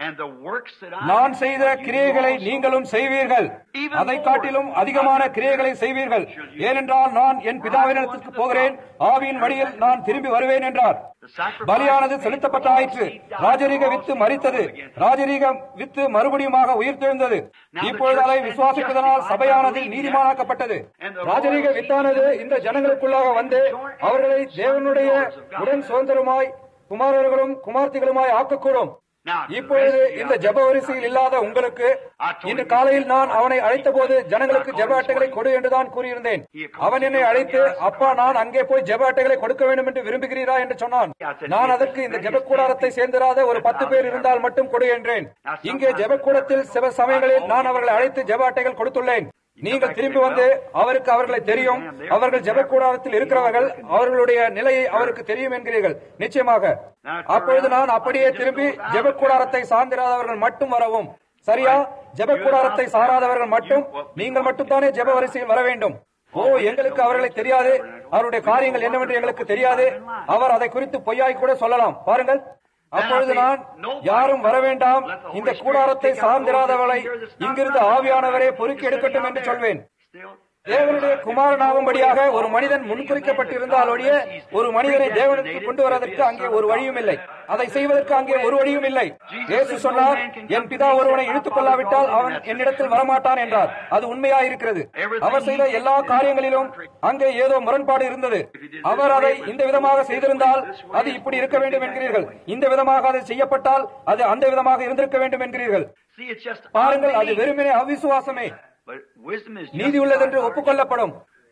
நான் செய்த கிரியைகளை நீங்களும் செய்வீர்கள், அதை காட்டிலும் அதிகமான கிரியைகளை செய்வீர்கள். ஏனென்றால் நான் என் பிதாவினிடத்திற்கு போகிறேன், ஆவியின் வழியில் நான் திரும்பி வருவேன் என்றார். பலியானது செலுத்தப்பட்டாயிற்று. ராஜரீக வித்து மரித்தது. ராஜரீக வித்து மறுபடியுமாக உயிர்த்தெழுந்தது. இப்பொழுது அதை விசுவாசிப்பதனால் சபையானது நீதிமானாக்கப்பட்டது. ராஜரீக வித்தானது இந்த ஜனங்களுக்குள்ளாக வந்து அவர்களை தேவனுடைய உடன் சுதந்திரமாய் குமாரர்களும் குமார்த்திகளுமாய் ஆக்கக்கூடும். இப்பொழுது இந்த ஜெப வரிசையில் இல்லாத உங்களுக்கு, இன்று காலையில் நான் அவனை அழைத்த போது ஜனங்களுக்கு ஜெப அட்டைகளை கொடு என்றுதான் கூறியிருந்தேன். அவன் என்னை அழைத்து, அப்பா, நான் அங்கே போய் ஜெப அட்டைகளை கொடுக்க வேண்டும் என்று விரும்புகிறீரா என்று சொன்னான். நான் அதற்கு, இந்த ஜெப கூடாரத்தை சேர்ந்திராத ஒரு 10 பேர் இருந்தால் மட்டும் கொடு என்றேன். இங்கே ஜெப கூடத்தில் சில சமயங்களில் நான் அவர்களை அழைத்து ஜெப அட்டைகள் கொடுத்துள்ளேன். நீங்கள் திரும்பி வந்து, அவருக்கு அவர்களை தெரியும், அவர்கள் ஜெப கூடாரத்தில் இருக்கிறவர்கள், அவர்களுடைய நிலையை அவருக்கு தெரியும் என்கிறீர்கள். நிச்சயமாக. அப்பொழுது நான் அப்படியே திரும்பி, ஜெப கூடாரத்தை சார்ந்திராதவர்கள் மட்டும் வரவும். சரியா? ஜெப கூடாரத்தை சாராதவர்கள் மட்டும், நீங்கள் மட்டும்தானே ஜெப வரிசையில் வர வேண்டும். ஓ, எங்களுக்கு அவர்களை தெரியாது, அவருடைய காரியங்கள் என்னவென்று எங்களுக்கு தெரியாது, அவர் அதை குறித்து பொய்யாய் கூட சொல்லலாம். பாருங்கள். அப்பொழுது நான், யாரும் வர வேண்டாம், இந்த கூடாரத்தை சார்ந்திராதவளை இங்கிருந்து ஆவியானவரே பொறுக்கி எடுக்கட்டும் என்று சொல்வேன். தேவனுடைய குமாரனாகும்படியாக ஒரு மனிதன் முன்குறிக்கப்பட்டிருந்தால் ஒழிய ஒரு மனிதனை தேவனுக்கு கொண்டு வருவதற்கு அங்கே ஒரு வழியும் இல்லை. அதை செய்வதற்கு அங்கே ஒரு வழியும் இல்லை. இயேசு சொன்னார், என் பிதா ஒருவனை இழுத்துக் கொள்ளாவிட்டால் அவன் என்னிடத்தில் வரமாட்டான் என்றார். அது உண்மையாயிருக்கிறது. அவர் செய்த எல்லா காரியங்களிலும் அங்கே ஏதோ முரண்பாடு இருந்தது. அவர் அதை இந்த விதமாக செய்திருந்தால் அது இப்படி இருக்க வேண்டும் என்கிறீர்கள். இந்த விதமாக அதை செய்யப்பட்டால் அது அந்த விதமாக இருந்திருக்க வேண்டும் என்கிறீர்கள். பாருங்கள், அது வெறுமனே அவிசுவாசமே. நீதி உள்ளதென்று ஒப்புக்கொள்ளப்படும்.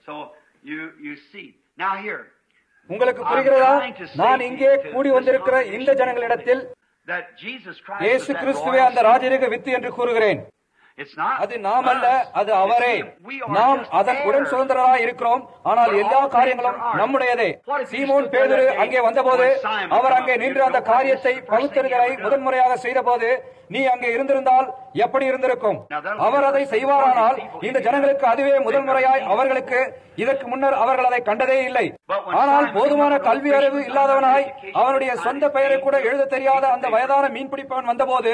உங்களுக்கு புரிகிறதா? நான் இங்கே கூடி வந்திருக்கிற இந்த ஜனங்களிடத்தில் இயேசு கிறிஸ்துவே அந்த ராஜரீக வித்து என்று கூறுகிறேன். அது நாம் அல்ல, அது அவரே. நாம் அதன் உடன் சுதந்திரராய் இருக்கிறோம். ஆனால் எல்லா காரியங்களும் நம்முடையதே. சீமோன் பேதுரு அங்கே வந்தபோது, அவர் அங்கே நின்று அந்த காரியத்தை பகுத்தறிதலை முதன்முறையாக செய்த போது, நீ அங்கே இருந்திருந்தால் எப்படி இருந்திருக்கும்? அவர் அதை செய்வாரானால் இந்த ஜனங்களுக்கு அதுவே முதல் முறையாய், அவர்களுக்கு இதற்கு முன்னர் அவர்கள் அதை கண்டதே இல்லை. ஆனால் போதுமான கல்வி அறிவு இல்லாதவனாய், அவனுடைய சொந்த பெயரை கூட எழுத தெரியாத அந்த வயதான மீன்பிடிப்பவன் வந்தபோது,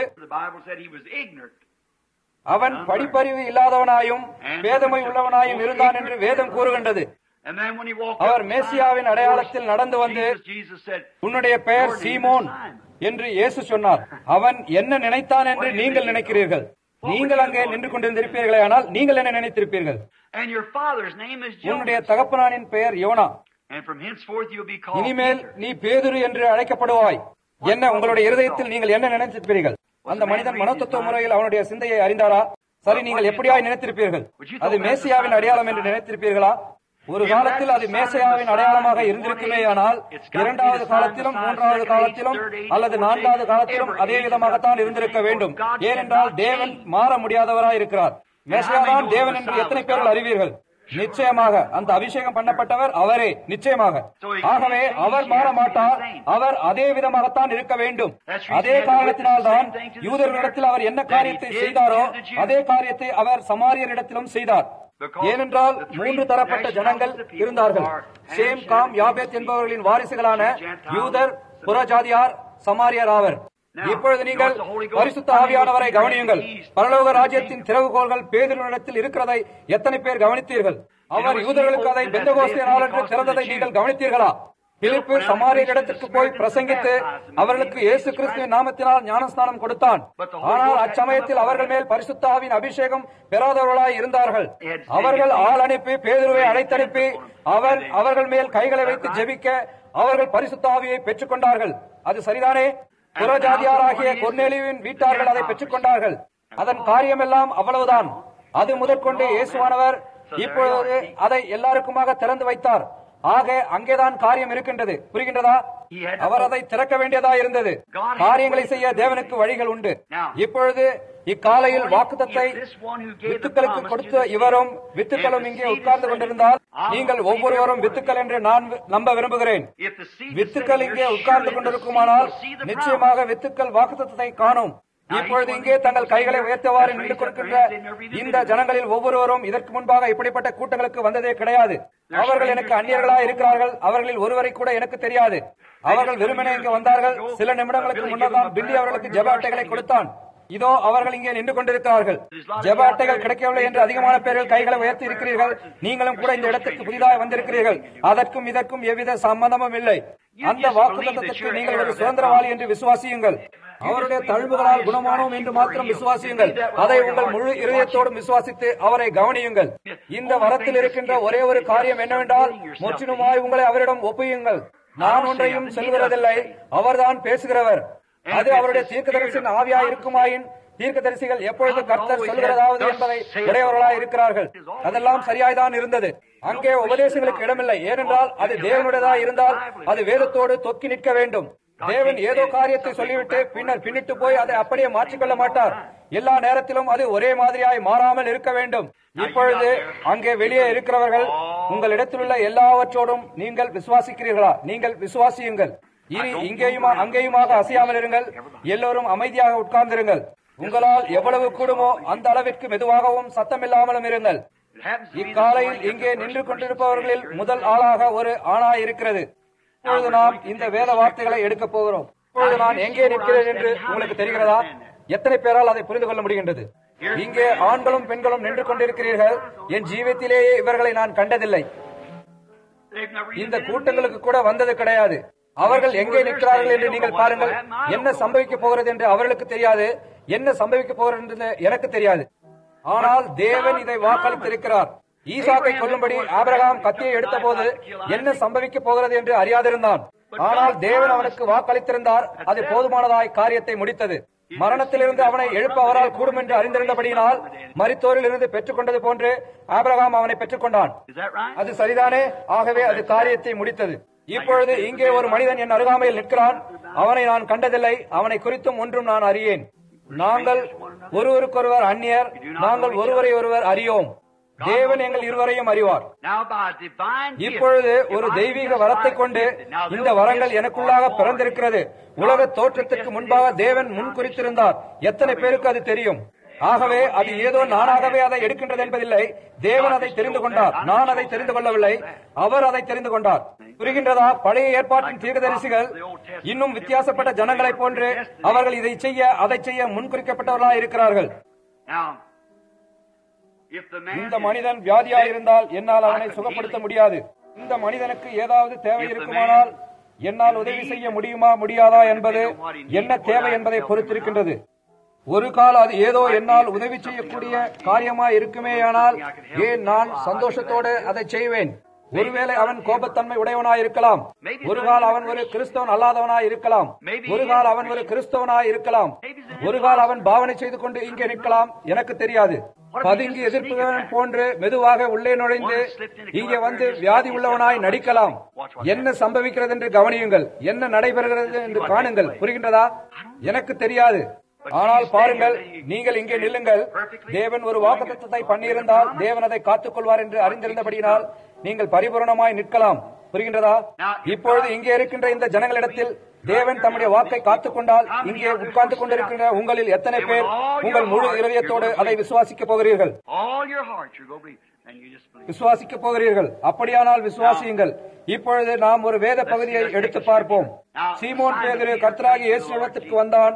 அவன் படிப்பறிவு இல்லாதவனாயும் வேதமை உள்ளவனாயும் இருந்தான் என்று வேதம் கூறுகின்றது. அவர் மேசியாவின் அடையாளத்தில் நடந்து வந்து, உன்னுடைய பெயர் சீமோன் என்று இயேசு சொன்னார். அவன் என்ன நினைத்தான் என்று நீங்கள் நினைக்கிறீர்கள்? நீங்கள் அங்கே நின்று கொண்டிருந்திருப்பீர்களே, ஆனால் நீங்கள் என்ன நினைத்திருப்பீர்கள்? உன்னுடைய தகப்பனானின் பெயர் யோனா. இனிமேல் நீ பேதுரு என்று அழைக்கப்படுவாய். என்ன உங்களுடைய இருதயத்தில் நீங்கள் என்ன நினைத்திருப்பீர்கள்? அந்த மனிதன் மனோதத்துவ முறையில் அவனுடைய சிந்தையை அறிந்தாரா? சரி, நீங்கள் எப்படியாய் நினைத்திருப்பீர்கள்? அது மேசியாவின் அடையாளம் என்று நினைத்திருப்பீர்களா? ஒரு காலத்தில் அது மேசியாவின் அடையாளமாக இருந்திருக்குமே, ஆனால் 2வது காலத்திலும் 3வது காலத்திலும் அல்லது 4வது காலத்திலும் அதே விதமாகத்தான் இருந்திருக்க வேண்டும். ஏனென்றால் தேவன் மாற முடியாதவராய் இருக்கிறார். மேசியாதான் தேவன் என்று எத்தனை பேர்கள் அறிவீர்கள்? நிச்சயமாக அந்த அபிஷேகம் பண்ணப்பட்டவர் அவரே, நிச்சயமாக. ஆகவே அவர் மாற மாட்டார். அவர் அதே விதமாகத்தான் இருக்க வேண்டும். அதே காரணத்தினால்தான் யூதர்களிடத்தில் அவர் என்ன காரியத்தை செய்தாரோ அதே காரியத்தை அவர் சமாரியரிடத்திலும் செய்தார். ஏனென்றால் 3 தரப்பட்ட ஜனங்கள் இருந்தார்கள். சேம், காம், யாபேத் என்பவர்களின் வாரிசுகளான யூதர், புறஜாதியார், சமாரியர் ஆவர். இப்பொழுது நீங்கள் பரிசுத்த ஆவியானவரை கவனியுங்கள். பரலோக ராஜ்யத்தின் திறவுகோள்கள் பேதுருவினிடத்தில் இருக்கிறதை எத்தனை பேர் கவனித்தீர்கள்? அவர் யூதர்களுக்கு அதை பெந்தகோஸ்தே நாளன்று திறந்ததை நீங்கள் கவனித்தீர்களா? பிலிப்பு சமாரியரிடத்திற்கு போய் பிரசங்கித்து அவர்களுக்கு இயேசு கிறிஸ்துவின் நாமத்தினால் ஞானஸ்நானம் கொடுத்தான். ஆனால் அச்சமயத்தில் அவர்கள் மேல் பரிசுத்த ஆவியின் அபிஷேகம் பெறாதவர்களாய் இருந்தார்கள். அவர்கள் ஆள் அனுப்பி பேதுருவை அழைத்தனுப்பி அவர்கள் மேல் கைகளை வைத்து ஜெபிக்க அவர்கள் பரிசுத்த ஆவியை பெற்றுக் கொண்டார்கள். அது சரிதானே? புறஜாதியாராகிய கொர்நேலியுவின் வீட்டார்கள் அதை பெற்றுக் கொண்டார்கள். அதன் காரியமெல்லாம் அவ்வளவுதான். அது முதற்கொண்டு இயேசுவானவர் இப்பொழுது அதை எல்லாருக்குமாக திறந்து வைத்தார். ஆக அங்கேதான் காரியம் இருக்கின்றது. புரிகின்றதா? அவர் அதை திறக்க வேண்டியதா இருந்தது. காரியங்களை செய்ய தேவனுக்கு வழிகள் உண்டு. இப்பொழுது இக்காலையில் வாக்குத்தத்தை வித்துக்களுக்கு கொடுத்த இவரும் வித்துக்களும் இங்கே உட்கார்ந்து கொண்டிருந்தால் நீங்கள் ஒவ்வொருவரும் வித்துக்கள் என்று நான் நம்ப விரும்புகிறேன். வித்துக்கள் இங்கே உட்கார்ந்து கொண்டிருக்குமானால் நிச்சயமாக வித்துக்கள் வாக்குத்தத்தை காணும். இப்பொழுது இங்கே தங்கள் கைகளை உயர்த்தவாறு நின்று கொடுக்கின்ற இந்த ஜனங்களில் ஒவ்வொருவரும் இதற்கு முன்பாக இப்படிப்பட்ட கூட்டங்களுக்கு வந்ததே கிடையாது. அவர்கள் எனக்கு அந்நியர்களாக இருக்கிறார்கள். அவர்களில் ஒருவரை கூட எனக்கு தெரியாது. அவர்கள் வெறுமனே இங்கே வந்தார்கள். சில நிமிடங்களுக்கு முன்னர் தான் பில்லி அவர்களுக்கு ஜெப அட்டைகளை கொடுத்தான். இதோ அவர்கள் இங்கே நின்று கொண்டிருக்கிறார்கள். ஜெப அட்டைகள் கிடைக்கவில்லை என்று அதிகமான பேர்கள் கைகளை உயர்த்தி இருக்கிறீர்கள். நீங்களும் கூட இந்த இடத்திற்கு புதிதாக வந்திருக்கிறீர்கள். அதற்கும் இதற்கும் எவ்வித சம்பந்தமும் இல்லை. அந்த வாக்குத்தத்தத்திற்கு நீங்கள் ஒரு சுதந்திரவாளி என்று விசுவாசியுங்கள். அவருடைய தழும்புகளால் குணமானோம் என்று மாத்திரம் விசுவாசியுங்கள். அதை உங்கள் முழு இருதயத்தோடும் விசுவாசித்து அவரை கவனியுங்கள். இந்த வரத்தில் இருக்கின்ற ஒரே ஒரு காரியம் என்னவென்றால் முற்றிலுமாய் உங்களை அவரிடம் ஒப்புயுங்கள். நான் ஒன்றையும் சொல்கிறதில்லை, அவர்தான் பேசுகிறவர். அது அவருடைய தீர்க்கதரிசியின் ஆவியா இருக்குமாயின் தீர்க்கதரிசிகள் எப்பொழுது கர்த்தர் சொல்கிறதாவது என்பதை உடையவர்களாய் இருக்கிறார்கள். அதெல்லாம் சரியாய்தான் இருந்தது. அங்கே உபதேசங்களுக்கு இடமில்லை. ஏனென்றால் அது தேவனுடையதா இருந்தால் அது வேதத்தோடு தொக்கி நிற்க வேண்டும். தேவன் ஏதோ காரியத்தை சொல்லிவிட்டு பின்னர் பின்னிட்டு போய் அதை அப்படியே மாற்றிக்கொள்ள மாட்டார். எல்லா நேரத்திலும் அது ஒரே மாதிரியாய் மாறாமல் இருக்க வேண்டும். இப்பொழுது அங்கே வெளியே இருக்கிறவர்கள் உங்களிடத்தில் உள்ள எல்லாவற்றோடும் நீங்கள் விசுவாசிக்கிறீர்களா? நீங்கள் விசுவாசியுங்கள். இனி இங்கேயுமா அங்கேயுமாக அசையாமல் இருங்கள். எல்லோரும் அமைதியாக உட்கார்ந்திருங்கள். உங்களால் எவ்வளவு கூடுமோ அந்த அளவிற்கு மெதுவாகவும் சத்தமில்லாமலும் இருங்கள். இக்காலையில் இங்கே நின்று கொண்டிருப்பவர்களில் முதல் ஆளாக ஒரு ஆணாய் இருக்கிறது. இப்பொழுது நாம் இந்த வேத வார்த்தைகளை எடுக்க போகிறோம். இப்பொழுது நான் எங்கே நிற்கிறேன் என்று உங்களுக்கு தெரிகிறதா? எத்தனை பேரால் அதை புரிந்து கொள்ள முடிகின்றது? இங்கே ஆண்களும் பெண்களும் நின்று கொண்டிருக்கிறீர்கள். என் ஜீவித்திலேயே இவர்களை நான் கண்டதில்லை. இந்த கூட்டங்களுக்கு கூட வந்தது கிடையாது. அவர்கள் எங்கே நிற்கிறார்கள் என்று நீங்கள் பாருங்கள். என்ன சம்பவிக்க போகிறது என்று அவர்களுக்கு தெரியாது. என்ன சம்பவிக்க போகிறது என்று எனக்கு தெரியாது. ஆனால் தேவன் இதை வாக்களித்திருக்கிறார். ஈசாக்கை கொல்லும்படி ஆபிரகாம் கத்தியை எடுத்த போது என்ன சம்பவிக்க போகிறது என்று அறியாதிருந்தான். ஆனால் தேவன் அவனுக்கு வாக்களித்திருந்தார். அது போதுமானதாய் காரியத்தை முடித்தது. மரணத்திலிருந்து அவனை எழுப்ப அவரால் கூடும் என்று அறிந்திருந்தபடியினால் மரித்தோரில் இருந்து பெற்றுக் கொண்டது போன்று ஆபிரகாம் அவனை பெற்றுக் கொண்டான். அது சரிதானே? ஆகவே அது காரியத்தை முடித்தது. இப்பொழுது இங்கே ஒரு மனிதன் என் அருகாமையில் நிற்கிறான். அவனை நான் கண்டதில்லை. அவனை குறித்தும் ஒன்றும் நான் அறியேன். நாங்கள் ஒருவருக்கொருவர் அந்நியர். நாங்கள் ஒருவரை ஒருவர் அறியோம். தேவன் எங்கள் இருவரையும் அறிவார். இப்பொழுது ஒரு தெய்வீக வரத்தை கொண்டு இந்த வரங்கள் எனக்குள்ளாக பிறந்திருக்கிறது. உலக தோற்றத்திற்கு முன்பாக தேவன் முன் குறித்திருந்தார். எத்தனை பேருக்கு அது தெரியும்? ஆகவே அது ஏதோ நானாகவே அதை எடுக்கின்றது என்பதில்லை. தேவன் அதை தெரிந்து கொண்டார். நான் அதை தெரிந்து கொள்ளவில்லை. அவர் அதை தெரிந்து கொண்டார். புரிகின்றதா? பழைய ஏற்பாட்டின் தீர்க்கதரிசிகள் இன்னும் வித்தியாசப்பட்ட ஜனங்களை போன்று அவர்கள் இதை செய்ய அதை செய்ய முன்குறிக்கப்பட்டவர்களாக இருக்கிறார்கள். இந்த மனிதன் வியாதியாயிருந்தால் என்னால் அவனை சுகப்படுத்த முடியாது. இந்த மனிதனுக்கு ஏதாவது தேவை இருக்குமானால் என்னால் உதவி செய்ய முடியுமா முடியாதா என்பது என்ன தேவை என்பதை பொறுத்திருக்கின்றது. ஒரு கால் அது ஏதோ என்னால் உதவி செய்யக்கூடிய காரியமாய் இருக்குமேயானால் ஏன் நான் சந்தோஷத்தோடு அதை செய்வேன். ஒருவேளை அவன் கோபத்தன்மை உடையவனாய் இருக்கலாம். ஒரு கால் அவன் ஒரு கிறிஸ்தவன் அல்லாதவனாய் இருக்கலாம். ஒரு கால் அவன் ஒரு கிறிஸ்தவனாய் இருக்கலாம். ஒரு கால் அவன் பாவனை செய்து கொண்டு இங்கே நிற்கலாம். எனக்கு தெரியாது. பதுங்கி எதிர்ப்புடன் போன்று மெதுவாக உள்ளே நுழைந்து இங்கே வந்து வியாதி உள்ளவனாய் நடிக்கலாம். என்ன சம்பவிக்கிறது என்று கவனியுங்கள். என்ன நடைபெறுகிறது என்று காணுங்கள். புரிகின்றதா? எனக்கு தெரியாது. ஆனால் பாருங்கள், நீங்கள் இங்கே நில்லுங்கள். தேவன் ஒரு வாக்குத்தத்தத்தை பண்ணியிருந்தால் தேவன் அதை காத்துக் கொள்வார் என்று அறிந்திருந்தபடியினால் நீங்கள் பரிபூரணமாய் நிற்கலாம். புரிகின்றதா? இப்பொழுது இங்கே இருக்கின்ற இந்த ஜனங்களிடத்தில் தேவன் தம்முடைய வாக்கை காத்துக் கொண்டால் இங்கே உட்கார்ந்து கொண்டிருக்கின்ற உங்களில் எத்தனை பேர் உங்கள் முழு இருதயத்தோடு அதை விசுவாசிக்க போகிறீர்கள்? விசுவாசிக்க போகிறீர்கள். அப்படியானால் விசுவாசியுங்கள். இப்பொழுது நாம் ஒரு வேத பகுதியை எடுத்து பார்ப்போம். சீமோன் பேதுரு கர்த்தராகிய இயேசுவிடத்திற்கு வந்தான்.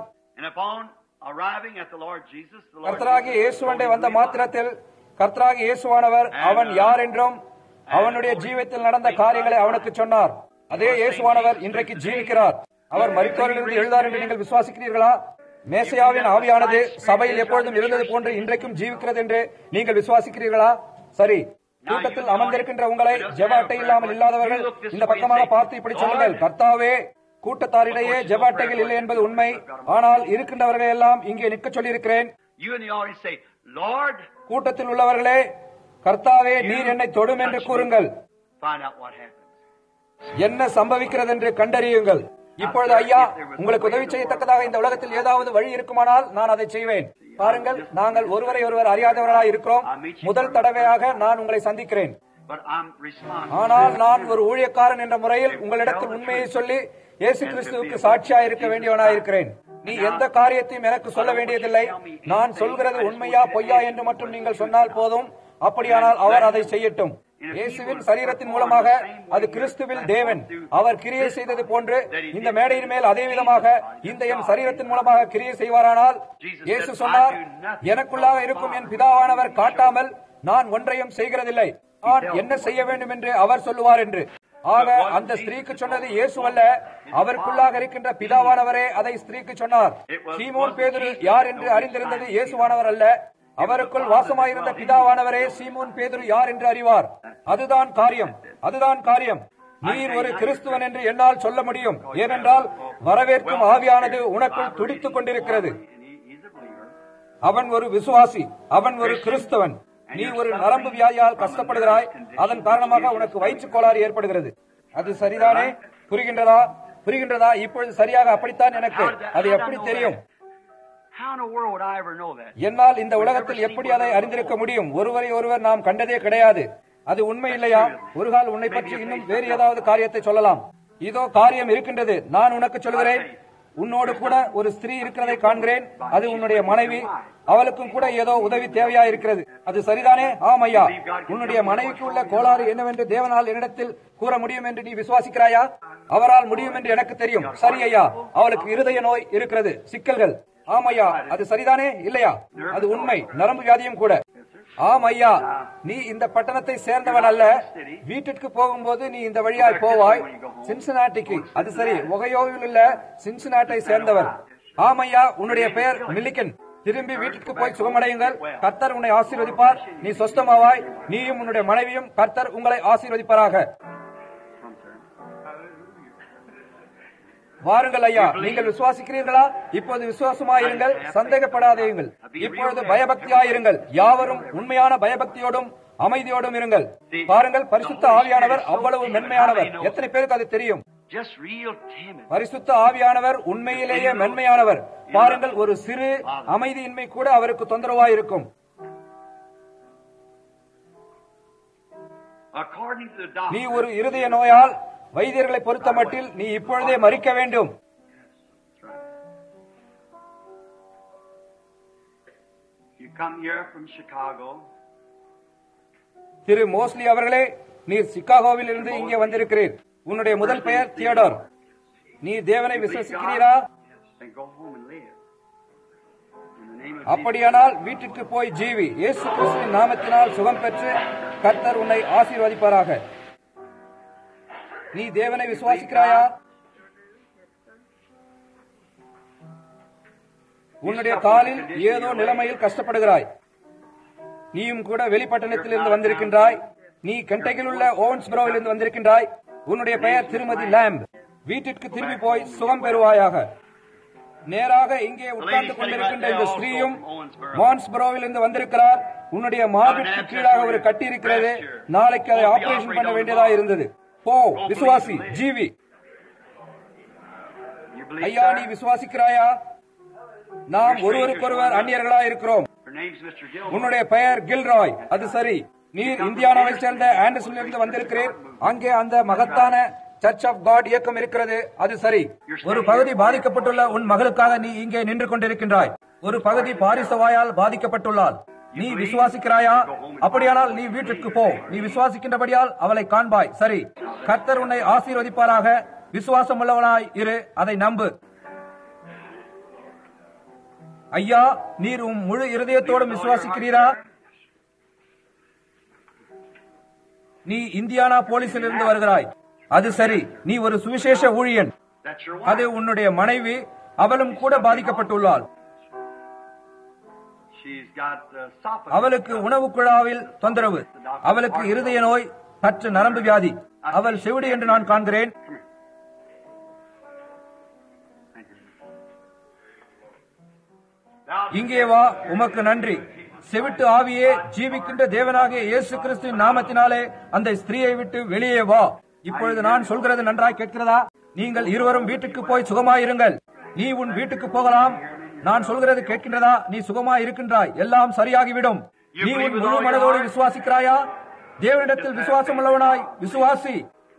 கர்த்தராகிய இயேசுவண்டை வந்த மாத்திரத்தில் கர்த்தராகிய இயேசுவானவர் அவன் யார் என்றும் அவனுடைய ஜீவியத்தில் நடந்த காரியங்களை அவனுக்கு சொன்னார். அதே இயேசுவானவர் இன்றைக்கு ஜீவிக்கிறார். அவர் மரித்தோரிலிருந்து எழுந்தார் என்று நீங்கள் விசுவாசிக்கிறீர்களா? மேசியாவின் ஆவியானது சபையில் எப்பொழுதும் இருந்தது போன்று இன்றைக்கும் ஜீவிக்கிறது என்று நீங்கள் விசுவாசிக்கிறீர்களா? சரி, கூட்டத்தில் அமர்ந்திருக்கின்ற உங்களை ஜெப அட்டை இல்லாமல் இல்லாதவர்கள் இந்த பக்கமாக பார்த்து இப்படி சொல்லுங்கள், கர்த்தாவே, கூட்டத்தாரிடையே ஜெப அட்டைகள் இல்லை என்பது உண்மை, ஆனால் இருக்கின்றவர்கள் எல்லாம் இங்கே நிற்க சொல்லியிருக்கிறேன். கூட்டத்தில் உள்ளவர்களே, கர்த்தாவே, நீர் என்னை தொடும் என்று கூறுங்கள். என்ன சம்பவிக்கிறது என்று கண்டறியுங்கள். இப்பொழுது ஐயா, உங்களுக்கு உதவி செய்யத்தக்கதாக இந்த உலகத்தில் ஏதாவது வழி இருக்குமானால் நான் அதை செய்வேன். பாருங்கள், நாங்கள் ஒருவரை ஒருவர் அறியாதவர்களாக இருக்கிறோம். முதல் தடவையாக நான் உங்களை சந்திக்கிறேன். ஆனால் நான் ஒரு ஊழியக்காரன் என்ற முறையில் உங்களிடத்தில் உண்மையை சொல்லி இயேசு கிறிஸ்துவுக்கு சாட்சியாக இருக்க வேண்டியவனாக இருக்கிறேன். நீ எந்த காரியத்தையும் எனக்கு சொல்ல வேண்டியதில்லை. நான் சொல்கிறது உண்மையா பொய்யா என்று மட்டும் நீங்கள் சொன்னால் போதும். அப்படியானால் அவர் அதை செய்யட்டும். இயேசுவின் சரீரத்தின் மூலமாக அது கிறிஸ்துவில் தேவன் அவர் கிரியை செய்தது போன்று இந்த மேடையின் மேல் அதே விதமாக இந்த என் சரீரத்தின் மூலமாக கிரியை செய்வாரானால், இயேசு சொன்னார், எனக்குள்ளாக இருக்கும் என் பிதாவானவர் காட்டாமல் நான் ஒன்றையும் செய்கிறதில்லை, நான் என்ன செய்ய வேண்டும் என்று அவர் சொல்லுவார் என்று. ஆக அந்த ஸ்திரீக்கு சொன்னது இயேசு அல்ல, அவருக்குள்ளாக இருக்கின்ற பிதாவானவரே அதை ஸ்திரீக்கு சொன்னார். சீமோன் பேதுரு யார் என்று அறிந்திருந்தது இயேசுவானவர் அல்ல, அவருக்குள் வாசமாயிருந்த பிதாவானவரே சீமோன் பேதுரு யார் என்று அறிவார். அதுதான் காரியம், அதுதான் காரியம். நீர் ஒரு கிறிஸ்துவன் என்று என்னால் சொல்ல முடியும், ஏனென்றால் வரவேற்கும் ஆவியானது உனக்குள் துடித்துக் கொண்டிருக்கிறது. அவன் ஒரு விசுவாசி, அவன் ஒரு கிறிஸ்தவன். நீ ஒரு நரம்பு வியாதியால் கஷ்டப்படுகிறாய், அதன் காரணமாக உனக்கு வயிற்றுக் கோளாறு ஏற்படுகிறது. அது சரிதானே? புரிகின்றதா? புரிகின்றதா? இப்பொழுது சரியாக அப்படித்தான் எனக்கு அது எப்படி தெரியும்? என்னால் இந்த உலகத்தில் எப்படி அதை அறிந்திருக்க முடியும்? ஒருவரை ஒருவர் நாம் கண்டதே கிடையாது. அது உண்மை இல்லையா? ஒரு கால் உன்னை பற்றி இன்னும் வேறு ஏதாவது காரியத்தை சொல்லலாம். இதோ காரியம் இருக்கின்றது, நான் உனக்கு சொல்கிறேன். உன்னோடு கூட ஒரு ஸ்திரீ இருக்கிறதை காண்கிறேன், அது உன்னுடைய மனைவி. அவளுக்கும் கூட ஏதோ உதவி தேவையா இருக்கிறது. அது சரிதானே? ஆம் ஐயா. உன்னுடைய மனைவிக்கு உள்ள கோளாறு என்னவென்று தேவனால் என்னிடத்தில் கூற முடியும் என்று நீ விசுவாசிக்கிறாயா? அவரால் முடியும் என்று எனக்கு தெரியும். சரி ஐயா, அவளுக்கு இருதய நோய் இருக்கிறது, சிக்கல்கள். ஆம் ஐயா, அது சரிதானே? இல்லையா? அது உண்மை, நரம்பு வியாதியும் கூட. ஆம் ஐயா, நீ இந்த பட்டணத்தை சேர்ந்தவன் அல்ல. வீட்டிற்கு போகும்போது நீ இந்த வழியாய் போவாய் சின்சினாட்டிக்கு. அது சரி, ஒகையோவில் உள்ள சின்சினாட்டை சேர்ந்தவர். ஆம் ஐயா, உன்னுடைய பெயர் மில்லிகன். திரும்பி வீட்டிற்கு போய் சுகமடையுங்கள். கர்த்தர் உன்னை ஆசீர்வதிப்பார். நீ சொஸ்தமாவாய், நீயும் உன்னுடைய மனைவியும். கர்த்தர் உங்களை ஆசீர்வதிப்பாராக. வாருங்கள் ஐயா, நீங்கள் விசுவாசிக்கிறீர்களா? இப்போது விசுவாசமாயிருங்கள், சந்தேகப்படாதீர்கள். இப்பொழுது பயபக்தியாயிருங்கள். யாவரும் உண்மையான பயபக்தியோடும் அமைதியோடும் இருங்கள். பாருங்கள், பரிசுத்த ஆவியானவர் அவ்வளவு மென்மையானவர். எத்தனை பேருக்கு அது தெரியும்? பரிசுத்த ஆவியானவர் உண்மையிலேயே மென்மையானவர். பாருங்கள், ஒரு சிறு அமைதியின்மை கூட அவருக்கு தொந்தரவாயிருக்கும். நீ ஒரு இருதய நோயால் வைத்தியர்களை பொறுத்த மட்டில் நீ இப்பொழுதே மரிக்க வேண்டும். திரு மோஸ்லி அவர்களே, நீர் சிகாகோவில் இருந்து இங்கே வந்திருக்கிறீர். உன்னுடைய முதல் பெயர் தியோடோர். நீ தேவனை விசுவாசிக்கிறீரா? அப்படியானால் வீட்டுக்கு போய் ஜீவி. இயேசு கிறிஸ்துவின் நாமத்தினால் சுகம் பெற்று கர்த்தர் உன்னை ஆசீர்வதிப்பாராக. நீ தேவனை விசுவாசிக்கிறாயா? உன்னுடைய காலில் ஏதோ நிலைமையில் கஷ்டப்படுகிறாய். நீயும் கூட வெளிப்பட்டணத்தில் இருந்து வந்திருக்கின்றாய். நீ கென்டக்கில் உள்ள ஓவன்ஸ்பரோவில் இருந்து வந்திருக்கின்றாய். உன்னுடைய பெயர் திருமதி லேம்ப். வீட்டிற்கு திரும்பி போய் சுகம் பெறுவாயாக. நேராக இங்கே உட்கார்ந்து கொண்டிருக்கின்ற இந்த ஸ்திரீயும் மான்ஸ்பரோவில் இருந்து வந்திருக்கிறார். உன்னுடைய மார்பிற்கு கீழாக ஒரு கட்டி இருக்கிறது. நாளைக்கு அதை ஆபரேஷன் பண்ண வேண்டியதா இருந்தது. போ, விசுவாசி, ஜீவி. ஐயா, நீ விசுவாசிக்கிறாயா? நாம் ஒருவருக்கொருவர் அந்நியர்களா இருக்கிறோம். உன்னுடைய பெயர் கில்ராய். அது சரி. நீர் இந்தியானாவை சேர்ந்த ஆண்டர்சனில் இருந்து வந்திருக்கிறீர். அங்கே அந்த மகத்தான சர்ச் ஆஃப் காட் இயக்கம் இருக்கிறது. அது சரி. ஒரு பகுதி பாதிக்கப்பட்டுள்ள உன் மகளுக்காக நீ இங்கே நின்று கொண்டிருக்கின்றாய். ஒரு பகுதி பாரிசவாயால் பாதிக்கப்பட்டுள்ளாள். நீ விசுவாசிக்கிறாயா? அப்படியானால் நீ வீட்டிற்கு போ. நீ விசுவாசிக்கின்றபடியால் அவளை காண்பாய். சரி, கர்த்தர் உன்னை ஆசீர்வதிப்பாராக. விசுவாசம் உள்ளவனாய் இரு, அதை நம்பு. ஐயா, நீர் உன் முழு இருதயத்தோடும் விசுவாசிக்கிறீரா? நீ இந்தியானா போலீஸில் இருந்து வருகிறாய். அது சரி, நீ ஒரு சுவிசேஷ ஊழியன். That's your அது wife. உன்னுடைய மனைவி. அவளும் கூட பாதிக்கப்பட்டுள்ளாள். She's got esophagus. அவளுக்கு உணவு குழாவில் தொந்தரவு. அவளுக்கு இருதய நோய், சற்று நரம்பு வியாதி. அவள் செவிடு என்று நான் காண்கிறேன். இங்கே வா, உமக்கு நன்றி. செவிட்டு ஆவியே, ஜீவிக்கின்ற தேவனாகிய இயேசு கிறிஸ்துவின் நாமத்தினாலே அந்த ஸ்திரீயை விட்டு வெளியே வா. இப்பொழுது நான் சொல்கிறது நன்றாய் கேட்கிறதா? நீங்கள் இருவரும் வீட்டுக்கு போய் சுகமாயிருங்கள். நீ உன் வீட்டுக்கு போகலாம். நான் சொல்கிறது கேட்கின்றதா? நீ சுகமாய் இருக்கின்றாய். எல்லாம் சரியாகிவிடும். நீ உன் முழு மனதோடு விசுவாசிக்கிறாயா? தேவனிடத்தில் விசுவாசம் உள்ளவனாய் விசுவாசி.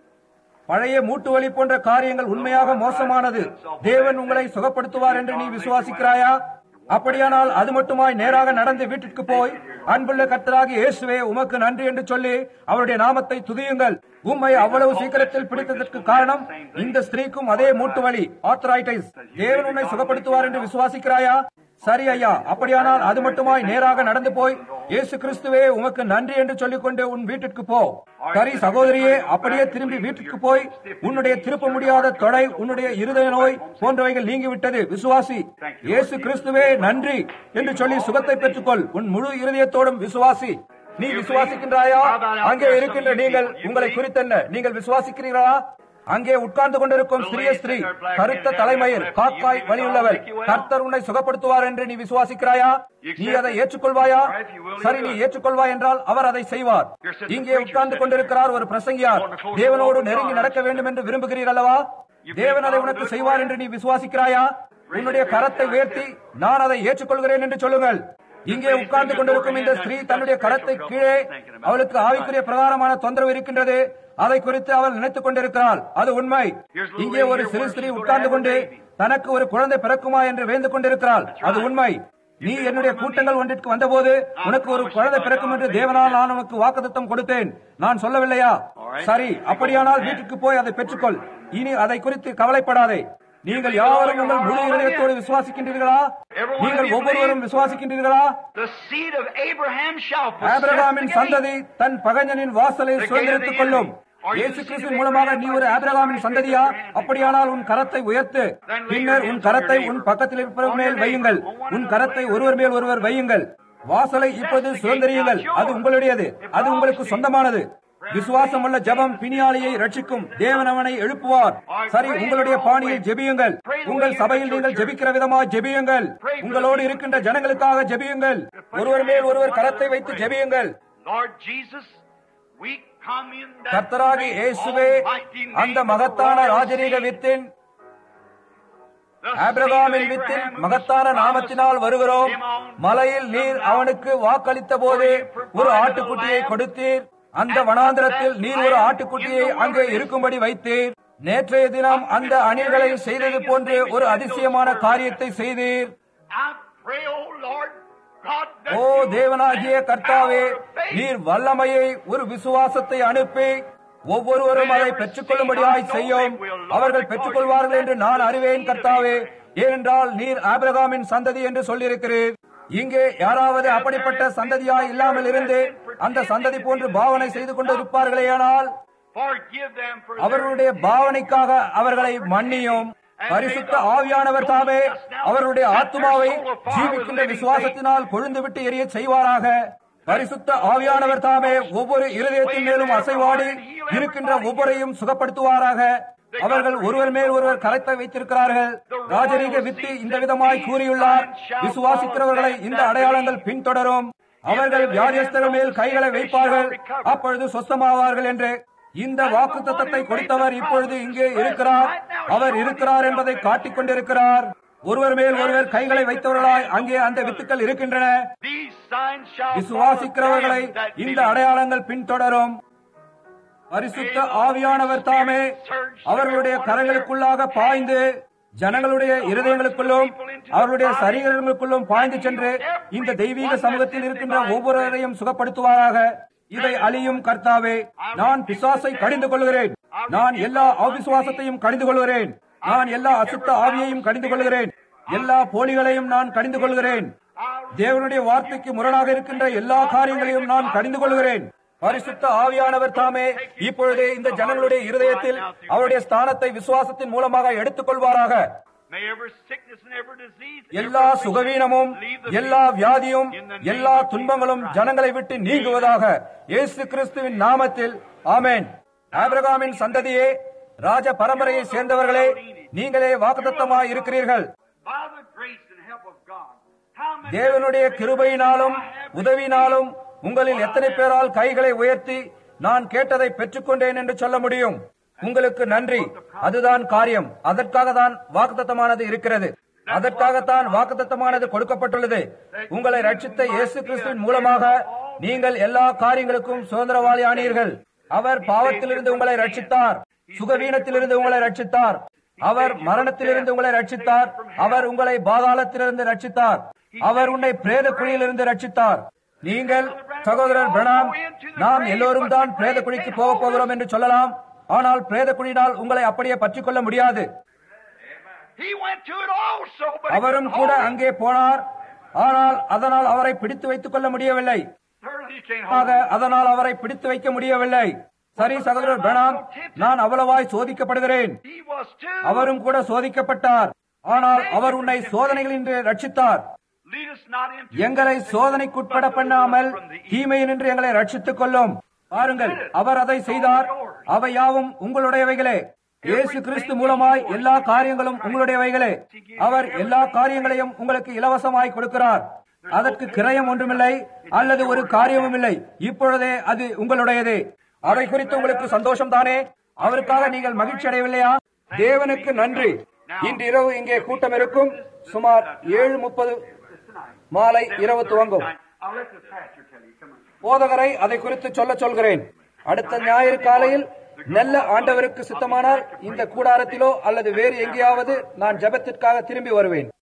பழைய மூட்டு வலி போன்ற காரியங்கள் உண்மையாக மோசமானது. தேவன் உங்களை சுகப்படுத்துவார் என்று நீ விசுவாசிக்கிறாயா? அப்படியானால் அது மட்டுமாய் நேராக நடந்து வீட்டிற்கு போய், அன்புள்ள கர்த்தராகிய இயேசுவே, உமக்கு நன்றி என்று சொல்லி அவருடைய நாமத்தை துதியுங்கள். உம்மை அவ்வளவு சீக்கிரத்தில் பிடித்ததற்கு காரணம் இந்த ஸ்திரீக்கும் அதே மூட்டு வலி, ஆர்த்தரைட்டிஸ். தேவன் உன்னை சுகப்படுத்துவார் என்று விசுவாசிக்கிறாயா? சரி ஐயா, அப்படியானால் அது மட்டுமாய் நேராக நடந்து போய், இயேசு கிறிஸ்துவே, உமக்கு நன்றி என்று சொல்லிக்கொண்டு உன் வீட்டிற்கு போ. சரி சகோதரியே, அப்படியே திரும்பி வீட்டுக்கு போய், உன்னுடைய திருப்ப முடியாத தொடை, உன்னுடைய இருதய நோய் போன்றவைகள் நீங்கிவிட்டது. விசுவாசி. இயேசு கிறிஸ்துவே நன்றி என்று சொல்லி சுகத்தை பெற்றுக்கொள். உன் முழு இருதயத்தோடும் விசுவாசி. நீ விசுவாசிக்கின்றாயா? அங்கே இருக்கின்ற நீங்கள், உங்களை குறித்தென்ன? நீங்கள் விசுவாசிக்கிறீர்களா? அங்கே உட்கார்ந்து கொண்டிருக்கும் சிறிய ஸ்திரீ, கருத்த தலைமயிர், காக்காய் வலியுள்ளவள். கர்த்தர் உன்னை சுகப்படுத்துவார் என்று நீ விசுவாசிக்கிறாயா? நீ அதை ஏற்றுக்கொள்வாயா? சரி, நீ ஏற்றுக்கொள்வாய் என்றால் அவர் அதை செய்வார். இங்கே உட்கார்ந்து கொண்டிருக்கிறார் ஒரு பிரசங்கியார். தேவனோடு நெருங்கி நடக்க வேண்டும் என்று விரும்புகிறீர் அல்லவா? தேவன் அதை உனக்கு செய்வார் என்று நீ விசுவாசிக்கிறாயா? உன்னுடைய கரத்தை உயர்த்தி, நான் அதை ஏற்றுக்கொள்கிறேன் என்று சொல்லுங்கள். இங்கே உட்கார்ந்து கொண்டிருக்கும் இந்த ஸ்திரீ தன்னுடைய கரத்தை கீழே, அவளுக்கு ஆவிக்குரிய பிரகாரமான தொந்தரவு இருக்கின்றது. அதை குறித்து அவள் நினைத்துக் கொண்டிருக்கிறாள். அது உண்மை. இங்கே ஒரு சிறு ஸ்திரீ உட்கார்ந்து கொண்டு தனக்கு ஒரு குழந்தை பிறக்குமா என்று வேந்து கொண்டிருக்கிறாள். அது உண்மை. நீ என்னுடைய கூட்டங்கள் ஒன்றிற்கு வந்தபோது உனக்கு ஒரு குழந்தை பிறக்கும் என்று தேவனால் நான் உனக்கு வாக்குத்தத்தம் கொடுத்தேன். நான் சொல்லவில்லையா? சரி, அப்படியானால் வீட்டுக்கு போய் அதை பெற்றுக்கொள். இனி அதை குறித்து கவலைப்படாதே. நீங்கள் யாவரும் உங்கள் முழு இதயத்தோடு விசுவாசிக்கின்றீர்களா? நீங்கள் ஒவ்வொருவரும் விசுவாசிக்கின்றீர்களா? ஆபிரகாமின் சந்ததி தன் பகைஞனின் வாசலை சுதந்திரித்துக் கொள்ளும். இயேசு கிறிஸ்து மூலமாக நீ ஒரு ஆபிரகாமின் சந்ததியா? அப்படியானால் உன் கரத்தை உயர்த்து. பின்னர் உன் கரத்தை உன் பக்கத்தில் இருப்பவர் மேல் வையுங்கள். உன் கரத்தை ஒருவர் மேல் ஒருவர் வையுங்கள். வாசலை இப்போது சுதந்திரியுங்கள். அது உங்களுடையது. அது உங்களுக்கு சொந்தமானது. விசுவாசம் உள்ள ஜெபம் பிணியாளியை ரட்சிக்கும். தேவன் அவனை எழுப்புவார். சரி, உங்களுடைய பாணியில் ஜெபியுங்கள். உங்கள் சபையில் நீங்கள் ஜெபிக்கிற விதமாக ஜெபியுங்கள். உங்களோடு இருக்கின்ற ஜனங்களுக்காக ஜெபியுங்கள். ஒருவர் மேல் ஒருவர் கரத்தை வைத்து ஜெபியுங்கள். கர்த்தராகிய இயேசுவே, அந்த மகத்தான ராஜரீக வித்தின், ஆபிரகாமின் வித்தின் மகத்தான நாமத்தினால் வருகிறோம். மலையில் நீர் அவனுக்கு வாக்களித்த போது ஒரு ஆட்டுக்குட்டியை கொடுத்தீர். அந்த வனாந்திரத்தில் நீர் ஒரு ஆட்டுக்குட்டியை அங்கே இருக்கும்படி வைத்தீர். நேற்றைய தினம் அந்த அணில்களை செய்தது போன்று ஒரு அதிசயமான காரியத்தை செய்தீர். ஓ தேவனாகிய கர்த்தாவே, நீர் வல்லமையை, ஒரு விசுவாசத்தை அனுப்பி ஒவ்வொருவரும் அதை பெற்றுக் கொள்ளும்படியாய் செய்யும். அவர்கள் பெற்றுக் கொள்வார்கள் என்று நான் அறிவேன் கர்த்தாவே. ஏனென்றால் நீர் ஆபிரகாமின் சந்ததி என்று சொல்லியிருக்கிறீர். இங்கே யாராவது அப்படிப்பட்ட சந்ததியாய் இல்லாமல் இருந்து அந்த சந்ததி போன்று பாவனை செய்து கொண்டிருப்பார்களேயானால் அவர்களுடைய பாவனைக்காக அவர்களை மன்னியும். பரிசுத்த ஆவியானவர் தாமே அவர்களுடைய ஆத்துமாவை ஜீவிக்கின்ற விசுவாசத்தினால் கொழுந்துவிட்டு எரிய செய்வாராக. பரிசுத்த ஆவியானவர் தாமே ஒவ்வொரு இருதயத்தின் மேலும் அசைவாடி இருக்கின்ற ஒவ்வொருவரையும் சுகப்படுத்துவாராக. அவர்கள் ஒருவர் மேல் ஒருவர் கரத்தை வைத்திருக்கிறார்கள். ராஜரீக வித்து இந்த விதமாய் கூறியுள்ளார்: விசுவாசிக்கிறவர்களை இந்த அடையாளங்கள் பின்தொடரும். அவர்கள் வியாதியஸ்தர்கள் மேல் கைகளை வைப்பார்கள், அப்பொழுது சொஸ்தமாவார்கள் என்று. இந்த வாக்குத்தத்தத்தை கொடுத்தவர் இப்பொழுது இங்கே இருக்கிறார். அவர் இருக்கிறார் என்பதை காட்டிக் கொண்டிருக்கிறார். ஒருவர் மேல் ஒருவர் கைகளை வைத்தவர்களாய் அங்கே அந்த வித்துக்கள் இருக்கின்றன. விசுவாசிக்கிறவர்களை இந்த அடையாளங்கள் பின்தொடரும். பரிசுத்த ஆவியானவர் தாமே அவர்களுடைய கரங்களுக்குள்ளாக பாய்ந்து ஜனங்களுடைய இருதயங்களுக்குள்ளும் அவர்களுடைய சரீரங்களுக்குள்ளும் பாய்ந்து சென்று இந்த தெய்வீக சமூகத்தில் இருக்கின்ற ஒவ்வொருவரையும் சுகப்படுத்துவாராக. இதை அழியும் கர்த்தாவே, நான் பிசாசை கடிந்து கொள்கிறேன். நான் எல்லா அவிசுவாசத்தையும் கடிந்து கொள்கிறேன். நான் எல்லா அசுத்த ஆவியையும் கடிந்து கொள்கிறேன். எல்லா போலிகளையும் நான் கடிந்து கொள்கிறேன். தேவனுடைய வார்த்தைக்கு முரணாக இருக்கின்ற எல்லா காரியங்களையும் நான் கடிந்து கொள்கிறேன். பரிசுத்த ஆவியானவர் தாமே இப்பொழுதே இந்த ஜனங்களுடைய இருதயத்தில் அவருடைய ஸ்தானத்தை விசுவாசத்தின் மூலமாக எடுத்துக் கொள்வாராக. எல்லா சுகவீனமும், எல்லா வியாதியும், எல்லா துன்பங்களும் ஜனங்களை விட்டு நீங்குவதாக இயேசு கிறிஸ்துவின் நாமத்தில். ஆமென். ஆபிரகாமின் சந்ததியே, ராஜ பரம்பரையை சேர்ந்தவர்களே, நீங்களே வாக்குத்தத்தமாய் இருக்கிறீர்கள். தேவனுடைய கிருபையினாலும் உதவியினாலும் உங்களில் எத்தனை பேரால் கைகளை உயர்த்தி நான் கேட்டதை பெற்றுக்கொண்டேன் என்று சொல்ல முடியும்? உங்களுக்கு நன்றி. அதுதான் காரியம். அதற்காக தான் வாக்குத்தத்தமானது இருக்கிறது. அதற்காகத்தான் வாக்குத்தத்தமானது கொடுக்கப்பட்டுள்ளது. உங்களை ரட்சித்த இயேசு கிறிஸ்துவின் மூலமாக நீங்கள் எல்லா காரியங்களுக்கும் சுதந்திரவாளி ஆனீர்கள். அவர் பாவத்திலிருந்து உங்களை ரட்சித்தார், சுகவீனத்திலிருந்து உங்களை ரட்சித்தார், அவர் மரணத்திலிருந்து உங்களை ரட்சித்தார், அவர் உங்களை பாதாளத்திலிருந்து ரட்சித்தார், அவர் உன்னை பிரேத குழியிலிருந்து ரட்சித்தார். நீங்கள் சகோதரர் பிரணாம், நாம் எல்லோரும் தான் பிரேத குழிக்கு போக போகிறோம் என்று சொல்லலாம். ஆனால் பிரேத குழியினால் உங்களை அப்படியே பற்றிக் கொள்ள முடியாது. அவரும் கூட அங்கே போனார். ஆனால் அதனால் அவரை பிடித்து வைத்துக் கொள்ள முடியவில்லை. அதனால் அவரை பிடித்து வைக்க முடியவில்லை. சரி சகோதரர் பிரணாம், நான் அவ்வளவாய் சோதிக்கப்படுகிறேன். அவரும் கூட சோதிக்கப்பட்டார். ஆனால் அவர் உன்னை சோதனைகளின்றி ரட்சித்தார். எங்களை சோதனைக்குட்பட பண்ணாமல் தீமையினின்று எங்களை ரட்சித்துக் கொள்ளும். பாருங்கள், அவர் அதை செய்தார். அவை யாவும் உங்களுடையவைகளே. இயேசு கிறிஸ்து மூலமாய் எல்லா காரியங்களும் உங்களுடையவைகளே. அவர் எல்லா காரியங்களையும் உங்களுக்கு இலவசமாய் கொடுக்கிறார். அதற்கு கிரயம் ஒன்றுமில்லை அல்லது ஒரு காரியமும் இல்லை. இப்பொழுதே அது உங்களுடையதே. அதை குறித்து உங்களுக்கு சந்தோஷம் தானே? அவருக்காக நீங்கள் மகிழ்ச்சி அடையவில்லையா? தேவனுக்கு நன்றி. இன்று இரவு இங்கே கூட்டம் இருக்கும். சுமார் 7:30 மாலை இரவு துவங்கும். போதகரை அதை குறித்து சொல்கிறேன். அடுத்த ஞாயிறு காலையில் நல்ல ஆண்டவருக்கு சித்தமானால் இந்த கூடாரத்திலோ அல்லது வேறு எங்கேயாவது நான் ஜெபத்திற்காக திரும்பி வருவேன்.